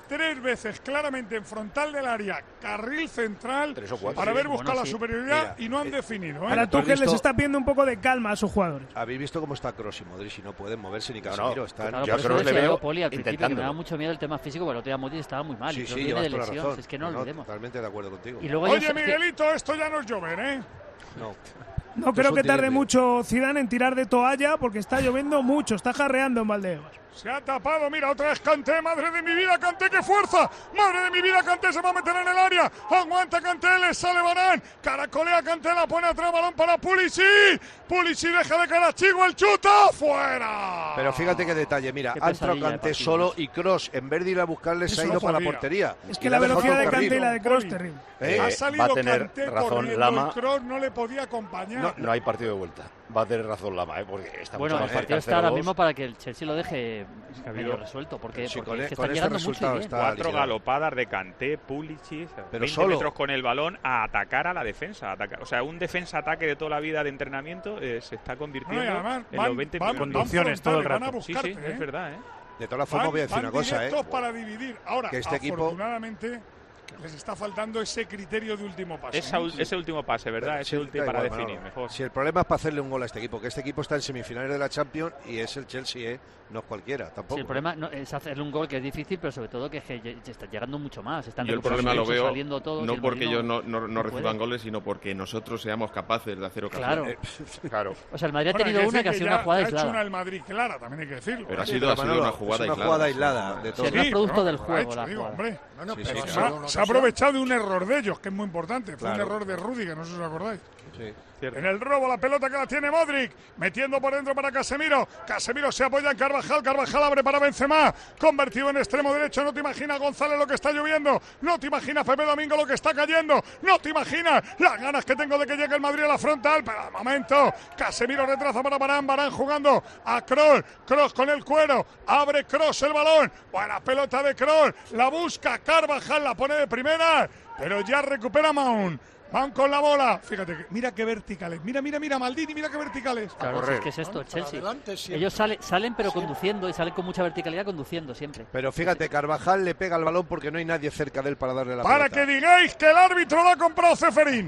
[SPEAKER 8] tres veces claramente en frontal del área, carril central,
[SPEAKER 2] Tres o cuatro.
[SPEAKER 8] para
[SPEAKER 2] Sí,
[SPEAKER 8] haber buscado
[SPEAKER 15] bueno,
[SPEAKER 8] la
[SPEAKER 15] sí.
[SPEAKER 8] superioridad
[SPEAKER 4] Mira,
[SPEAKER 8] y no han
[SPEAKER 4] eh,
[SPEAKER 8] definido. ¿eh?
[SPEAKER 7] Ahora
[SPEAKER 4] ¿tú has
[SPEAKER 7] Tuchel les
[SPEAKER 4] visto-
[SPEAKER 7] está pidiendo un poco de calma a sus jugadores.
[SPEAKER 4] ¿Habéis visto cómo está Kroos y Modric y no pueden moverse ni
[SPEAKER 2] No, no.
[SPEAKER 4] Casemiro? Están...
[SPEAKER 15] Claro,
[SPEAKER 2] Yo
[SPEAKER 15] por eso
[SPEAKER 2] creo que le
[SPEAKER 15] decía
[SPEAKER 2] veo
[SPEAKER 15] yo, Poli, al principio, que me
[SPEAKER 2] intentándolo.
[SPEAKER 15] daba mucho miedo el tema físico, porque el otro día Modric estaba muy mal. y
[SPEAKER 4] Sí,
[SPEAKER 15] no
[SPEAKER 4] sí,
[SPEAKER 15] viene
[SPEAKER 4] llevas
[SPEAKER 15] de
[SPEAKER 4] toda la
[SPEAKER 15] lesión,
[SPEAKER 4] razón.
[SPEAKER 15] es que no,
[SPEAKER 4] No,
[SPEAKER 15] olvidemos.
[SPEAKER 4] totalmente de acuerdo contigo.
[SPEAKER 15] Y luego ellos-
[SPEAKER 8] Oye,
[SPEAKER 15] es que-
[SPEAKER 8] Miguelito, esto ya no es llover, ¿eh?
[SPEAKER 4] No.
[SPEAKER 7] No
[SPEAKER 4] Esto
[SPEAKER 7] creo
[SPEAKER 4] es
[SPEAKER 7] que
[SPEAKER 4] un
[SPEAKER 7] tarde
[SPEAKER 4] diluvio.
[SPEAKER 7] mucho Zidane en tirar de toalla porque está lloviendo mucho, está jarreando en Valdebebas.
[SPEAKER 8] Se ha tapado, mira, otra vez Kanté, madre de mi vida, Kanté, qué fuerza, madre de mi vida, Kanté se va a meter en el área, aguanta Kanté, le sale Varane, caracolea Kanté, la pone atrás, balón para Pulisic, Pulisic deja de cara a Chigo, el chuta, fuera.
[SPEAKER 4] Pero fíjate qué detalle, mira,
[SPEAKER 15] Qué
[SPEAKER 4] ha entrado
[SPEAKER 15] pesadilla de
[SPEAKER 4] Kanté
[SPEAKER 15] partido.
[SPEAKER 4] solo y Kroos, en vez de ir a buscarle, se
[SPEAKER 8] Eso
[SPEAKER 4] ha
[SPEAKER 8] no
[SPEAKER 4] ido para la
[SPEAKER 8] podía.
[SPEAKER 4] portería.
[SPEAKER 7] Es
[SPEAKER 4] Y
[SPEAKER 7] que
[SPEAKER 4] le
[SPEAKER 7] la
[SPEAKER 4] ha dejado
[SPEAKER 7] velocidad de
[SPEAKER 4] todo
[SPEAKER 7] Kanté y la de
[SPEAKER 4] corrido.
[SPEAKER 7] Kroos terrible.
[SPEAKER 4] ¿Eh?
[SPEAKER 8] Ha
[SPEAKER 2] Eh,
[SPEAKER 8] salido
[SPEAKER 2] va a tener
[SPEAKER 8] Kanté
[SPEAKER 2] razón
[SPEAKER 8] corriendo,
[SPEAKER 2] Lama.
[SPEAKER 8] el Kroos no le podía acompañar.
[SPEAKER 2] No, no hay partido de vuelta. Va a tener razón Lama, ¿eh? Porque está
[SPEAKER 15] Bueno,
[SPEAKER 2] mucho
[SPEAKER 15] el
[SPEAKER 2] más
[SPEAKER 15] partido
[SPEAKER 2] cerca
[SPEAKER 15] está ahora
[SPEAKER 2] cero dos.
[SPEAKER 15] mismo para que el Chelsea lo deje
[SPEAKER 3] ha
[SPEAKER 15] medio
[SPEAKER 3] habido-
[SPEAKER 15] resuelto, porque,
[SPEAKER 4] Sí,
[SPEAKER 15] porque
[SPEAKER 4] con
[SPEAKER 15] es
[SPEAKER 4] e-
[SPEAKER 15] que
[SPEAKER 4] con
[SPEAKER 15] están
[SPEAKER 4] este
[SPEAKER 15] llegando mucho y
[SPEAKER 4] resultado
[SPEAKER 15] bien.
[SPEAKER 4] está-
[SPEAKER 3] Cuatro
[SPEAKER 4] liquidado.
[SPEAKER 3] galopadas de Kanté, Pulisic,
[SPEAKER 4] Pero
[SPEAKER 3] veinte
[SPEAKER 4] solo.
[SPEAKER 3] metros con el balón a atacar a la defensa. a atacar- O sea, un defensa-ataque de toda la vida de entrenamiento eh, se está convirtiendo
[SPEAKER 8] No, y además
[SPEAKER 3] en
[SPEAKER 8] van-
[SPEAKER 3] los veinte
[SPEAKER 8] van-
[SPEAKER 3] minutos.
[SPEAKER 8] van
[SPEAKER 6] Conducciones todo el
[SPEAKER 8] frontales, van a
[SPEAKER 6] rato.
[SPEAKER 3] Sí,
[SPEAKER 8] buscarte,
[SPEAKER 3] sí,
[SPEAKER 8] ¿eh?
[SPEAKER 3] es verdad, ¿eh?
[SPEAKER 4] De todas formas,
[SPEAKER 8] Van-
[SPEAKER 4] voy a decir
[SPEAKER 8] van
[SPEAKER 4] una cosa, ¿eh?
[SPEAKER 8] directos para dividir. Ahora,
[SPEAKER 4] Que este equipo-
[SPEAKER 8] afortunadamente, les está faltando ese criterio de último paso.
[SPEAKER 3] Esa
[SPEAKER 8] ¿no?
[SPEAKER 3] ul- ese último pase, ¿verdad? Ese
[SPEAKER 4] Sí,
[SPEAKER 3] último
[SPEAKER 4] da
[SPEAKER 3] para
[SPEAKER 4] igual,
[SPEAKER 3] definir
[SPEAKER 4] Manolo.
[SPEAKER 3] mejor.
[SPEAKER 4] Si el problema es para hacerle un gol a este equipo, que este equipo está en semifinales de la Champions y es el Chelsea, ¿eh? No es cualquiera, tampoco.
[SPEAKER 15] Sí, el problema no, es hacerle un gol que es difícil, pero sobre todo que, es que lle- se está llegando mucho más. Están
[SPEAKER 14] Yo el
[SPEAKER 15] recuperando
[SPEAKER 14] problema lo
[SPEAKER 15] mucho,
[SPEAKER 14] veo
[SPEAKER 15] saliendo todos, y
[SPEAKER 14] no
[SPEAKER 15] el
[SPEAKER 14] porque
[SPEAKER 15] Madrid
[SPEAKER 14] ellos no, no, no
[SPEAKER 15] no
[SPEAKER 14] reciban
[SPEAKER 15] puede.
[SPEAKER 14] goles, sino porque nosotros seamos capaces de hacer ocasiones.
[SPEAKER 15] Claro.
[SPEAKER 2] Claro.
[SPEAKER 15] O sea, el Madrid ha
[SPEAKER 8] Bueno, hay
[SPEAKER 15] tenido una
[SPEAKER 8] decir
[SPEAKER 15] que ha sido
[SPEAKER 8] ya
[SPEAKER 15] una jugada
[SPEAKER 8] ha hecho
[SPEAKER 15] aislada.
[SPEAKER 8] una el Madrid clara, también hay que decirlo.
[SPEAKER 14] Pero ha
[SPEAKER 8] ¿eh?
[SPEAKER 14] sido,
[SPEAKER 4] pero
[SPEAKER 14] ha sido
[SPEAKER 4] Manolo,
[SPEAKER 14] una
[SPEAKER 4] es
[SPEAKER 14] jugada
[SPEAKER 4] una
[SPEAKER 14] aislada.
[SPEAKER 4] jugada
[SPEAKER 14] sí.
[SPEAKER 4] aislada de
[SPEAKER 15] Sí,
[SPEAKER 4] todo.
[SPEAKER 15] no es producto
[SPEAKER 8] no,
[SPEAKER 15] del
[SPEAKER 8] lo ha
[SPEAKER 15] juego,
[SPEAKER 8] hecho,
[SPEAKER 15] la
[SPEAKER 8] digo,
[SPEAKER 15] jugada.
[SPEAKER 8] hombre.
[SPEAKER 1] No, no,
[SPEAKER 4] Sí,
[SPEAKER 1] pero
[SPEAKER 4] sí,
[SPEAKER 8] Se
[SPEAKER 4] sí.
[SPEAKER 8] ha, se ha aprovechado de un error de ellos, que es muy importante. Fue
[SPEAKER 4] Claro.
[SPEAKER 8] un error de Rüdiger, no sé si os acordáis.
[SPEAKER 4] Sí.
[SPEAKER 8] En el robo, la pelota que la tiene Modric, metiendo por dentro para Casemiro. Casemiro se apoya en Carvajal, Carvajal abre para Benzema, convertido en extremo derecho. No te imaginas, González, lo que está lloviendo. No te imaginas, Pepe Domingo, lo que está cayendo. No te imaginas las ganas que tengo de que llegue el Madrid a la frontal. Pero al momento, Casemiro retraza para Varane, Varane jugando a Kroos, Kroos con el cuero, abre Kroos el balón. Buena pelota de Kroos, la busca Carvajal, la pone de primera, pero ya recupera Mount. Van con la bola. Fíjate, que- mira qué verticales. Mira, mira, mira, Maldini, mira qué verticales.
[SPEAKER 15] Claro, es que es esto, el
[SPEAKER 1] Para
[SPEAKER 15] Chelsea.
[SPEAKER 1] adelante siempre.
[SPEAKER 15] Ellos sale- salen pero conduciendo y salen con mucha verticalidad conduciendo siempre.
[SPEAKER 4] Pero fíjate, Carvajal le pega el balón porque no hay nadie cerca de él para darle la
[SPEAKER 8] Para
[SPEAKER 4] pelota.
[SPEAKER 8] que digáis que el árbitro lo ha comprado Ceferín.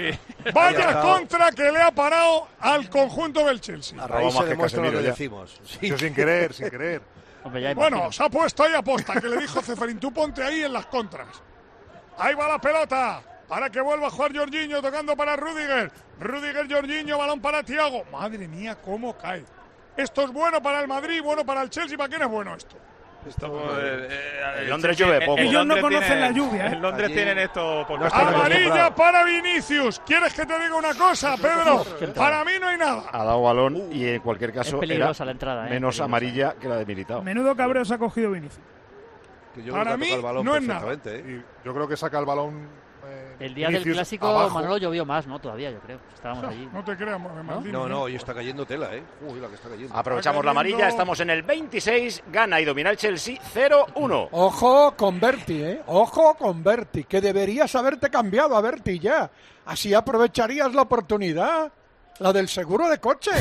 [SPEAKER 8] Vaya contra que le ha parado al conjunto del Chelsea.
[SPEAKER 4] A raíz se
[SPEAKER 2] más que
[SPEAKER 4] demuestra lo que
[SPEAKER 2] Casemiro ya.
[SPEAKER 4] decimos. Sí.
[SPEAKER 11] Yo sin querer, sin querer.
[SPEAKER 15] Hombre, ya
[SPEAKER 8] Bueno,
[SPEAKER 15] imagino.
[SPEAKER 8] se ha puesto ahí a posta, que le dijo Ceferín, tú ponte ahí en las contras. Ahí va la pelota, para que vuelva a jugar Jorginho, tocando para Rüdiger. Rüdiger, Jorginho, balón para Thiago. Madre mía, cómo cae. Esto es bueno para el Madrid, bueno para el Chelsea. ¿Para quién es bueno esto?
[SPEAKER 3] Esto, eh, eh,
[SPEAKER 2] En Londres llueve poco.
[SPEAKER 3] en
[SPEAKER 7] Ellos no
[SPEAKER 3] Londres
[SPEAKER 7] conocen
[SPEAKER 3] tienen-
[SPEAKER 7] la lluvia, ¿eh?
[SPEAKER 3] En Londres
[SPEAKER 4] Allí
[SPEAKER 3] tienen esto por
[SPEAKER 4] no están
[SPEAKER 8] Amarilla
[SPEAKER 4] acostumbrados.
[SPEAKER 8] para Vinicius. ¿Quieres que te diga una cosa, Pedro? Para mí no hay nada.
[SPEAKER 2] Ha dado balón y en cualquier caso
[SPEAKER 15] Es peligrosa
[SPEAKER 2] era
[SPEAKER 15] la entrada, ¿eh?
[SPEAKER 2] menos
[SPEAKER 15] Peligrosa.
[SPEAKER 2] amarilla que la de Militao.
[SPEAKER 7] Menudo cabreo se ha cogido Vinicius.
[SPEAKER 4] Que yo
[SPEAKER 8] Para
[SPEAKER 4] creo que ha
[SPEAKER 8] mí,
[SPEAKER 4] tocado el balón
[SPEAKER 8] no es nada.
[SPEAKER 4] perfectamente, ¿eh?
[SPEAKER 11] Y yo creo que saca el balón. eh,
[SPEAKER 15] El día del
[SPEAKER 11] Vinicius
[SPEAKER 15] clásico,
[SPEAKER 11] abajo.
[SPEAKER 15] Manolo llovió más, ¿no? Todavía, yo creo. Estábamos allí.
[SPEAKER 8] No te creas, Maldini.
[SPEAKER 4] No, no, hoy está cayendo tela, ¿eh? Uy, la que está cayendo.
[SPEAKER 2] Aprovechamos la amarilla, estamos en el veintiséis, gana y domina el Chelsea cero uno.
[SPEAKER 1] Ojo con Berti, ¿eh? Ojo con Berti, que deberías haberte cambiado a Berti ya. Así aprovecharías la oportunidad, la del seguro de coche.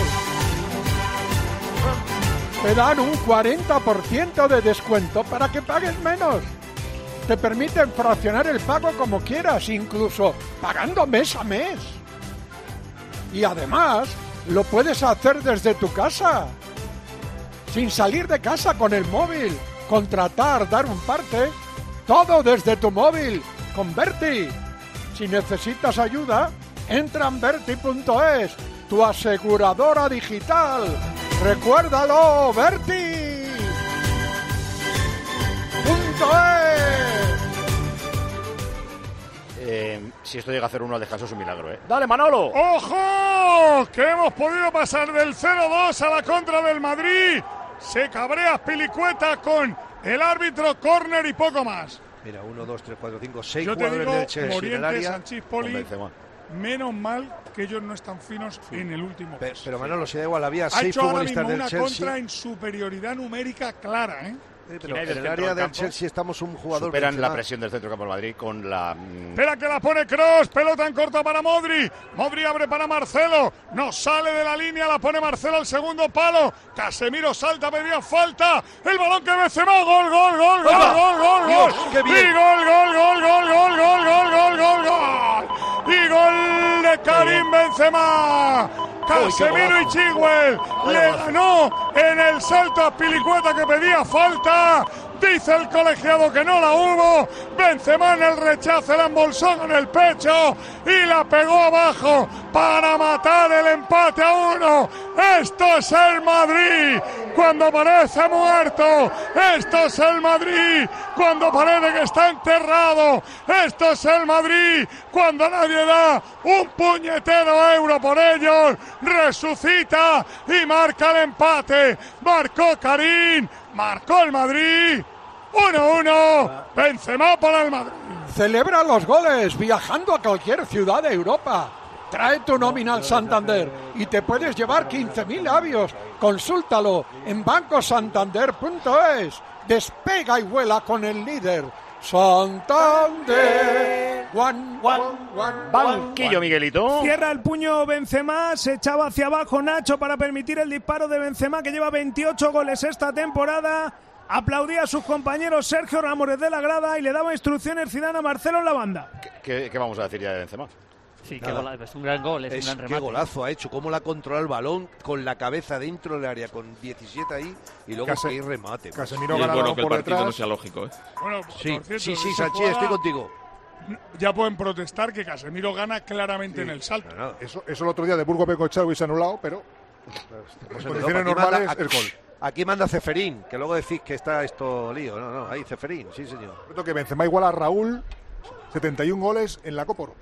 [SPEAKER 1] Te dan un cuarenta por ciento de descuento para que pagues menos. Te permiten fraccionar el pago como quieras, incluso pagando mes a mes. Y además, lo puedes hacer desde tu casa, sin salir de casa con el móvil, contratar, dar un parte, todo desde tu móvil, con Berti. Si necesitas ayuda, entra en Berti punto es, tu aseguradora digital. ¡Recuérdalo, Berti! ¡Punto es!
[SPEAKER 2] Eh, si esto llega a cero uno al descanso es un milagro, ¿eh? ¡Dale, Manolo!
[SPEAKER 8] ¡Ojo! Que hemos podido pasar del cero dos a la contra del Madrid. Se cabrea Pilicueta con el árbitro, córner y poco más.
[SPEAKER 4] Mira, uno, dos, tres, cuatro, cinco, seis
[SPEAKER 8] Yo te
[SPEAKER 4] jugadores
[SPEAKER 8] digo,
[SPEAKER 4] del Chelsea en el
[SPEAKER 8] Morientes,
[SPEAKER 4] área.
[SPEAKER 8] Sanchís, Poli,
[SPEAKER 2] Con Benzema.
[SPEAKER 8] menos mal que ellos no están finos en el último
[SPEAKER 4] Pero,
[SPEAKER 8] paso.
[SPEAKER 4] pero Manolo, si da igual, había
[SPEAKER 8] Ha
[SPEAKER 4] seis
[SPEAKER 8] hecho ahora
[SPEAKER 4] futbolistas
[SPEAKER 8] mismo
[SPEAKER 4] del
[SPEAKER 8] una
[SPEAKER 4] Chelsea.
[SPEAKER 8] contra en superioridad numérica clara, ¿eh?
[SPEAKER 4] Sí, pero en el área del Chelsea estamos un jugador...
[SPEAKER 2] Superan
[SPEAKER 4] Benzema.
[SPEAKER 2] la presión del centro campo del Madrid con la...
[SPEAKER 8] Espera que la pone Kroos, pelota en corta para Modri. Modri abre para Marcelo, no sale de la línea, la pone Marcelo al segundo palo. Casemiro salta, pedía falta. El balón que Benzema, gol, gol, gol, gol, gol, gol,
[SPEAKER 4] Dios,
[SPEAKER 8] gol.
[SPEAKER 4] qué bien.
[SPEAKER 8] Y gol, gol, gol, gol, gol, gol, gol, gol, gol, gol. Y gol de Karim Benzema. Casemiro y Chilwell le ganó en el salto a Pilicueta que pedía falta. Dice el colegiado que no la hubo. Benzema en el rechazo la embolsó en el pecho y la pegó abajo para matar el empate a uno. Esto es el Madrid cuando parece muerto. Esto es el Madrid cuando parece que está enterrado. Esto es el Madrid cuando nadie da un puñetero euro por ellos. Resucita y marca el empate. Marcó Karim, marcó el Madrid. uno uno, Benzema para el Madrid.
[SPEAKER 1] Celebra los goles viajando a cualquier ciudad de Europa. Trae tu nómina al Santander y te puedes llevar quince mil avios. Consúltalo en banco santander punto es. Despega y vuela con el líder. Santander. One, one, one,
[SPEAKER 2] Banquillo, Miguelito.
[SPEAKER 7] Cierra el puño Benzema, se echaba hacia abajo Nacho para permitir el disparo de Benzema, que lleva veintiocho goles esta temporada. Aplaudía a sus compañeros Sergio Ramos de la grada y le daba instrucciones Zidane a Marcelo en la banda.
[SPEAKER 2] ¿Qué, qué vamos a decir ya de Benzema?
[SPEAKER 15] Sí, qué gola, es un gran gol, es,
[SPEAKER 4] Es
[SPEAKER 15] un gran
[SPEAKER 4] qué
[SPEAKER 15] remate.
[SPEAKER 4] golazo ha hecho, cómo la controla el balón con la cabeza dentro del área, con diecisiete ahí, y luego
[SPEAKER 11] Case-
[SPEAKER 4] qué remate.
[SPEAKER 11] Casemiro
[SPEAKER 14] Y es
[SPEAKER 11] gana
[SPEAKER 14] bueno
[SPEAKER 11] balón
[SPEAKER 14] que el
[SPEAKER 11] por
[SPEAKER 14] partido
[SPEAKER 11] detrás.
[SPEAKER 14] no sea lógico, ¿eh?
[SPEAKER 8] Bueno,
[SPEAKER 4] Sí,
[SPEAKER 8] por cierto,
[SPEAKER 4] sí, sí,
[SPEAKER 8] esa
[SPEAKER 4] Sanchi,
[SPEAKER 8] jugada
[SPEAKER 4] estoy contigo.
[SPEAKER 8] Ya pueden protestar que Casemiro gana claramente en el salto.
[SPEAKER 11] No, no, eso, eso el otro día de Burgo Pecochao y se ha anulado, pero
[SPEAKER 4] Pues
[SPEAKER 11] en
[SPEAKER 4] en
[SPEAKER 11] condiciones
[SPEAKER 4] Europa, aquí
[SPEAKER 11] normales
[SPEAKER 4] manda-
[SPEAKER 11] el gol.
[SPEAKER 4] Aquí manda Ceferín, que luego decís que está esto lío. No, no, ahí Ceferín, sí señor.
[SPEAKER 11] Creo que Benzema igual a Raúl, setenta y un goles en la Copa Oro.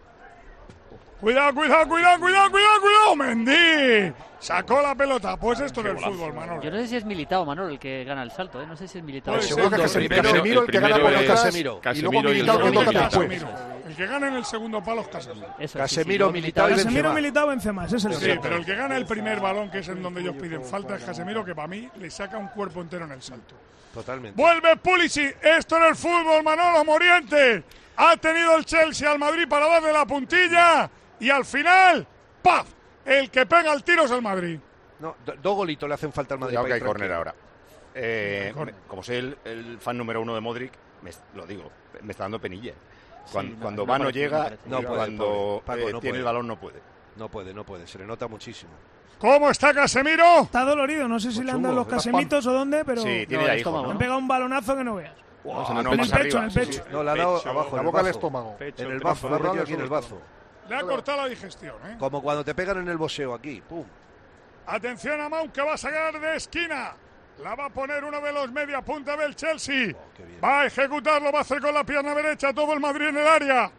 [SPEAKER 8] Cuidado, cuidado, cuidado, cuidado, cuidado, cuidado. Mendy sacó la pelota. Pues esto es el fútbol, Manolo.
[SPEAKER 15] Yo no sé si es Militao, Manolo, el que gana el salto, ¿eh? No sé si es Militao.
[SPEAKER 8] Puede
[SPEAKER 11] Seguro
[SPEAKER 8] ser.
[SPEAKER 11] que
[SPEAKER 8] El
[SPEAKER 11] Casemiro,
[SPEAKER 8] primero-
[SPEAKER 11] Casemiro el que gana por
[SPEAKER 14] primero
[SPEAKER 11] detrás,
[SPEAKER 14] es
[SPEAKER 11] y luego
[SPEAKER 14] Casemiro y el
[SPEAKER 11] Militao que
[SPEAKER 14] segundo
[SPEAKER 11] toca
[SPEAKER 14] Militao.
[SPEAKER 11] después.
[SPEAKER 8] El que gana en el segundo palo es Casemiro.
[SPEAKER 15] Eso,
[SPEAKER 4] Casemiro,
[SPEAKER 15] sí, sí,
[SPEAKER 4] Militao y
[SPEAKER 7] Casemiro,
[SPEAKER 4] Benzema.
[SPEAKER 7] Militao, Benzema, ese es el
[SPEAKER 8] Sí, pero el que gana el primer balón, que es en donde ellos piden falta, es Casemiro, que para mí le saca un cuerpo entero en el salto.
[SPEAKER 4] Totalmente.
[SPEAKER 8] Vuelve Pulisic. Esto en el fútbol, Manolo Moriente. Ha tenido el Chelsea al Madrid para darle la puntilla. Y al final, ¡paf! El que pega el tiro es el Madrid.
[SPEAKER 4] No, do- dos golitos le hacen falta al Madrid.
[SPEAKER 2] Cuidado que
[SPEAKER 4] para
[SPEAKER 2] hay
[SPEAKER 4] ir
[SPEAKER 2] córner
[SPEAKER 4] tranquilo.
[SPEAKER 2] ahora. Eh,
[SPEAKER 8] Córner.
[SPEAKER 2] me- como soy el, el fan número uno de Modric, me, lo digo, me está dando penilla. Cuando,
[SPEAKER 15] no,
[SPEAKER 2] cuando
[SPEAKER 15] no
[SPEAKER 2] va no
[SPEAKER 15] parece,
[SPEAKER 2] llega,
[SPEAKER 15] no parece.
[SPEAKER 4] No
[SPEAKER 2] y
[SPEAKER 4] puede,
[SPEAKER 2] cuando
[SPEAKER 4] pobre. Paco,
[SPEAKER 2] eh,
[SPEAKER 4] no
[SPEAKER 2] tiene
[SPEAKER 4] puede.
[SPEAKER 2] el balón no puede.
[SPEAKER 4] No puede, no puede, se le nota muchísimo.
[SPEAKER 8] ¿Cómo está Casemiro?
[SPEAKER 7] Está dolorido, no sé si le han dado
[SPEAKER 4] chungo,
[SPEAKER 7] los
[SPEAKER 4] de la
[SPEAKER 7] casemitos o dónde, pero
[SPEAKER 2] Sí, tiene
[SPEAKER 15] No,
[SPEAKER 2] ya
[SPEAKER 15] el
[SPEAKER 2] hijo,
[SPEAKER 15] estómago,
[SPEAKER 7] le
[SPEAKER 2] ¿no?
[SPEAKER 7] han pegado un balonazo que no veas.
[SPEAKER 2] Wow,
[SPEAKER 15] se
[SPEAKER 2] no,
[SPEAKER 15] nos
[SPEAKER 7] en el
[SPEAKER 2] más
[SPEAKER 7] pecho,
[SPEAKER 2] arriba.
[SPEAKER 7] en el
[SPEAKER 2] Sí,
[SPEAKER 7] pecho.
[SPEAKER 2] sí.
[SPEAKER 4] No, le ha dado
[SPEAKER 3] Pecho,
[SPEAKER 4] abajo,
[SPEAKER 11] La
[SPEAKER 4] en
[SPEAKER 11] boca
[SPEAKER 4] el
[SPEAKER 11] del
[SPEAKER 4] bazo.
[SPEAKER 11] estómago.
[SPEAKER 3] Pecho,
[SPEAKER 4] En el
[SPEAKER 3] el
[SPEAKER 4] bazo, le ha
[SPEAKER 11] pecho.
[SPEAKER 4] metido aquí en el bazo.
[SPEAKER 8] Le ha cortado la digestión, ¿eh?
[SPEAKER 4] Como cuando te pegan en el boxeo aquí, pum.
[SPEAKER 8] Atención a Mount, que va a sacar de esquina. La va a poner uno de los media punta del Chelsea. Va a ejecutarlo, va a hacer con la pierna derecha todo el Madrid en el área.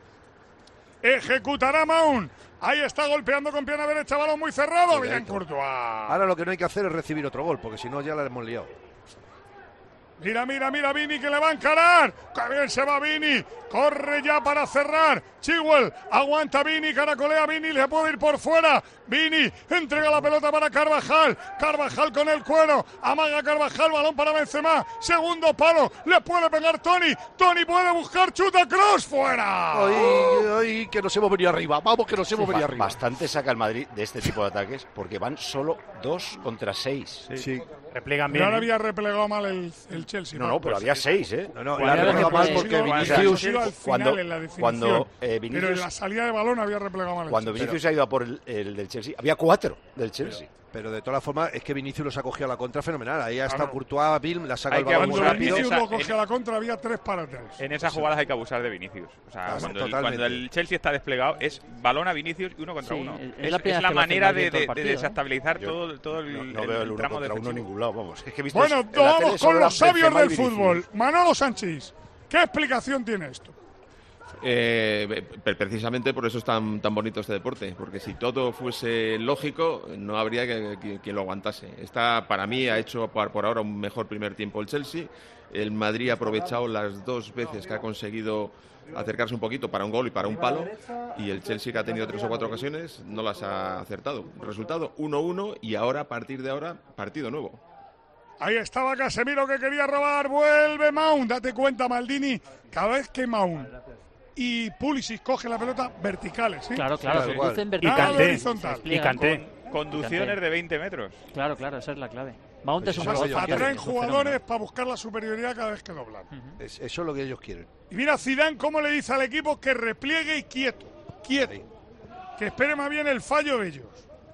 [SPEAKER 8] Ejecutará Mount. Ahí está golpeando con pierna derecha, balón muy cerrado. Bien, Courtois.
[SPEAKER 4] Ahora lo que no hay que hacer es recibir otro gol, porque si no ya la hemos liado.
[SPEAKER 8] Mira, mira, mira Vini que le va a encarar. ¡Qué bien se va Vini! Corre ya para cerrar. Chilwell aguanta Vini, caracolea Vini, le puede ir por fuera. Vini entrega la pelota para Carvajal. Carvajal con el cuero. Amaga Carvajal, balón para Benzema. Segundo palo, le puede pegar Toni. Toni puede buscar, chuta, cross, fuera.
[SPEAKER 4] Ay, ay, que nos hemos venido arriba. Vamos, que nos hemos venido
[SPEAKER 2] Ba-
[SPEAKER 4] arriba.
[SPEAKER 2] Bastante saca el Madrid de este tipo de ataques porque van solo dos contra seis.
[SPEAKER 4] Sí.
[SPEAKER 12] Replegan
[SPEAKER 8] Pero
[SPEAKER 12] bien.
[SPEAKER 8] ahora
[SPEAKER 12] ¿eh?
[SPEAKER 8] había replegado mal el, el Chelsea.
[SPEAKER 2] No, no, pero había seis, ¿eh?
[SPEAKER 4] No, no,
[SPEAKER 15] ¿Cuál
[SPEAKER 4] la
[SPEAKER 15] era
[SPEAKER 4] ha
[SPEAKER 15] lo que
[SPEAKER 4] replegado mal
[SPEAKER 15] puede-
[SPEAKER 4] porque
[SPEAKER 8] Ha sido- ha
[SPEAKER 4] Vinicius...
[SPEAKER 8] sido al final
[SPEAKER 2] cuando-
[SPEAKER 8] en la definición.
[SPEAKER 2] cuando, eh,
[SPEAKER 8] Pero en
[SPEAKER 2] Vinicius-
[SPEAKER 8] la salida de balón había replegado mal el
[SPEAKER 2] Cuando
[SPEAKER 8] Chelsea.
[SPEAKER 2] Vinicius se ha ido a por el, el del Chelsea, había cuatro del Chelsea.
[SPEAKER 4] Pero de todas formas, es que Vinicius los ha cogido a la contra fenomenal. Ahí ha estado
[SPEAKER 8] Claro.
[SPEAKER 4] Courtois, Bill, la saca
[SPEAKER 3] Hay
[SPEAKER 4] el
[SPEAKER 3] que
[SPEAKER 4] balón muy
[SPEAKER 3] abusar.
[SPEAKER 4] rápido.
[SPEAKER 8] Vinicius
[SPEAKER 3] esa-
[SPEAKER 8] lo cogía
[SPEAKER 3] en-
[SPEAKER 8] a la contra, había tres para atrás.
[SPEAKER 3] En esas jugadas hay que abusar de Vinicius. O sea,
[SPEAKER 4] Claro,
[SPEAKER 3] cuando, el,
[SPEAKER 4] totalmente.
[SPEAKER 3] cuando el Chelsea está desplegado es balón a Vinicius y uno contra
[SPEAKER 15] Sí,
[SPEAKER 3] uno.
[SPEAKER 15] es- es
[SPEAKER 3] Es,
[SPEAKER 15] la
[SPEAKER 3] es
[SPEAKER 15] primera
[SPEAKER 3] la
[SPEAKER 15] vez que lo hace
[SPEAKER 3] manera
[SPEAKER 15] mal
[SPEAKER 3] de,
[SPEAKER 15] bien todo el
[SPEAKER 3] de- de
[SPEAKER 15] partido, ¿eh?
[SPEAKER 3] desestabilizar
[SPEAKER 2] Yo
[SPEAKER 3] todo, todo el,
[SPEAKER 2] No, no
[SPEAKER 3] el-
[SPEAKER 2] veo
[SPEAKER 3] el
[SPEAKER 2] el uno
[SPEAKER 3] tramo
[SPEAKER 2] contra uno en
[SPEAKER 3] defensivo.
[SPEAKER 2] ningún lado, vamos. Es que he visto
[SPEAKER 8] Bueno,
[SPEAKER 2] en la tele
[SPEAKER 8] vamos
[SPEAKER 2] solo
[SPEAKER 8] con
[SPEAKER 2] era
[SPEAKER 8] los sabios
[SPEAKER 2] Benzema y
[SPEAKER 8] del
[SPEAKER 2] Vinicius.
[SPEAKER 8] fútbol. Manolo Sánchez, ¿qué explicación tiene esto?
[SPEAKER 14] Eh, pre- precisamente por eso es tan, tan bonito este deporte, porque si todo fuese lógico, no habría que, que- quien lo aguantase. Esta, para mí, ha hecho por, por ahora un mejor primer tiempo el Chelsea. El Madrid ha aprovechado las dos veces que ha conseguido acercarse un poquito para un gol y para un palo, y el Chelsea, que ha tenido tres o cuatro ocasiones, no las ha acertado. Resultado uno uno, y ahora, a partir de ahora, partido nuevo.
[SPEAKER 8] Ahí estaba Casemiro que quería robar. Vuelve Mount. Date cuenta, Maldini. Cada vez que Mount y Pulisic coge la pelota, verticales. ¿sí?
[SPEAKER 15] Claro, claro. Se conducen
[SPEAKER 8] Nada
[SPEAKER 15] verticales.
[SPEAKER 8] de horizontal.
[SPEAKER 12] Y Kanté.
[SPEAKER 3] Con, conducciones de veinte metros.
[SPEAKER 15] Claro, claro, esa es la clave. Mount es un
[SPEAKER 4] Eso es lo que ellos
[SPEAKER 8] Atraen
[SPEAKER 4] quieren.
[SPEAKER 8] jugadores para buscar la superioridad cada vez que doblan.
[SPEAKER 4] Es- eso es lo que ellos quieren.
[SPEAKER 8] Y mira Zidane cómo le dice al equipo que repliegue y quieto. Quieto. Que espere más bien el fallo de ellos.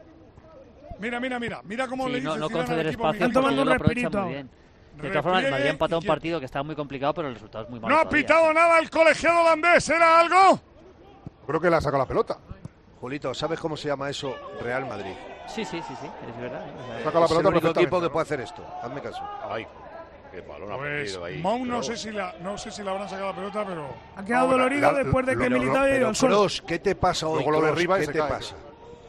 [SPEAKER 8] Mira, mira, mira. Mira cómo
[SPEAKER 15] Sí,
[SPEAKER 8] le dice
[SPEAKER 15] no, no
[SPEAKER 8] Zidane
[SPEAKER 15] conceder
[SPEAKER 8] al equipo.
[SPEAKER 15] espacio
[SPEAKER 8] Miguel.
[SPEAKER 15] porque ellos lo aprovechan muy bien. De todas formas, el Madrid ha
[SPEAKER 8] Repliegue
[SPEAKER 15] empatado
[SPEAKER 8] y
[SPEAKER 15] un
[SPEAKER 8] quieto.
[SPEAKER 15] partido que estaba muy complicado, pero el resultado es muy malo
[SPEAKER 8] No ha
[SPEAKER 15] todavía.
[SPEAKER 8] pitado nada el colegiado holandés. ¿Era algo?
[SPEAKER 11] Creo que le ha sacado la pelota.
[SPEAKER 4] Julito, ¿sabes cómo se llama eso? Real Madrid.
[SPEAKER 15] Sí, sí, sí, sí, es verdad. ¿eh? O sea,
[SPEAKER 11] Saca la
[SPEAKER 4] es el
[SPEAKER 11] pelota
[SPEAKER 4] único
[SPEAKER 11] perfectamente.
[SPEAKER 4] equipo que puede hacer esto. Hazme caso.
[SPEAKER 2] Ay, qué balón ha
[SPEAKER 8] Pues
[SPEAKER 2] perdido ahí.
[SPEAKER 8] Mount no
[SPEAKER 2] Pero-
[SPEAKER 8] sé si la, no sé si le habrán sacado la pelota, pero
[SPEAKER 7] Ha quedado
[SPEAKER 8] Ahora,
[SPEAKER 7] dolorido
[SPEAKER 11] la-
[SPEAKER 7] después de que
[SPEAKER 11] lo-
[SPEAKER 7] Militao
[SPEAKER 11] lo-
[SPEAKER 7] haya ido
[SPEAKER 4] Pero
[SPEAKER 7] al suelo.
[SPEAKER 4] Kroos, ¿qué te pasa hoy?
[SPEAKER 11] Luego lo
[SPEAKER 4] Kroos?
[SPEAKER 11] derriba y
[SPEAKER 4] ¿Qué
[SPEAKER 11] se
[SPEAKER 4] te
[SPEAKER 11] cae.
[SPEAKER 4] pasa?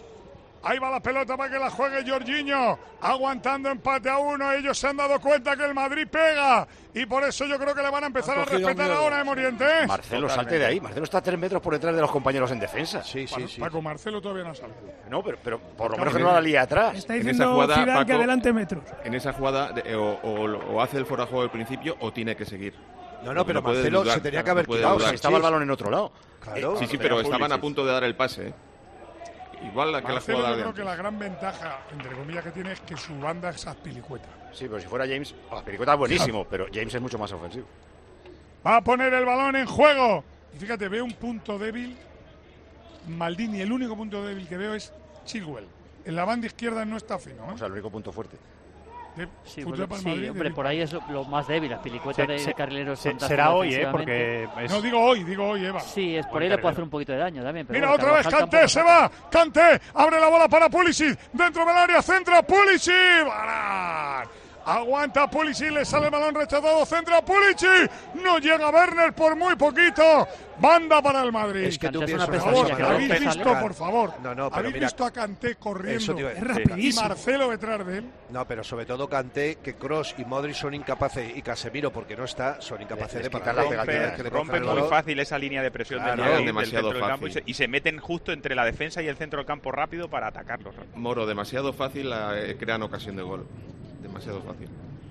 [SPEAKER 8] ahí va la pelota para que la juegue Jorginho, aguantando empate a uno. Ellos se han dado cuenta que el Madrid pega y por eso yo creo que le van a empezar
[SPEAKER 2] Han
[SPEAKER 8] a
[SPEAKER 2] cogido
[SPEAKER 8] respetar
[SPEAKER 2] miedo.
[SPEAKER 8] ahora, ¿eh, Morientes?
[SPEAKER 2] Marcelo, salte de ahí. Marcelo está tres metros por detrás de los compañeros en defensa.
[SPEAKER 4] Sí,
[SPEAKER 8] Paco, Paco, Marcelo todavía no ha salido.
[SPEAKER 2] No, pero, pero por lo menos que no la lía atrás.
[SPEAKER 7] Está
[SPEAKER 14] En
[SPEAKER 7] diciendo
[SPEAKER 14] esa jugada,
[SPEAKER 7] Zidane que
[SPEAKER 14] Paco-
[SPEAKER 7] adelante metros.
[SPEAKER 14] En esa jugada de- o, o- o hace el fuera de juego al principio o tiene que seguir.
[SPEAKER 4] No, no, pero
[SPEAKER 14] puede
[SPEAKER 4] Marcelo
[SPEAKER 14] dudar,
[SPEAKER 4] se tenía
[SPEAKER 14] claro,
[SPEAKER 4] que haber
[SPEAKER 14] no puede
[SPEAKER 4] quitado.
[SPEAKER 14] dudar.
[SPEAKER 4] si
[SPEAKER 2] Estaba el balón en otro lado.
[SPEAKER 4] Claro.
[SPEAKER 14] Sí, sí,
[SPEAKER 2] Eh,
[SPEAKER 14] pero
[SPEAKER 2] tenía
[SPEAKER 14] estaban a
[SPEAKER 2] Pulisic.
[SPEAKER 14] punto de dar el pase. ¿eh? Igual la que la
[SPEAKER 8] Marcelo
[SPEAKER 14] jugada
[SPEAKER 8] yo
[SPEAKER 14] de
[SPEAKER 8] creo que
[SPEAKER 14] antes.
[SPEAKER 8] la gran ventaja, entre comillas, que tiene es que su banda es Azpilicueta.
[SPEAKER 2] Sí, pero si fuera James, la película es buenísimo, pero James es mucho más ofensivo.
[SPEAKER 8] Va a poner el balón en juego. Y fíjate, veo un punto débil. Maldini, el único punto débil que veo es Chilwell. En la banda izquierda no está fino. ¿eh?
[SPEAKER 2] O sea, el único punto fuerte.
[SPEAKER 8] De
[SPEAKER 15] Sí,
[SPEAKER 8] fútbol
[SPEAKER 15] bueno,
[SPEAKER 8] para el
[SPEAKER 15] sí,
[SPEAKER 8] Madrid,
[SPEAKER 15] hombre,
[SPEAKER 8] débil.
[SPEAKER 15] por ahí es lo, lo más débil. La pilicueta
[SPEAKER 12] Se-
[SPEAKER 15] de,
[SPEAKER 12] se-
[SPEAKER 15] de carrilero es
[SPEAKER 12] se-
[SPEAKER 15] fantástica
[SPEAKER 12] será hoy, ¿eh?
[SPEAKER 15] defensivamente.
[SPEAKER 12] Porque es-
[SPEAKER 8] No, digo hoy, digo hoy, Eva.
[SPEAKER 15] Sí, es por
[SPEAKER 12] Buen
[SPEAKER 15] ahí le puede
[SPEAKER 12] carrilero.
[SPEAKER 15] hacer un poquito de daño también. Pero
[SPEAKER 8] Mira,
[SPEAKER 15] bueno,
[SPEAKER 8] otra vez
[SPEAKER 15] Carvajal
[SPEAKER 8] Kanté,
[SPEAKER 15] tampoco
[SPEAKER 8] se
[SPEAKER 15] está-
[SPEAKER 8] va. Kanté, abre la bola para Pulisic. Dentro del área, centra Pulisic. Varane. Aguanta Pulisic, le sale el balón rechazado, centra Pulisic. No llega Werner por muy poquito. Banda para el Madrid.
[SPEAKER 4] Es que tú
[SPEAKER 15] Kanté es una
[SPEAKER 4] piensas
[SPEAKER 8] Por
[SPEAKER 4] una
[SPEAKER 8] favor,
[SPEAKER 4] cosa,
[SPEAKER 15] pesadilla,
[SPEAKER 4] Manolo.
[SPEAKER 8] habéis
[SPEAKER 15] Kanté
[SPEAKER 8] visto,
[SPEAKER 15] sale.
[SPEAKER 8] por favor.
[SPEAKER 4] No, no, pero
[SPEAKER 8] habéis
[SPEAKER 4] mira,
[SPEAKER 8] visto a Kanté corriendo.
[SPEAKER 4] eso te iba a
[SPEAKER 7] Es
[SPEAKER 4] decir.
[SPEAKER 8] Y
[SPEAKER 7] rapidísimo.
[SPEAKER 8] Marcelo detrás de él.
[SPEAKER 4] No, pero sobre todo Kanté, que Kroos y Modric son incapaces, y Casemiro, porque no está, son incapaces
[SPEAKER 2] Les
[SPEAKER 4] de
[SPEAKER 2] quitan
[SPEAKER 4] parar.
[SPEAKER 2] la pegatina.
[SPEAKER 4] Que le cogen
[SPEAKER 3] Rompen
[SPEAKER 4] el
[SPEAKER 3] muy
[SPEAKER 4] balón.
[SPEAKER 3] fácil esa línea de presión
[SPEAKER 4] Claro,
[SPEAKER 3] del Madrid, del
[SPEAKER 14] demasiado
[SPEAKER 3] centro del campo y se,
[SPEAKER 14] fácil.
[SPEAKER 3] y se meten justo entre la defensa y el centro del campo rápido para atacarlos.
[SPEAKER 14] Moro, demasiado fácil, eh, crean ocasión de gol. Demasiado fácil.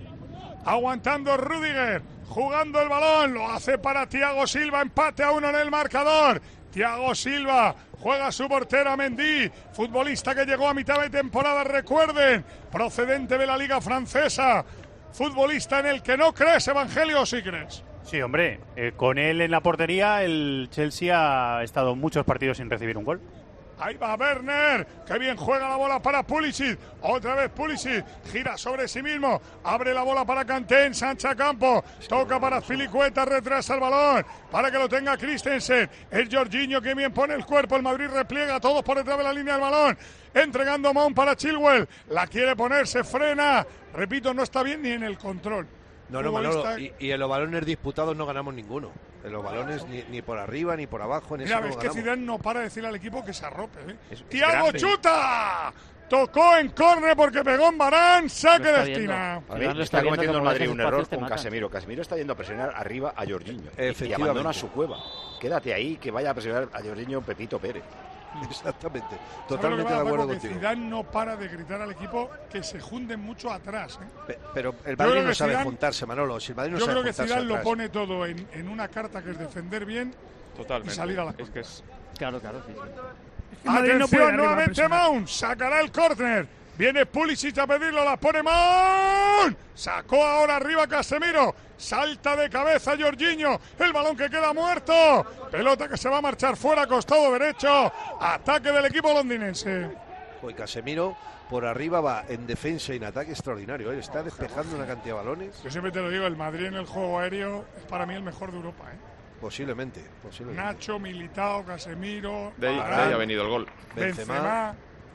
[SPEAKER 8] Aguantando Rüdiger, jugando el balón, lo hace para Thiago Silva, empate a uno en el marcador. Thiago Silva juega su portero a Mendy, futbolista que llegó a mitad de temporada, recuerden, procedente de la Liga Francesa, futbolista en el que no crees, Evangelio, ¿o sí crees?
[SPEAKER 12] Sí, hombre, eh, con él en la portería el Chelsea ha estado muchos partidos sin recibir un gol.
[SPEAKER 8] Ahí va Werner, que bien juega la bola para Pulisic, otra vez Pulisic, gira sobre sí mismo, abre la bola para Kanté, ensancha campo, toca para Azpilicueta, retrasa el balón, para que lo tenga Christensen, es Jorginho que bien pone el cuerpo, el Madrid repliega, todos por detrás de la línea del balón, entregando Mount para Chilwell, la quiere poner, se frena, repito, no está bien ni en el control.
[SPEAKER 4] No, no,
[SPEAKER 8] Futbolista-
[SPEAKER 4] Manolo, y, y en los balones disputados no ganamos ninguno. En los balones ni, ni por arriba ni por abajo, en
[SPEAKER 8] Mira,
[SPEAKER 4] eso no
[SPEAKER 8] ves que
[SPEAKER 4] ganamos.
[SPEAKER 8] Zidane no para de decir al equipo que se arrope. ¿eh?
[SPEAKER 3] Es- es
[SPEAKER 8] ¡Thiago
[SPEAKER 3] grande.
[SPEAKER 8] chuta! Tocó en córner porque pegó en Varane, saque
[SPEAKER 15] Lo está
[SPEAKER 8] de
[SPEAKER 15] viendo.
[SPEAKER 8] esquina.
[SPEAKER 2] Para
[SPEAKER 15] Zidane
[SPEAKER 2] mí
[SPEAKER 15] lo
[SPEAKER 2] está
[SPEAKER 15] está viendo
[SPEAKER 2] cometiendo
[SPEAKER 15] que
[SPEAKER 2] el
[SPEAKER 15] por
[SPEAKER 2] Madrid
[SPEAKER 15] esos
[SPEAKER 2] un error
[SPEAKER 15] espacios te
[SPEAKER 2] con
[SPEAKER 15] matan.
[SPEAKER 2] Casemiro. Casemiro está yendo a presionar arriba a Jorginho y- y
[SPEAKER 4] Efectivamente.
[SPEAKER 2] abandona su cueva. Quédate ahí, que vaya a presionar a Jorginho Pepito Pérez.
[SPEAKER 4] Exactamente,
[SPEAKER 8] ¿Sabes lo que
[SPEAKER 4] totalmente
[SPEAKER 8] pasa,
[SPEAKER 4] de acuerdo
[SPEAKER 8] Paco? Que
[SPEAKER 4] contigo.
[SPEAKER 8] Zidane no para de gritar al equipo que se junden mucho atrás. ¿eh?
[SPEAKER 4] Pe- Pero el
[SPEAKER 8] creo
[SPEAKER 4] Madrid
[SPEAKER 8] que
[SPEAKER 4] no sabe
[SPEAKER 8] Zidane-
[SPEAKER 4] juntarse, Manolo. Si el Madrid no
[SPEAKER 8] Yo
[SPEAKER 4] sabe
[SPEAKER 8] creo que
[SPEAKER 4] juntarse
[SPEAKER 8] Zidane lo
[SPEAKER 4] atrás.
[SPEAKER 8] pone todo en, en una carta que es defender bien
[SPEAKER 3] Totalmente.
[SPEAKER 8] y salir a la
[SPEAKER 3] Es que es
[SPEAKER 15] Claro, claro, sí, sí.
[SPEAKER 7] Es que el Madrid no puede
[SPEAKER 8] Atención,
[SPEAKER 7] arriba
[SPEAKER 8] nuevamente
[SPEAKER 7] presionar.
[SPEAKER 8] Mount, sacará el córner. Viene Pulisic a pedirlo, la pone Mount. Sacó ahora arriba Casemiro. Salta de cabeza Jorginho. El balón que queda muerto. Pelota que se va a marchar fuera, costado derecho. Ataque del equipo londinense.
[SPEAKER 4] Pues Casemiro por arriba va en defensa y en ataque extraordinario. ¿eh? Está despejando una cantidad de balones.
[SPEAKER 8] Yo siempre te lo digo, el Madrid en el juego aéreo es para mí el mejor de Europa. ¿eh?
[SPEAKER 4] Posiblemente, posiblemente.
[SPEAKER 8] Nacho, Militao, Casemiro,
[SPEAKER 14] De ahí, de
[SPEAKER 8] Varane,
[SPEAKER 14] ahí ha venido el gol.
[SPEAKER 4] Benzema.
[SPEAKER 8] Benzema.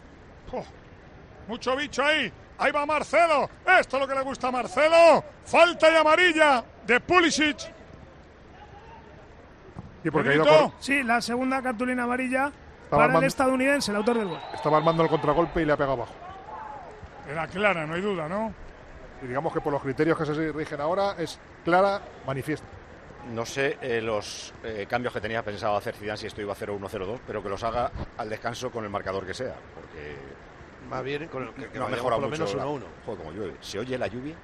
[SPEAKER 8] Oh, mucho bicho ahí. Ahí va Marcelo. Esto es lo que le gusta a Marcelo. Falta y amarilla de Pulisic.
[SPEAKER 11] Y porque ha ido
[SPEAKER 8] Benito.
[SPEAKER 11] por-
[SPEAKER 7] Sí, la segunda cartulina amarilla
[SPEAKER 11] Estaba
[SPEAKER 7] para el
[SPEAKER 11] armando-
[SPEAKER 7] estadounidense, el autor del gol.
[SPEAKER 11] estaba armando el contragolpe y le ha pegado abajo.
[SPEAKER 8] Era clara, no hay duda, ¿no?
[SPEAKER 11] Y digamos que por los criterios que se rigen ahora es clara, manifiesta.
[SPEAKER 2] No sé eh, los eh, cambios que tenía pensado hacer Zidane si esto iba a cero uno cero dos, pero que los haga al descanso con el marcador que sea, porque
[SPEAKER 4] Más bien con el que, que
[SPEAKER 2] no ha
[SPEAKER 4] vayamos
[SPEAKER 2] mejorado
[SPEAKER 4] por lo
[SPEAKER 2] mucho.
[SPEAKER 4] menos
[SPEAKER 2] la-
[SPEAKER 4] uno a uno.
[SPEAKER 2] Joder, como llueve. ¿Se oye la lluvia?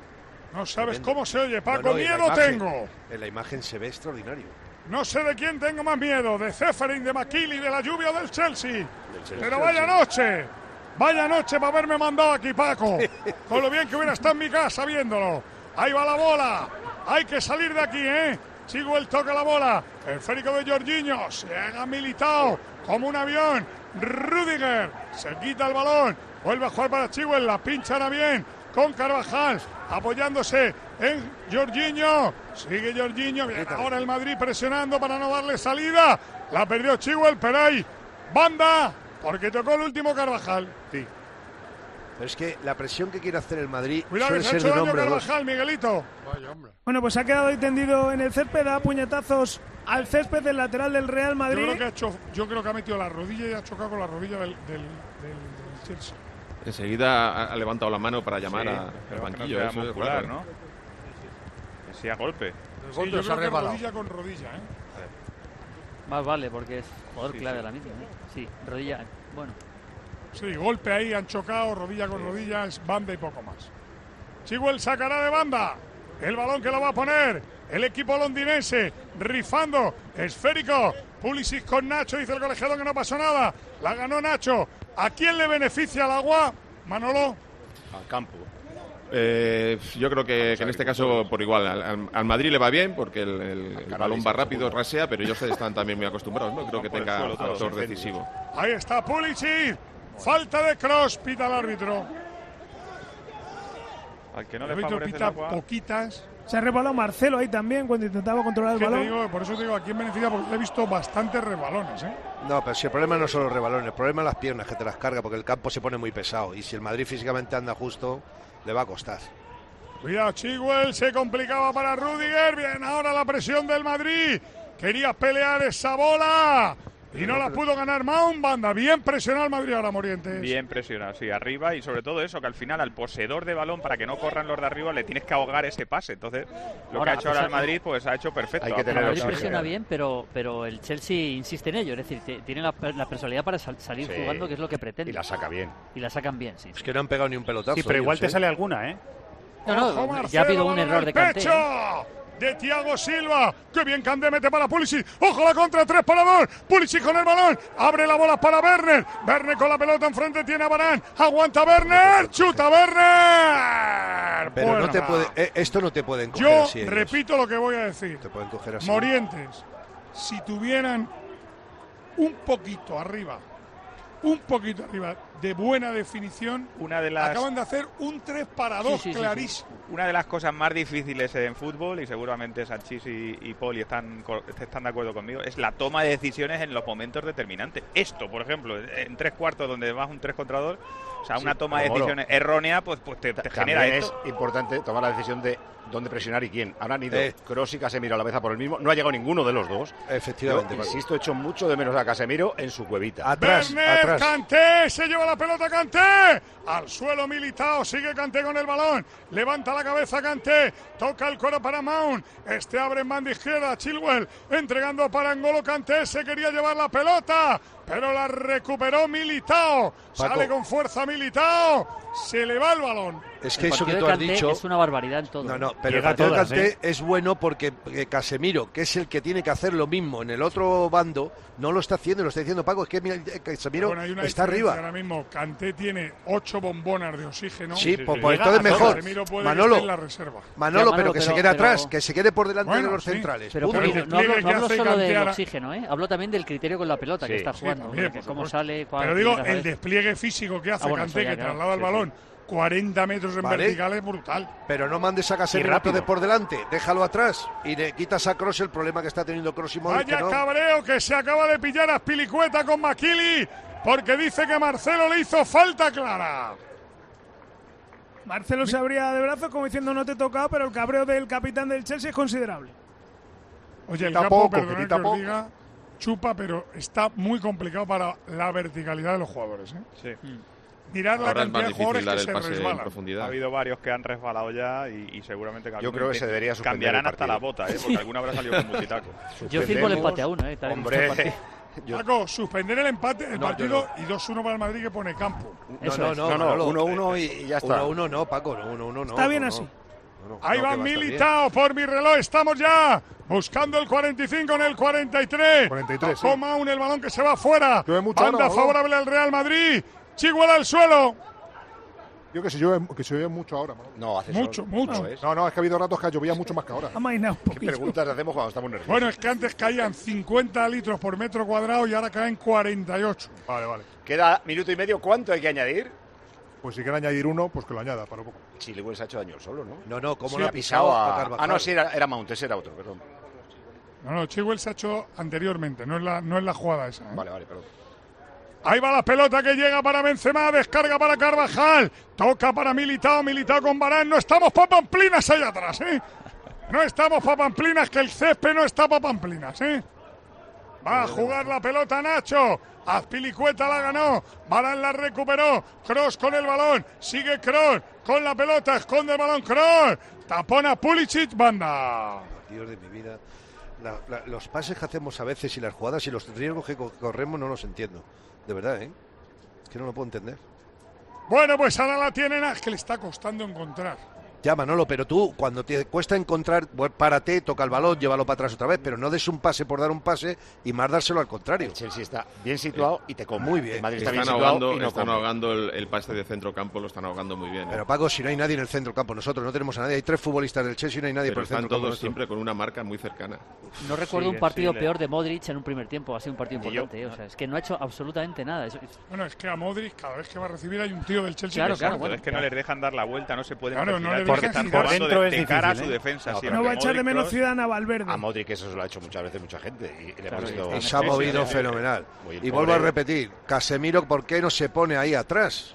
[SPEAKER 8] No sabes
[SPEAKER 4] Tremendo.
[SPEAKER 8] cómo se oye, Paco.
[SPEAKER 4] No, no, en la
[SPEAKER 8] miedo
[SPEAKER 4] imagen-
[SPEAKER 8] tengo.
[SPEAKER 4] En la imagen se ve extraordinario.
[SPEAKER 8] No sé de quién tengo más miedo, de Ceferin, de McKinley, de la lluvia o del Chelsea.
[SPEAKER 4] Chelsea,
[SPEAKER 8] Pero vaya
[SPEAKER 4] Chelsea.
[SPEAKER 8] noche. Vaya noche para haberme mandado aquí, Paco. Con lo bien que hubiera estado en mi casa viéndolo. Ahí va la bola. Hay que salir de aquí, ¿eh? Chilwell toca la bola. El esférico de Jorginho. Se haga Militao como un avión. Rudiger se quita el balón. Vuelve a jugar para Chilwell. La pinchan bien con Carvajal. Apoyándose en Jorginho. Sigue Jorginho. Bien, ahora el Madrid presionando para no darle salida. La perdió Chilwell, pero hay banda. Porque tocó el último Carvajal.
[SPEAKER 4] Sí. Pero es que la presión que quiere hacer el Madrid
[SPEAKER 8] Cuidado que
[SPEAKER 4] suele
[SPEAKER 8] se ha
[SPEAKER 4] ser
[SPEAKER 8] hecho
[SPEAKER 4] de un
[SPEAKER 8] daño
[SPEAKER 4] hombre o dos.
[SPEAKER 8] Carvajal, Miguelito.
[SPEAKER 7] Bueno, pues ha quedado ahí tendido en el césped, da puñetazos al césped del lateral del Real
[SPEAKER 8] Yo
[SPEAKER 7] Madrid.
[SPEAKER 8] creo, que ha hecho, yo creo que ha metido la rodilla y ha chocado con la rodilla del, del, del, del Chelsea.
[SPEAKER 14] Enseguida ha- ha levantado la mano para llamar
[SPEAKER 3] Sí,
[SPEAKER 14] a-
[SPEAKER 3] pero
[SPEAKER 14] al
[SPEAKER 3] que no
[SPEAKER 14] banquillo.
[SPEAKER 3] sea
[SPEAKER 14] eso es
[SPEAKER 3] muscular,
[SPEAKER 14] raro.
[SPEAKER 3] ¿no? Que sea golpe.
[SPEAKER 8] Sí, yo creo que rodilla con rodilla, ¿eh?
[SPEAKER 15] Más vale, porque es jugador
[SPEAKER 8] Sí,
[SPEAKER 15] clave
[SPEAKER 8] sí.
[SPEAKER 15] ahora mismo. ¿eh? Sí, rodilla. Bueno,
[SPEAKER 8] Sí, golpe ahí, han chocado, rodilla con rodilla, es banda y poco más. Chilwell sacará de banda. El balón que lo va a poner el equipo londinense, rifando, esférico. Pulisic con Nacho, dice el colegiado que no pasó nada. La ganó Nacho. ¿A quién le beneficia el agua, Manolo?
[SPEAKER 2] Al campo.
[SPEAKER 14] Eh, yo creo que, que en este caso por igual al, al- al Madrid le va bien porque el, el- el balón va rápido, rasea, pero ellos están también muy acostumbrados. No creo que
[SPEAKER 3] por el
[SPEAKER 14] tenga
[SPEAKER 3] suelo todo.
[SPEAKER 14] factor decisivo.
[SPEAKER 8] Ahí está Pulisic. Falta de Cross, pita el árbitro.
[SPEAKER 3] Al que no
[SPEAKER 8] El
[SPEAKER 3] le
[SPEAKER 8] árbitro
[SPEAKER 3] favorece el
[SPEAKER 8] pita
[SPEAKER 3] agua.
[SPEAKER 8] poquitas.
[SPEAKER 7] Se ha resbalado Marcelo ahí también cuando intentaba controlar el
[SPEAKER 8] ¿Qué te
[SPEAKER 7] balón.
[SPEAKER 8] digo? Por eso te digo, aquí en beneficia, porque le he visto bastantes resbalones, ¿eh?
[SPEAKER 4] No, pero si el problema no son los rebalones, el problema es las piernas que te las carga porque el campo se pone muy pesado y si el Madrid físicamente anda justo, le va a costar.
[SPEAKER 8] Cuidado, Chilwell, se complicaba para Rudiger. Bien, ahora la presión del Madrid. Quería pelear esa bola y no la pudo ganar Mount. Banda, bien presionado el Madrid ahora, Morientes.
[SPEAKER 3] Bien presionado, sí, arriba y sobre todo eso, que al final al poseedor de balón, para que no corran los de arriba, le tienes que ahogar ese pase. Entonces, lo
[SPEAKER 15] Ahora,
[SPEAKER 3] que ha hecho
[SPEAKER 15] a
[SPEAKER 3] ahora el
[SPEAKER 15] pesar-
[SPEAKER 3] Madrid, pues ha hecho perfecto.
[SPEAKER 2] Hay que
[SPEAKER 15] el
[SPEAKER 2] tener
[SPEAKER 15] Madrid
[SPEAKER 2] oxígeno.
[SPEAKER 15] presiona bien, pero, pero el Chelsea insiste en ello. Es decir, te- tiene la, la personalidad para sal- salir
[SPEAKER 2] Sí.
[SPEAKER 15] jugando, que es lo que pretende.
[SPEAKER 2] Y la saca bien.
[SPEAKER 15] Y la sacan bien, sí.
[SPEAKER 4] Es que no han pegado ni un pelotazo.
[SPEAKER 12] Sí, pero igual
[SPEAKER 4] ellos,
[SPEAKER 12] te
[SPEAKER 4] ¿eh?
[SPEAKER 12] sale alguna, ¿eh?
[SPEAKER 15] No, no,
[SPEAKER 8] Ojo,
[SPEAKER 15] ya ha
[SPEAKER 8] Marcelo,
[SPEAKER 15] habido un
[SPEAKER 8] balón
[SPEAKER 15] error
[SPEAKER 8] al
[SPEAKER 15] de Kanté.
[SPEAKER 8] pecho
[SPEAKER 15] ¿eh?
[SPEAKER 8] de Thiago Silva. Qué bien Kanté mete para Pulisic. Ojo la contra, tres para dos. Pulisic con el balón. Abre la bola para Werner. Werner con la pelota enfrente tiene a Varane. Aguanta Werner. Chuta Werner.
[SPEAKER 4] Pero
[SPEAKER 8] Buena.
[SPEAKER 4] no te puede, eh, esto no te pueden coger
[SPEAKER 8] Yo
[SPEAKER 4] así ellos.
[SPEAKER 8] repito lo que voy a decir.
[SPEAKER 4] Te pueden coger así.
[SPEAKER 8] Morientes, si tuvieran un poquito arriba, un poquito arriba de buena definición,
[SPEAKER 3] Una de las
[SPEAKER 8] acaban de hacer un tres para dos
[SPEAKER 3] Sí, sí, sí,
[SPEAKER 8] clarísimo.
[SPEAKER 3] sí. Una de las cosas más difíciles en fútbol, y seguramente Sanchís y, y Poli están, co- están de acuerdo conmigo, es la toma de decisiones en los momentos determinantes. Esto, por ejemplo, en tres cuartos donde vas un tres contra dos, o sea,
[SPEAKER 2] Sí,
[SPEAKER 3] una toma de
[SPEAKER 2] pero, Moro,
[SPEAKER 3] decisiones errónea, pues, pues te, te
[SPEAKER 2] También
[SPEAKER 3] genera
[SPEAKER 2] es
[SPEAKER 3] esto.
[SPEAKER 2] importante tomar la decisión de dónde presionar y quién. Ahora han ido
[SPEAKER 4] Eh.
[SPEAKER 2] Kroos y Casemiro a la vez a por el mismo. No ha llegado ninguno de los dos.
[SPEAKER 4] Efectivamente.
[SPEAKER 2] Yo, insisto, he hecho mucho de menos a Casemiro en su cuevita.
[SPEAKER 4] Atrás,
[SPEAKER 8] Werner,
[SPEAKER 4] atrás.
[SPEAKER 8] Kanté, se lleva la pelota Kanté. Al suelo Militao, sigue Kanté con el balón. Levanta la cabeza Kanté, toca el coro para Mount. Este abre en banda izquierda, Chilwell entregando para N'Golo Kanté, se quería llevar la pelota, pero la recuperó Militao.
[SPEAKER 4] Paco.
[SPEAKER 8] Sale con fuerza Militao, se le va el balón.
[SPEAKER 4] Es que
[SPEAKER 15] El
[SPEAKER 4] eso que
[SPEAKER 15] partido
[SPEAKER 4] tú
[SPEAKER 15] de
[SPEAKER 4] has
[SPEAKER 15] Kanté
[SPEAKER 4] dicho.
[SPEAKER 15] es una barbaridad en todo.
[SPEAKER 4] No, no,
[SPEAKER 15] ¿eh?
[SPEAKER 4] pero el
[SPEAKER 12] Llega a
[SPEAKER 4] partido de
[SPEAKER 12] todas,
[SPEAKER 4] Kanté
[SPEAKER 12] ¿eh?
[SPEAKER 4] es bueno porque eh, Casemiro, que es el que tiene que hacer lo mismo en el otro bando, no lo está haciendo, lo está diciendo Paco, es que mira, eh, Casemiro
[SPEAKER 8] Bueno, hay una
[SPEAKER 4] está
[SPEAKER 8] diferencia
[SPEAKER 4] arriba.
[SPEAKER 8] Ahora mismo Kanté tiene ocho bombonas de oxígeno.
[SPEAKER 4] Sí,
[SPEAKER 3] sí,
[SPEAKER 4] pues,
[SPEAKER 3] sí.
[SPEAKER 4] pues
[SPEAKER 12] Llega
[SPEAKER 4] entonces
[SPEAKER 12] a
[SPEAKER 4] mejor.
[SPEAKER 8] Casemiro puede que
[SPEAKER 4] Manolo,
[SPEAKER 8] esté en la reserva.
[SPEAKER 4] Manolo,
[SPEAKER 15] Ya,
[SPEAKER 4] pero
[SPEAKER 15] Manolo,
[SPEAKER 4] que se
[SPEAKER 15] pero-
[SPEAKER 4] quede
[SPEAKER 15] pero-
[SPEAKER 4] atrás, que se quede por delante
[SPEAKER 8] Bueno,
[SPEAKER 4] de los
[SPEAKER 8] sí.
[SPEAKER 4] centrales.
[SPEAKER 15] Pero
[SPEAKER 4] Punto.
[SPEAKER 15] Poli,
[SPEAKER 8] el
[SPEAKER 15] no hablo,
[SPEAKER 8] despliegue
[SPEAKER 15] no
[SPEAKER 8] que
[SPEAKER 15] hablo
[SPEAKER 8] hace
[SPEAKER 15] solo
[SPEAKER 8] Kanté
[SPEAKER 15] del
[SPEAKER 8] ahora-
[SPEAKER 15] oxígeno, ¿eh? Hablo también del criterio con la pelota
[SPEAKER 2] Sí,
[SPEAKER 15] que está
[SPEAKER 2] sí,
[SPEAKER 15] jugando.
[SPEAKER 8] también,
[SPEAKER 15] ¿no? Que
[SPEAKER 8] por
[SPEAKER 15] cómo
[SPEAKER 8] supuesto.
[SPEAKER 15] sale, cuál-
[SPEAKER 8] Pero digo,
[SPEAKER 15] quién la
[SPEAKER 8] el
[SPEAKER 15] sabe.
[SPEAKER 8] despliegue físico que hace
[SPEAKER 15] Ah, bueno,
[SPEAKER 8] Kanté,
[SPEAKER 15] eso ya,
[SPEAKER 8] que
[SPEAKER 15] claro.
[SPEAKER 8] traslada el
[SPEAKER 15] Sí,
[SPEAKER 8] balón cuarenta metros en
[SPEAKER 4] Vale.
[SPEAKER 8] vertical, es brutal.
[SPEAKER 4] Pero no mandes a Casemiro
[SPEAKER 12] rápido.
[SPEAKER 4] entonces por delante, déjalo atrás y le quitas a Kroos el problema que está teniendo Kroos y Modric.
[SPEAKER 8] Vaya
[SPEAKER 4] que no.
[SPEAKER 8] cabreo que se acaba de pillar a Azpilicueta con Maquili, porque dice que Marcelo le hizo falta clara.
[SPEAKER 7] Marcelo se abría de brazos como diciendo no te toca, pero el cabreo del capitán del Chelsea es considerable.
[SPEAKER 8] Oye, el
[SPEAKER 11] Quita
[SPEAKER 8] campo,
[SPEAKER 11] poco,
[SPEAKER 8] perdonad
[SPEAKER 11] que quita
[SPEAKER 8] que os
[SPEAKER 11] poco.
[SPEAKER 8] diga, chupa, pero está muy complicado para la verticalidad de los jugadores. ¿eh?
[SPEAKER 3] Sí.
[SPEAKER 8] Mirad la
[SPEAKER 14] Ahora es más
[SPEAKER 8] cantidad de
[SPEAKER 14] difícil
[SPEAKER 8] jugadores
[SPEAKER 14] dar
[SPEAKER 8] que
[SPEAKER 14] el
[SPEAKER 8] se
[SPEAKER 14] pase en
[SPEAKER 8] resbalan.
[SPEAKER 3] Ha
[SPEAKER 14] profundidad.
[SPEAKER 3] habido varios que han resbalado ya y, y seguramente que
[SPEAKER 2] Yo
[SPEAKER 3] algunos
[SPEAKER 2] creo que se
[SPEAKER 3] intent-
[SPEAKER 2] debería suspender
[SPEAKER 3] cambiarán
[SPEAKER 2] el
[SPEAKER 3] hasta la
[SPEAKER 2] partido.
[SPEAKER 3] bota, ¿eh? Porque alguno habrá salido con multitaco.
[SPEAKER 15] Yo firmo el
[SPEAKER 2] Suspendemos.
[SPEAKER 15] empate a uno, ¿eh? Tal y como está el
[SPEAKER 2] Hombre,
[SPEAKER 15] partido.
[SPEAKER 2] yo-
[SPEAKER 8] Paco, suspender el empate, el
[SPEAKER 4] No, yo
[SPEAKER 8] partido y dos uno para el Madrid que pone campo.
[SPEAKER 4] No,
[SPEAKER 15] Eso
[SPEAKER 4] no,
[SPEAKER 15] es.
[SPEAKER 4] no,
[SPEAKER 2] no, no,
[SPEAKER 4] Manolo.
[SPEAKER 2] uno uno y, y ya está.
[SPEAKER 4] uno uno no, Paco, no, uno uno no.
[SPEAKER 7] Está bien
[SPEAKER 4] no,
[SPEAKER 7] así.
[SPEAKER 4] no. no,
[SPEAKER 8] Ahí
[SPEAKER 4] no,
[SPEAKER 8] va
[SPEAKER 4] que va a estar
[SPEAKER 8] Militao por mi reloj. Estamos ya buscando el cuarenta y cinco en el cuarenta y tres.
[SPEAKER 11] cuarenta y tres,
[SPEAKER 8] Toma
[SPEAKER 11] sí.
[SPEAKER 8] un el balón que se va fuera.
[SPEAKER 11] Llueve mucho
[SPEAKER 8] Banda
[SPEAKER 11] ahora, ¿no?
[SPEAKER 8] favorable al Real Madrid. Chiguel al suelo.
[SPEAKER 11] Yo que se llueve, que se llueve mucho ahora. ¿no?
[SPEAKER 2] No, hace
[SPEAKER 8] Mucho,
[SPEAKER 2] sol.
[SPEAKER 8] mucho.
[SPEAKER 2] No, es.
[SPEAKER 11] No, no, es que ha habido ratos que llovía mucho más que ahora.
[SPEAKER 7] Ha mainado un
[SPEAKER 2] ¿Qué
[SPEAKER 7] poquito.
[SPEAKER 2] preguntas hacemos cuando estamos nerviosos?
[SPEAKER 8] Bueno, es que antes caían cincuenta litros por metro cuadrado y ahora caen cuarenta y ocho.
[SPEAKER 11] Vale, vale.
[SPEAKER 2] Queda minuto y medio. ¿Cuánto hay que añadir?
[SPEAKER 11] Pues si quiere añadir uno, pues que lo añada, para un poco.
[SPEAKER 2] Chilwell se ha hecho daño el solo, ¿no?
[SPEAKER 4] No, no, ¿cómo
[SPEAKER 2] Sí,
[SPEAKER 4] lo ha
[SPEAKER 2] ha
[SPEAKER 4] pisado
[SPEAKER 2] pisado
[SPEAKER 4] a
[SPEAKER 2] a...
[SPEAKER 4] Carvajal?
[SPEAKER 2] Ah, no, sí, era, era Mount, ese era otro, perdón.
[SPEAKER 8] No, no, Chiguel se ha hecho anteriormente, no es la, no es la jugada esa. ¿eh?
[SPEAKER 2] Vale, vale, perdón.
[SPEAKER 8] Ahí va la pelota que llega para Benzema, descarga para Carvajal, toca para Militao, Militao con Varane. No estamos para Pamplinas ahí atrás, ¿eh? No estamos para Pamplinas, que el césped no está para Pamplinas, ¿eh? Va a jugar la pelota Nacho. Azpilicueta la ganó. Varane la recuperó. Kroos con el balón. Sigue Kroos con la pelota. Esconde el balón Kroos. Tapona Pulisic, banda.
[SPEAKER 4] Dios de mi vida. La, la, los pases que hacemos a veces y las jugadas y los riesgos que co- corremos no los entiendo. De verdad, ¿eh? Es que no lo puedo entender.
[SPEAKER 8] Bueno, pues ahora la tienen, es que le está costando encontrar.
[SPEAKER 4] Ya, Manolo, pero tú, cuando te cuesta encontrar, bueno, párate, toca el balón, llévalo para atrás otra vez, pero no des un pase por dar un pase y más dárselo al contrario.
[SPEAKER 2] El Chelsea está bien situado y te come.
[SPEAKER 4] Muy bien.
[SPEAKER 2] El Madrid está
[SPEAKER 14] Están
[SPEAKER 2] bien situado
[SPEAKER 14] ahogando,
[SPEAKER 2] y no
[SPEAKER 14] están
[SPEAKER 2] come.
[SPEAKER 14] ahogando el, el pase de centro campo, lo están ahogando muy bien. ¿eh?
[SPEAKER 4] Pero Paco, si no hay nadie en el centro campo, nosotros no tenemos a nadie, hay tres futbolistas del Chelsea y no hay nadie
[SPEAKER 14] Pero
[SPEAKER 4] por el
[SPEAKER 14] están
[SPEAKER 4] centro campo.
[SPEAKER 14] todos
[SPEAKER 4] nuestro.
[SPEAKER 14] siempre con una marca muy cercana.
[SPEAKER 15] No recuerdo
[SPEAKER 3] Sí,
[SPEAKER 15] un partido
[SPEAKER 3] sí,
[SPEAKER 15] peor de Modric en un primer tiempo. Ha sido un partido
[SPEAKER 2] Y yo.
[SPEAKER 15] importante. ¿eh? O sea, es que no ha hecho absolutamente nada. Eso-
[SPEAKER 8] Bueno, es que a Modric, cada vez que va a recibir hay un tío del Chelsea.
[SPEAKER 15] Claro,
[SPEAKER 8] que
[SPEAKER 15] claro,
[SPEAKER 8] saca.
[SPEAKER 15] bueno.
[SPEAKER 3] Es que no les dejan dar la vuelta, no se pueden
[SPEAKER 8] Claro, no
[SPEAKER 3] perfilar
[SPEAKER 8] le
[SPEAKER 3] porque
[SPEAKER 8] dejan
[SPEAKER 3] están
[SPEAKER 8] girar.
[SPEAKER 3] jugando
[SPEAKER 12] Dentro
[SPEAKER 3] de,
[SPEAKER 12] es
[SPEAKER 3] de cara a
[SPEAKER 12] difícil,
[SPEAKER 3] su
[SPEAKER 12] ¿eh?
[SPEAKER 3] defensa.
[SPEAKER 2] No,
[SPEAKER 3] siempre.
[SPEAKER 8] No va a echar de
[SPEAKER 3] Modric,
[SPEAKER 8] menos
[SPEAKER 3] Kroos,
[SPEAKER 8] Zidane a Valverde.
[SPEAKER 2] A Modric eso se lo ha hecho muchas veces mucha gente y, y le
[SPEAKER 15] Claro,
[SPEAKER 2] hemos visto...
[SPEAKER 4] Y
[SPEAKER 15] Sí,
[SPEAKER 4] se ha
[SPEAKER 15] sí,
[SPEAKER 4] movido
[SPEAKER 2] sí, sí.
[SPEAKER 4] fenomenal.
[SPEAKER 2] Muy el
[SPEAKER 4] Y vuelvo a
[SPEAKER 2] pobre-
[SPEAKER 4] repetir, Casemiro, ¿por qué no se pone ahí atrás?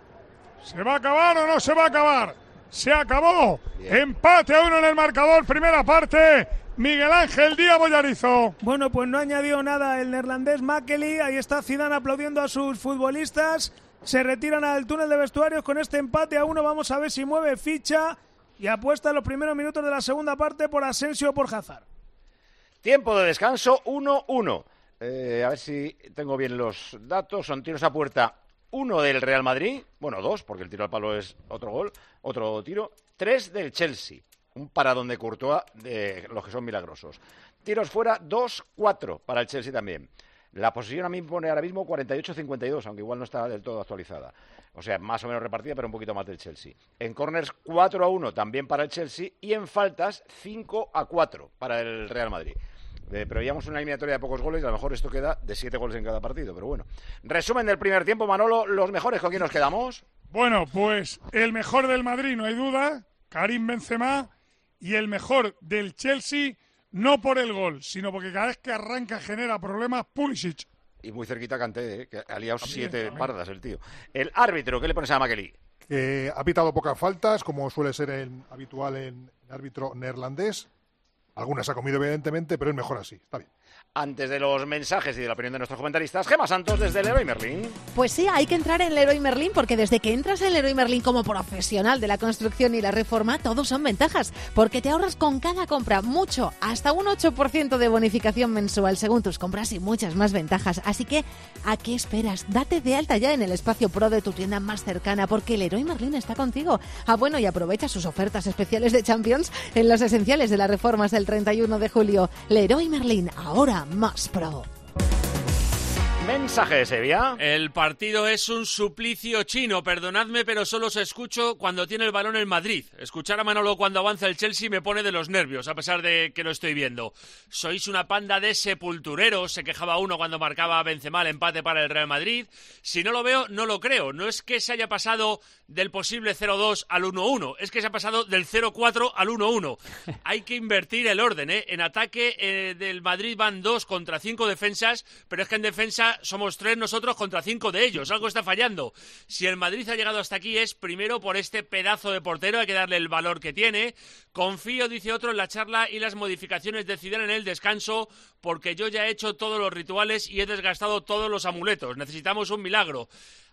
[SPEAKER 8] ¿Se va a acabar o no se va a acabar? Se acabó.
[SPEAKER 2] Bien.
[SPEAKER 8] Empate a uno en el marcador, primera parte. Miguel Ángel Díaz Bollarizo.
[SPEAKER 7] Bueno, pues no ha añadido nada el neerlandés Makely. Ahí está Zidane aplaudiendo a sus futbolistas. Se retiran al túnel de vestuarios con este empate a uno. Vamos a ver si mueve ficha y apuesta en los primeros minutos de la segunda parte por Asensio o por Hazard.
[SPEAKER 2] Tiempo de descanso, uno uno. Eh, a ver si tengo bien los datos. Son tiros a puerta, uno del Real Madrid. Bueno, dos, porque el tiro al palo es otro gol, otro tiro. Tres del Chelsea. Un paradón de Courtois, de los que son milagrosos. Tiros fuera, dos cuatro para el Chelsea también. La posición a mí me pone ahora mismo cuarenta y ocho cincuenta y dos, aunque igual no está del todo actualizada. O sea, más o menos repartida, pero un poquito más del Chelsea. En corners, cuatro a uno también para el Chelsea. Y en faltas, cinco a cuatro para el Real Madrid. Eh, pero llevamos una eliminatoria de pocos goles y a lo mejor esto queda de siete goles en cada partido. Pero bueno. Resumen del primer tiempo, Manolo. ¿Los mejores con quién nos quedamos?
[SPEAKER 8] Bueno, pues el mejor del Madrid, no hay duda, Karim Benzema. Y el mejor del Chelsea, no por el gol, sino porque cada vez que arranca genera problemas, Pulisic.
[SPEAKER 2] Y muy cerquita Kanté, ¿eh? Que ha liado
[SPEAKER 8] También,
[SPEAKER 2] siete
[SPEAKER 8] también.
[SPEAKER 2] pardas el tío. El árbitro, ¿qué le pones a Makely?
[SPEAKER 11] Que ha pitado pocas faltas, como suele ser en- habitual en el árbitro neerlandés. Algunas ha comido, evidentemente, pero es mejor así. Está bien.
[SPEAKER 2] Antes de los mensajes y de la opinión de nuestros comentaristas, Gemma Santos desde Leroy Merlin.
[SPEAKER 13] Pues sí, hay que entrar en Leroy Merlin porque desde que entras en Leroy Merlin como profesional de la construcción y la reforma, todos son ventajas, porque te ahorras con cada compra mucho, hasta un ocho por ciento de bonificación mensual según tus compras y muchas más ventajas. Así que, ¿a qué esperas? Date de alta ya en el espacio pro de tu tienda más cercana porque Leroy Merlin está contigo. Ah, bueno, y aprovecha sus ofertas especiales de Champions en los esenciales de las reformas del treinta y uno de julio. Leroy Merlin, ahora más pro.
[SPEAKER 2] Mensaje de Sevilla.
[SPEAKER 6] El partido es un suplicio chino, perdonadme, pero solo os escucho cuando tiene el balón en Madrid. Escuchar a Manolo cuando avanza el Chelsea me pone de los nervios, a pesar de que lo estoy viendo. Sois una panda de sepultureros, se quejaba uno cuando marcaba Benzema el empate para el Real Madrid. Si no lo veo, no lo creo. No es que se haya pasado del posible cero dos al uno uno, es que se ha pasado del cero cuatro al uno uno. Hay que invertir el orden, ¿eh? En ataque eh, del Madrid van dos contra cinco defensas, pero es que en defensa somos tres nosotros contra cinco de ellos. Algo está fallando. Si el Madrid ha llegado hasta aquí es primero por este pedazo de portero, hay que darle el valor que tiene. Confío, dice otro, en la charla y las modificaciones de Zidane en el descanso, porque yo ya he hecho todos los rituales y he desgastado todos los amuletos. Necesitamos un milagro.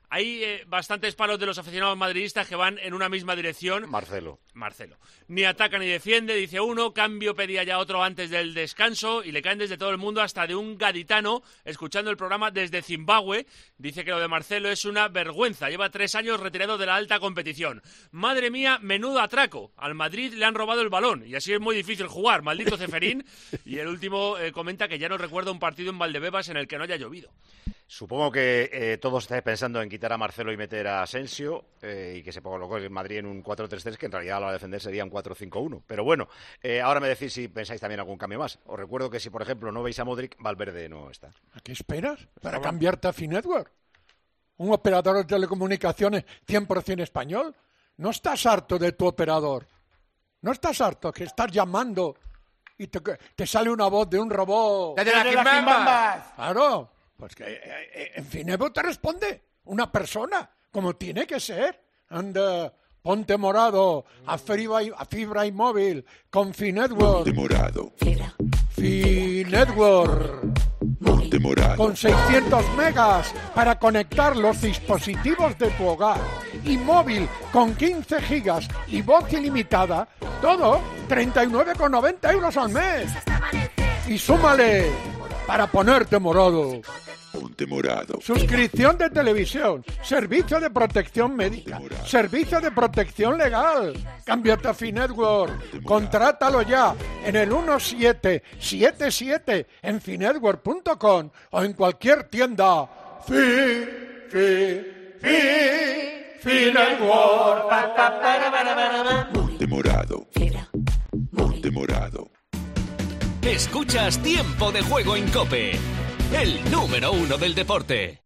[SPEAKER 6] Hay eh, bastantes palos de los aficionados madridistas que van en una misma dirección.
[SPEAKER 2] Marcelo.
[SPEAKER 6] Marcelo. Ni ataca ni defiende, dice uno. Cambio pedía ya otro antes del descanso. Y le caen desde todo el mundo, hasta de un gaditano, escuchando el programa desde Zimbabue. Dice que lo de Marcelo es una vergüenza. Lleva tres años retirado de la alta competición. Madre mía, menudo atraco. Al Madrid le han robado el balón. Y así es muy difícil jugar. Maldito Ceferín. Y el último eh, comenta que ya no recuerda un partido en Valdebebas en el que no haya llovido.
[SPEAKER 2] Supongo que eh, todos estáis pensando en quitar a Marcelo y meter a Asensio eh, y que se colocó el Madrid en un cuatro tres tres, que en realidad a la hora de defender sería un cuatro cinco uno. Pero bueno, eh, ahora me decís si pensáis también algún cambio más. Os recuerdo que si, por ejemplo, no veis a Modric, Valverde no está.
[SPEAKER 1] ¿A qué esperas para cambiarte a Finetwork? ¿Un operador de telecomunicaciones cien por ciento español? ¿No estás harto de tu operador? ¿No estás harto que estás llamando y te, te sale una voz de un robot?
[SPEAKER 10] ¡Desde las Quimbambas!
[SPEAKER 1] Claro. Pues que eh, en Finevo te responde una persona, como tiene que ser. Anda, ponte morado a fibra, a fibra y móvil con Finetwork.
[SPEAKER 28] Ponte morado.
[SPEAKER 1] Fibra. Finetwork.
[SPEAKER 28] Ponte morado.
[SPEAKER 1] Con seiscientos megas para conectar los dispositivos de tu hogar. Y móvil con quince gigas y voz ilimitada. Todo treinta y nueve con noventa euros al mes. Y súmale para ponerte morado.
[SPEAKER 28] Ponte morado.
[SPEAKER 1] Suscripción de televisión, servicio de protección médica, servicio de protección legal. Cámbiate a Finetwork. Contrátalo ya en el uno siete siete siete en finetwork punto com o en cualquier tienda. Fi, fi, fi, Finetwork.
[SPEAKER 28] Ponte morado. Ponte morado.
[SPEAKER 16] Escuchas Tiempo de Juego en COPE, el número uno del deporte.